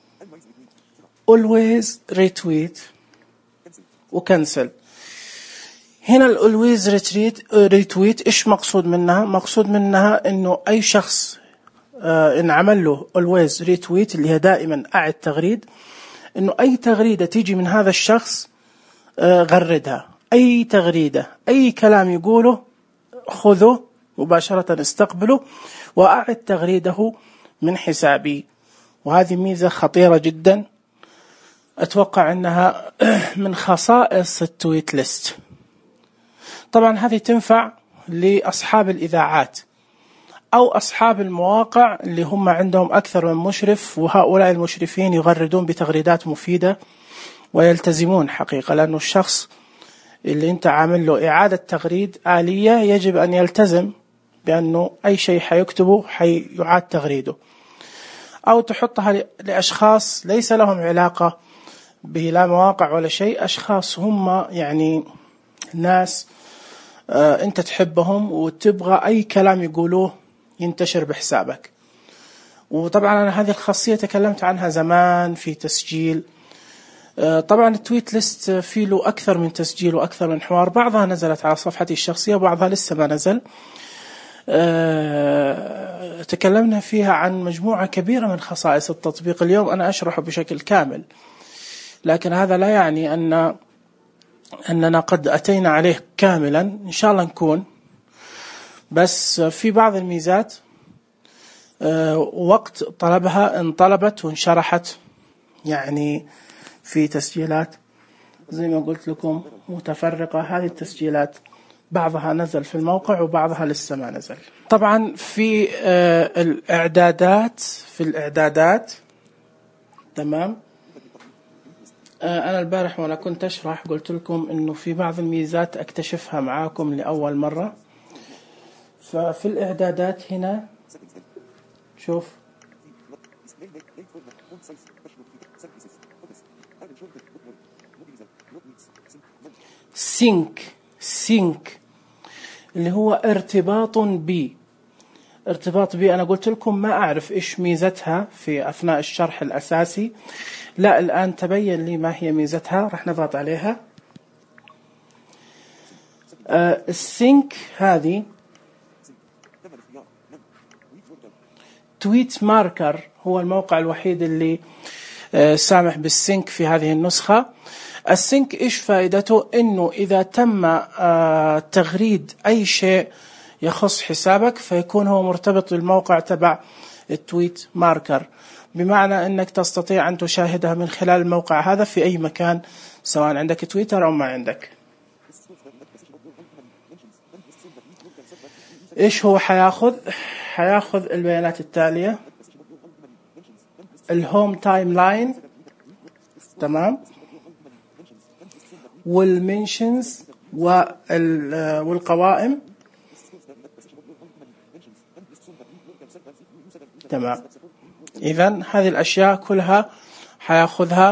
always retweet وكنسل. هنا ال always retweet إيش مقصود منها؟ مقصود منها إنه أي شخص آه إن عمل له always retweet اللي هي دائما أعد تغريد، إنه أي تغريدة تيجي من هذا الشخص آه غردها، أي تغريدة أي كلام يقوله خذه مباشرة استقبله وأعد تغريده من حسابي. وهذه ميزة خطيرة جدا، أتوقع أنها من خصائص التويت ليست. طبعا هذه تنفع لأصحاب الإذاعات أو أصحاب المواقع اللي هم عندهم أكثر من مشرف، وهؤلاء المشرفين يغردون بتغريدات مفيدة ويلتزمون حقيقة، لأنه الشخص اللي أنت عامل له إعادة تغريد آلية يجب أن يلتزم بأنه أي شيء حيكتبه حيعاد تغريده، أو تحطها لأشخاص ليس لهم علاقة بلا مواقع ولا شيء، أشخاص هم يعني ناس آه أنت تحبهم وتبغى أي كلام يقولوه ينتشر بحسابك. وطبعا أنا هذه الخاصية تكلمت عنها زمان في تسجيل. آه طبعا التويت ليست فيه له أكثر من تسجيل وأكثر من حوار، بعضها نزلت على صفحتي الشخصية وبعضها لسه ما نزل. أه تكلمنا فيها عن مجموعة كبيرة من خصائص التطبيق. اليوم أنا أشرحه بشكل كامل، لكن هذا لا يعني أن أننا قد أتينا عليه كاملا، إن شاء الله نكون، بس في بعض الميزات أه وقت طلبها انطلبت وانشرحت، يعني في تسجيلات زي ما قلت لكم متفرقة. هذه التسجيلات بعضها نزل في الموقع وبعضها لسه ما نزل. طبعا في آه الإعدادات في الإعدادات تمام. آه أنا البارح وأنا كنت أشرح قلت لكم إنه في بعض الميزات أكتشفها معاكم لأول مرة. ففي الإعدادات هنا شوف سينك سينك اللي هو ارتباط بي. ارتباط بي أنا قلت لكم ما أعرف إيش ميزتها في أثناء الشرح الأساسي، لا الآن تبين لي ما هي ميزتها. رح نضغط عليها. آه السينك هذه تويت ماركر هو الموقع الوحيد اللي آه سامح بالسينك في هذه النسخة. السينك إيش فائدته؟ إنه إذا تم آه تغريد أي شيء يخص حسابك فيكون هو مرتبط بالموقع تبع التويت ماركر، بمعنى أنك تستطيع أن تشاهدها من خلال الموقع هذا في أي مكان، سواء عندك تويتر أو ما عندك. إيش هو حياخذ؟ حياخذ البيانات التالية: الهوم تايم لاين، تمام، والمنشنز والقوائم، تمام. إذن هذه الأشياء كلها حياخذها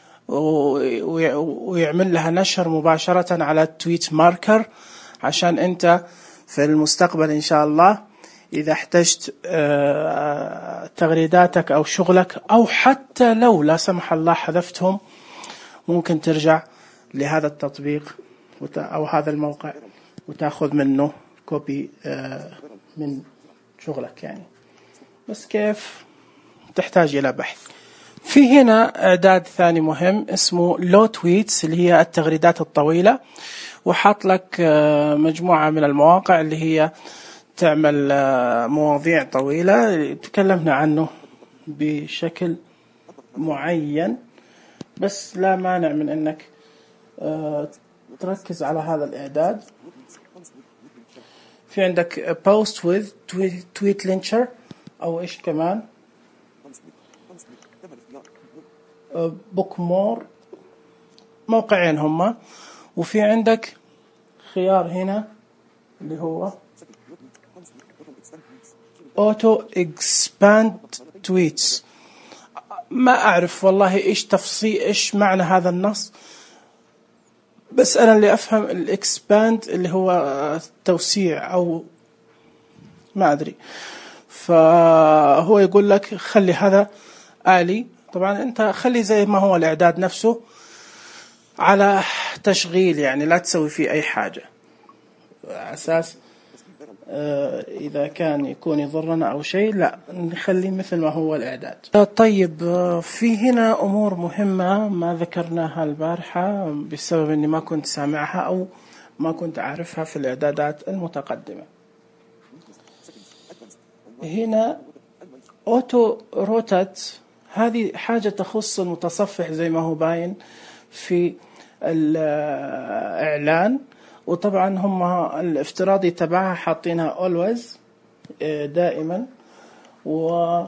ويعمل لها نشر مباشرة على التويت ماركر، عشان أنت في المستقبل إن شاء الله إذا احتجت تغريداتك أو شغلك، أو حتى لو لا سمح الله حذفتهم، ممكن ترجع لهذا التطبيق أو هذا الموقع وتأخذ منه كوبي من شغلك يعني. بس كيف؟ تحتاج إلى بحث. في هنا إعداد ثاني مهم اسمه لو تويتس، اللي هي التغريدات الطويلة، وحاط لك مجموعة من المواقع اللي هي تعمل مواضيع طويلة تكلمنا عنه بشكل معين، بس لا مانع من أنك تركز على هذا الإعداد. في عندك post with tweet launcher أو إيش كمان book more، موقعين هما. وفي عندك خيار هنا اللي هو auto expand tweets. ما أعرف والله إيش تفصيل إيش معنى هذا النص، بس أنا اللي أفهم الإكسباند اللي هو التوسيع أو ما أدري. فهو يقول لك خلي هذا آلي. طبعا أنت خلي زي ما هو الإعداد نفسه على تشغيل، يعني لا تسوي فيه أي حاجة على أساس إذا كان يكون يضرنا أو شيء، لا نخليه مثل ما هو الإعداد. طيب في هنا أمور مهمة ما ذكرناها البارحة بسبب أني ما كنت سامعها أو ما كنت أعرفها في الإعدادات المتقدمة. هنا أوتو روتات، هذه حاجة تخص المتصفح زي ما هو باين في الإعلان، وطبعا هم الافتراضي تبعها حاطينها always دائما، و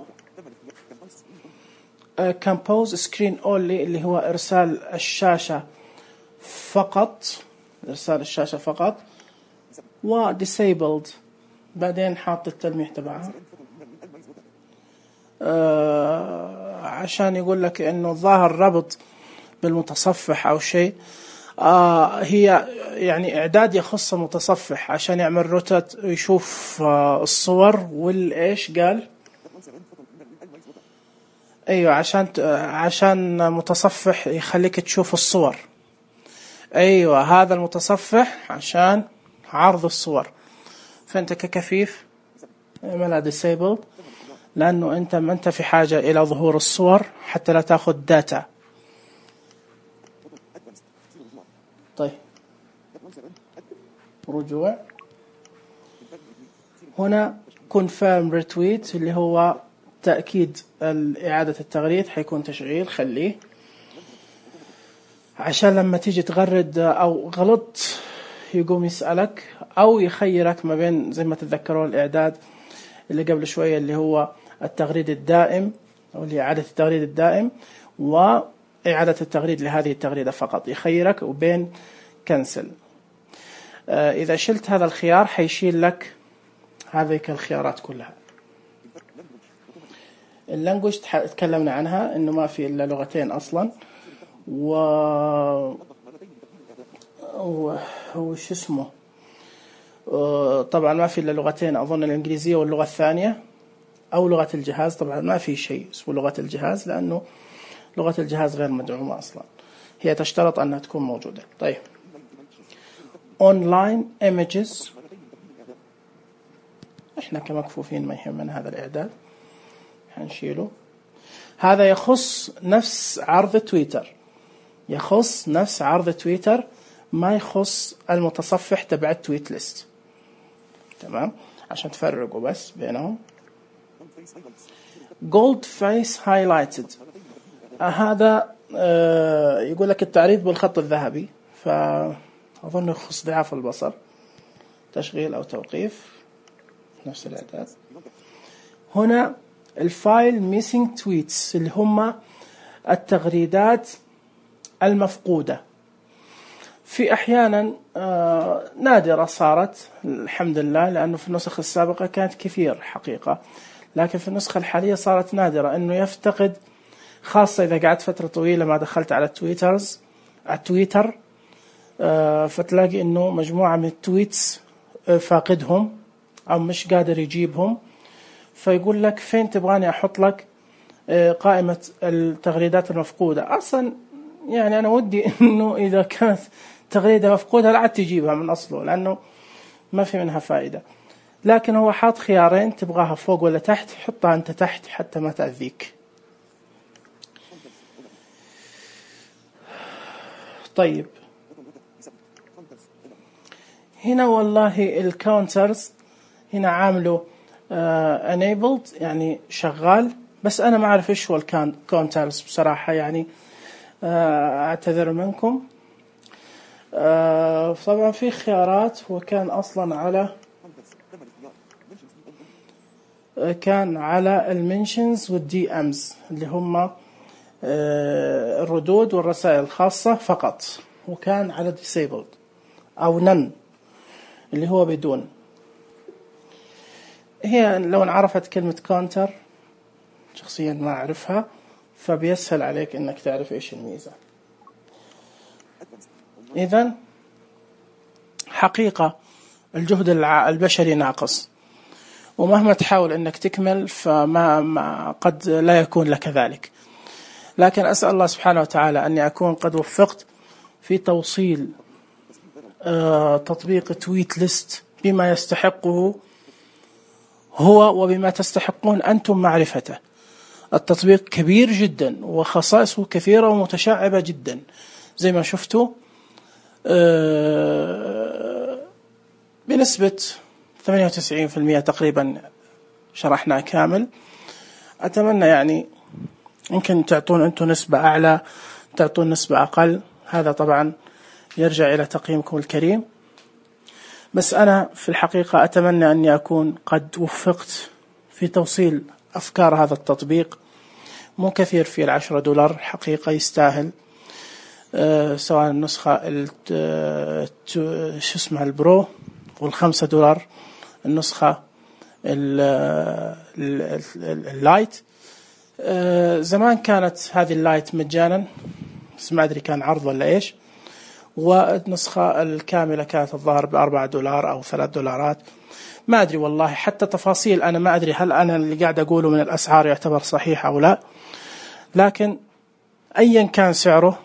compose screen only اللي هو إرسال الشاشة فقط، إرسال الشاشة فقط، و disabled بعدين حاط التلميح تبعها آه عشان يقول لك إنه ظاهر ربط بالمتصفح أو شيء، آه هي يعني إعداد يخص المتصفح عشان يعمل روتات ويشوف آه الصور والإيش قال. أيوة عشان عشان متصفح يخليك تشوف الصور. أيوة هذا المتصفح عشان عرض الصور. فأنت ككفيف اعملها disabled لأنه أنت ما أنت في حاجة إلى ظهور الصور حتى لا تأخذ داتا. طيب رجوع هنا confirm retweet اللي هو تأكيد إعادة التغريد حيكون تشغيل. خليه عشان لما تيجي تغرد أو غلط يقوم يسألك أو يخيرك ما بين زي ما تتذكرون الإعداد اللي قبل شوية اللي هو التغريد الدائم أو اللي إعادة التغريد الدائم وإعادة التغريد لهذه التغريدة فقط. يخيرك وبين كنسل. آه إذا شلت هذا الخيار حيشيل لك هذه الخيارات كلها. اللانجوج تكلمنا عنها إنه ما في إلا لغتين أصلا و وش اسمه طبعا ما في إلا لغتين أظن الإنجليزية واللغة الثانية أو لغة الجهاز. طبعا ما في شيء اسمه لغة الجهاز لأنه لغة الجهاز غير مدعومة أصلا. هي تشترط أنها تكون موجودة. طيب online images إحنا كمكفوفين ما يهمنا هذا الإعداد هنشيله. هذا يخص نفس عرض تويتر يخص نفس عرض تويتر ما يخص المتصفح تبع التويت ليست. تمام عشان تفرقوا بس بينهم. gold face highlighted هذا آه يقول لك التعريض بالخط الذهبي فأظن يخص ضعاف البصر. تشغيل أو توقيف نفس الإعداد. هنا الفايل missing tweets اللي هم التغريدات المفقودة. في أحيانا آه نادرة صارت الحمد لله لأنه في النسخ السابقة كانت كثير حقيقة لكن في النسخة الحالية صارت نادرة إنه يفتقد خاصة إذا قعدت فترة طويلة ما دخلت على تويترز على تويتر آه فتلاقي إنه مجموعة من التويتس آه فاقدهم أو مش قادر يجيبهم فيقول لك فين تبغاني أحط لك آه قائمة التغريدات المفقودة. أصلا يعني أنا ودي إنه إذا كانت تغريدة مفقودة لا عاد تجيبها من أصله لأنه ما في منها فائدة. لكن هو حاط خيارين تبغاها فوق ولا تحت حطها أنت تحت حتى ما تأذيك. طيب هنا والله الكاونترز هنا عامله uh, enabled يعني شغال بس أنا ما أعرف إيش هو الكاونترز بصراحة يعني uh, أعتذر منكم. uh, طبعا في خيارات وكان أصلا على كان على المنشنز والدي أمز اللي هم الردود والرسائل الخاصة فقط وكان على disabled أو none اللي هو بدون. هي لو عرفت كلمة كونتر شخصيا ما أعرفها فبيسهل عليك إنك تعرف إيش الميزة. إذن حقيقة الجهد البشري ناقص ومهما تحاول أنك تكمل فما ما قد لا يكون لك ذلك. لكن أسأل الله سبحانه وتعالى أني أكون قد وفقت في توصيل آه تطبيق تويت ليست بما يستحقه هو وبما تستحقون أنتم معرفته. التطبيق كبير جدا وخصائصه كثيرة ومتشعبة جدا زي ما شفتوا آه بنسبة ثمانية وتسعين بالمئة تقريبا شرحنا كامل. أتمنى يعني يمكن تعطون أنتم نسبة أعلى تعطون نسبة أقل هذا طبعا يرجع إلى تقييمكم الكريم. بس أنا في الحقيقة أتمنى أني أكون قد وفقت في توصيل أفكار هذا التطبيق. مو كثير فيه العشرة دولار حقيقة يستاهل أه سواء النسخة شو اسمها البرو والخمسة دولار النسخة اللايت. أه زمان كانت هذه اللايت مجانا بس ما أدري كان عرض ولا إيش والنسخة الكاملة كانت الظاهر بأربعة دولار أو ثلاث دولارات، ما أدري والله حتى تفاصيل أنا ما أدري هل أنا اللي قاعد أقوله من الأسعار يعتبر صحيح أو لا، لكن أيا كان سعره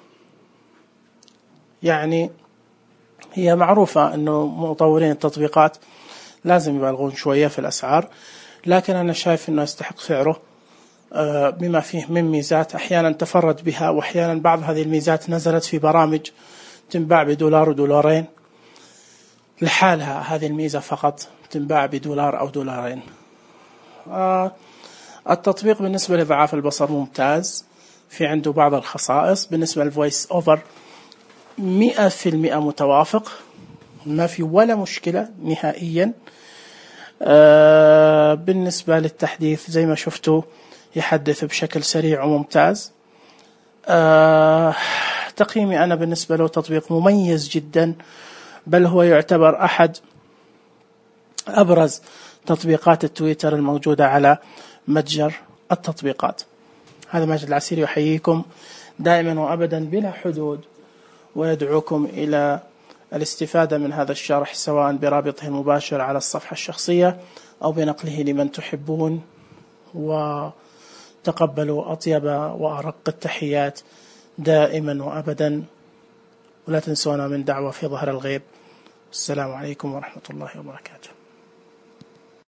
يعني هي معروفة أنه مطورين التطبيقات لازم يبالغون شوية في الأسعار، لكن أنا شايف أنه يستحق سعره بما فيه من ميزات أحيانا تفرد بها، وأحيانا بعض هذه الميزات نزلت في برامج تنباع بدولار ودولارين لحالها، هذه الميزة فقط تنباع بدولار أو دولارين. التطبيق بالنسبة لضعاف البصر ممتاز، في عنده بعض الخصائص. بالنسبة للفويس أوفر مئة في المئة متوافق، ما في ولا مشكلة نهائيا. بالنسبة للتحديث زي ما شفتوا يحدث بشكل سريع وممتاز. تقييمي أنا بالنسبة له تطبيق مميز جدا، بل هو يعتبر أحد أبرز تطبيقات التويتر الموجودة على متجر التطبيقات. هذا ماجد العسيري يحييكم دائما وأبدا بلا حدود، ويدعوكم إلى الاستفادة من هذا الشرح سواء برابطه المباشر على الصفحة الشخصية أو بنقله لمن تحبون، وتقبلوا أطيب وأرق التحيات دائما وأبدا، ولا تنسونا من دعوة في ظهر الغيب. السلام عليكم ورحمة الله وبركاته.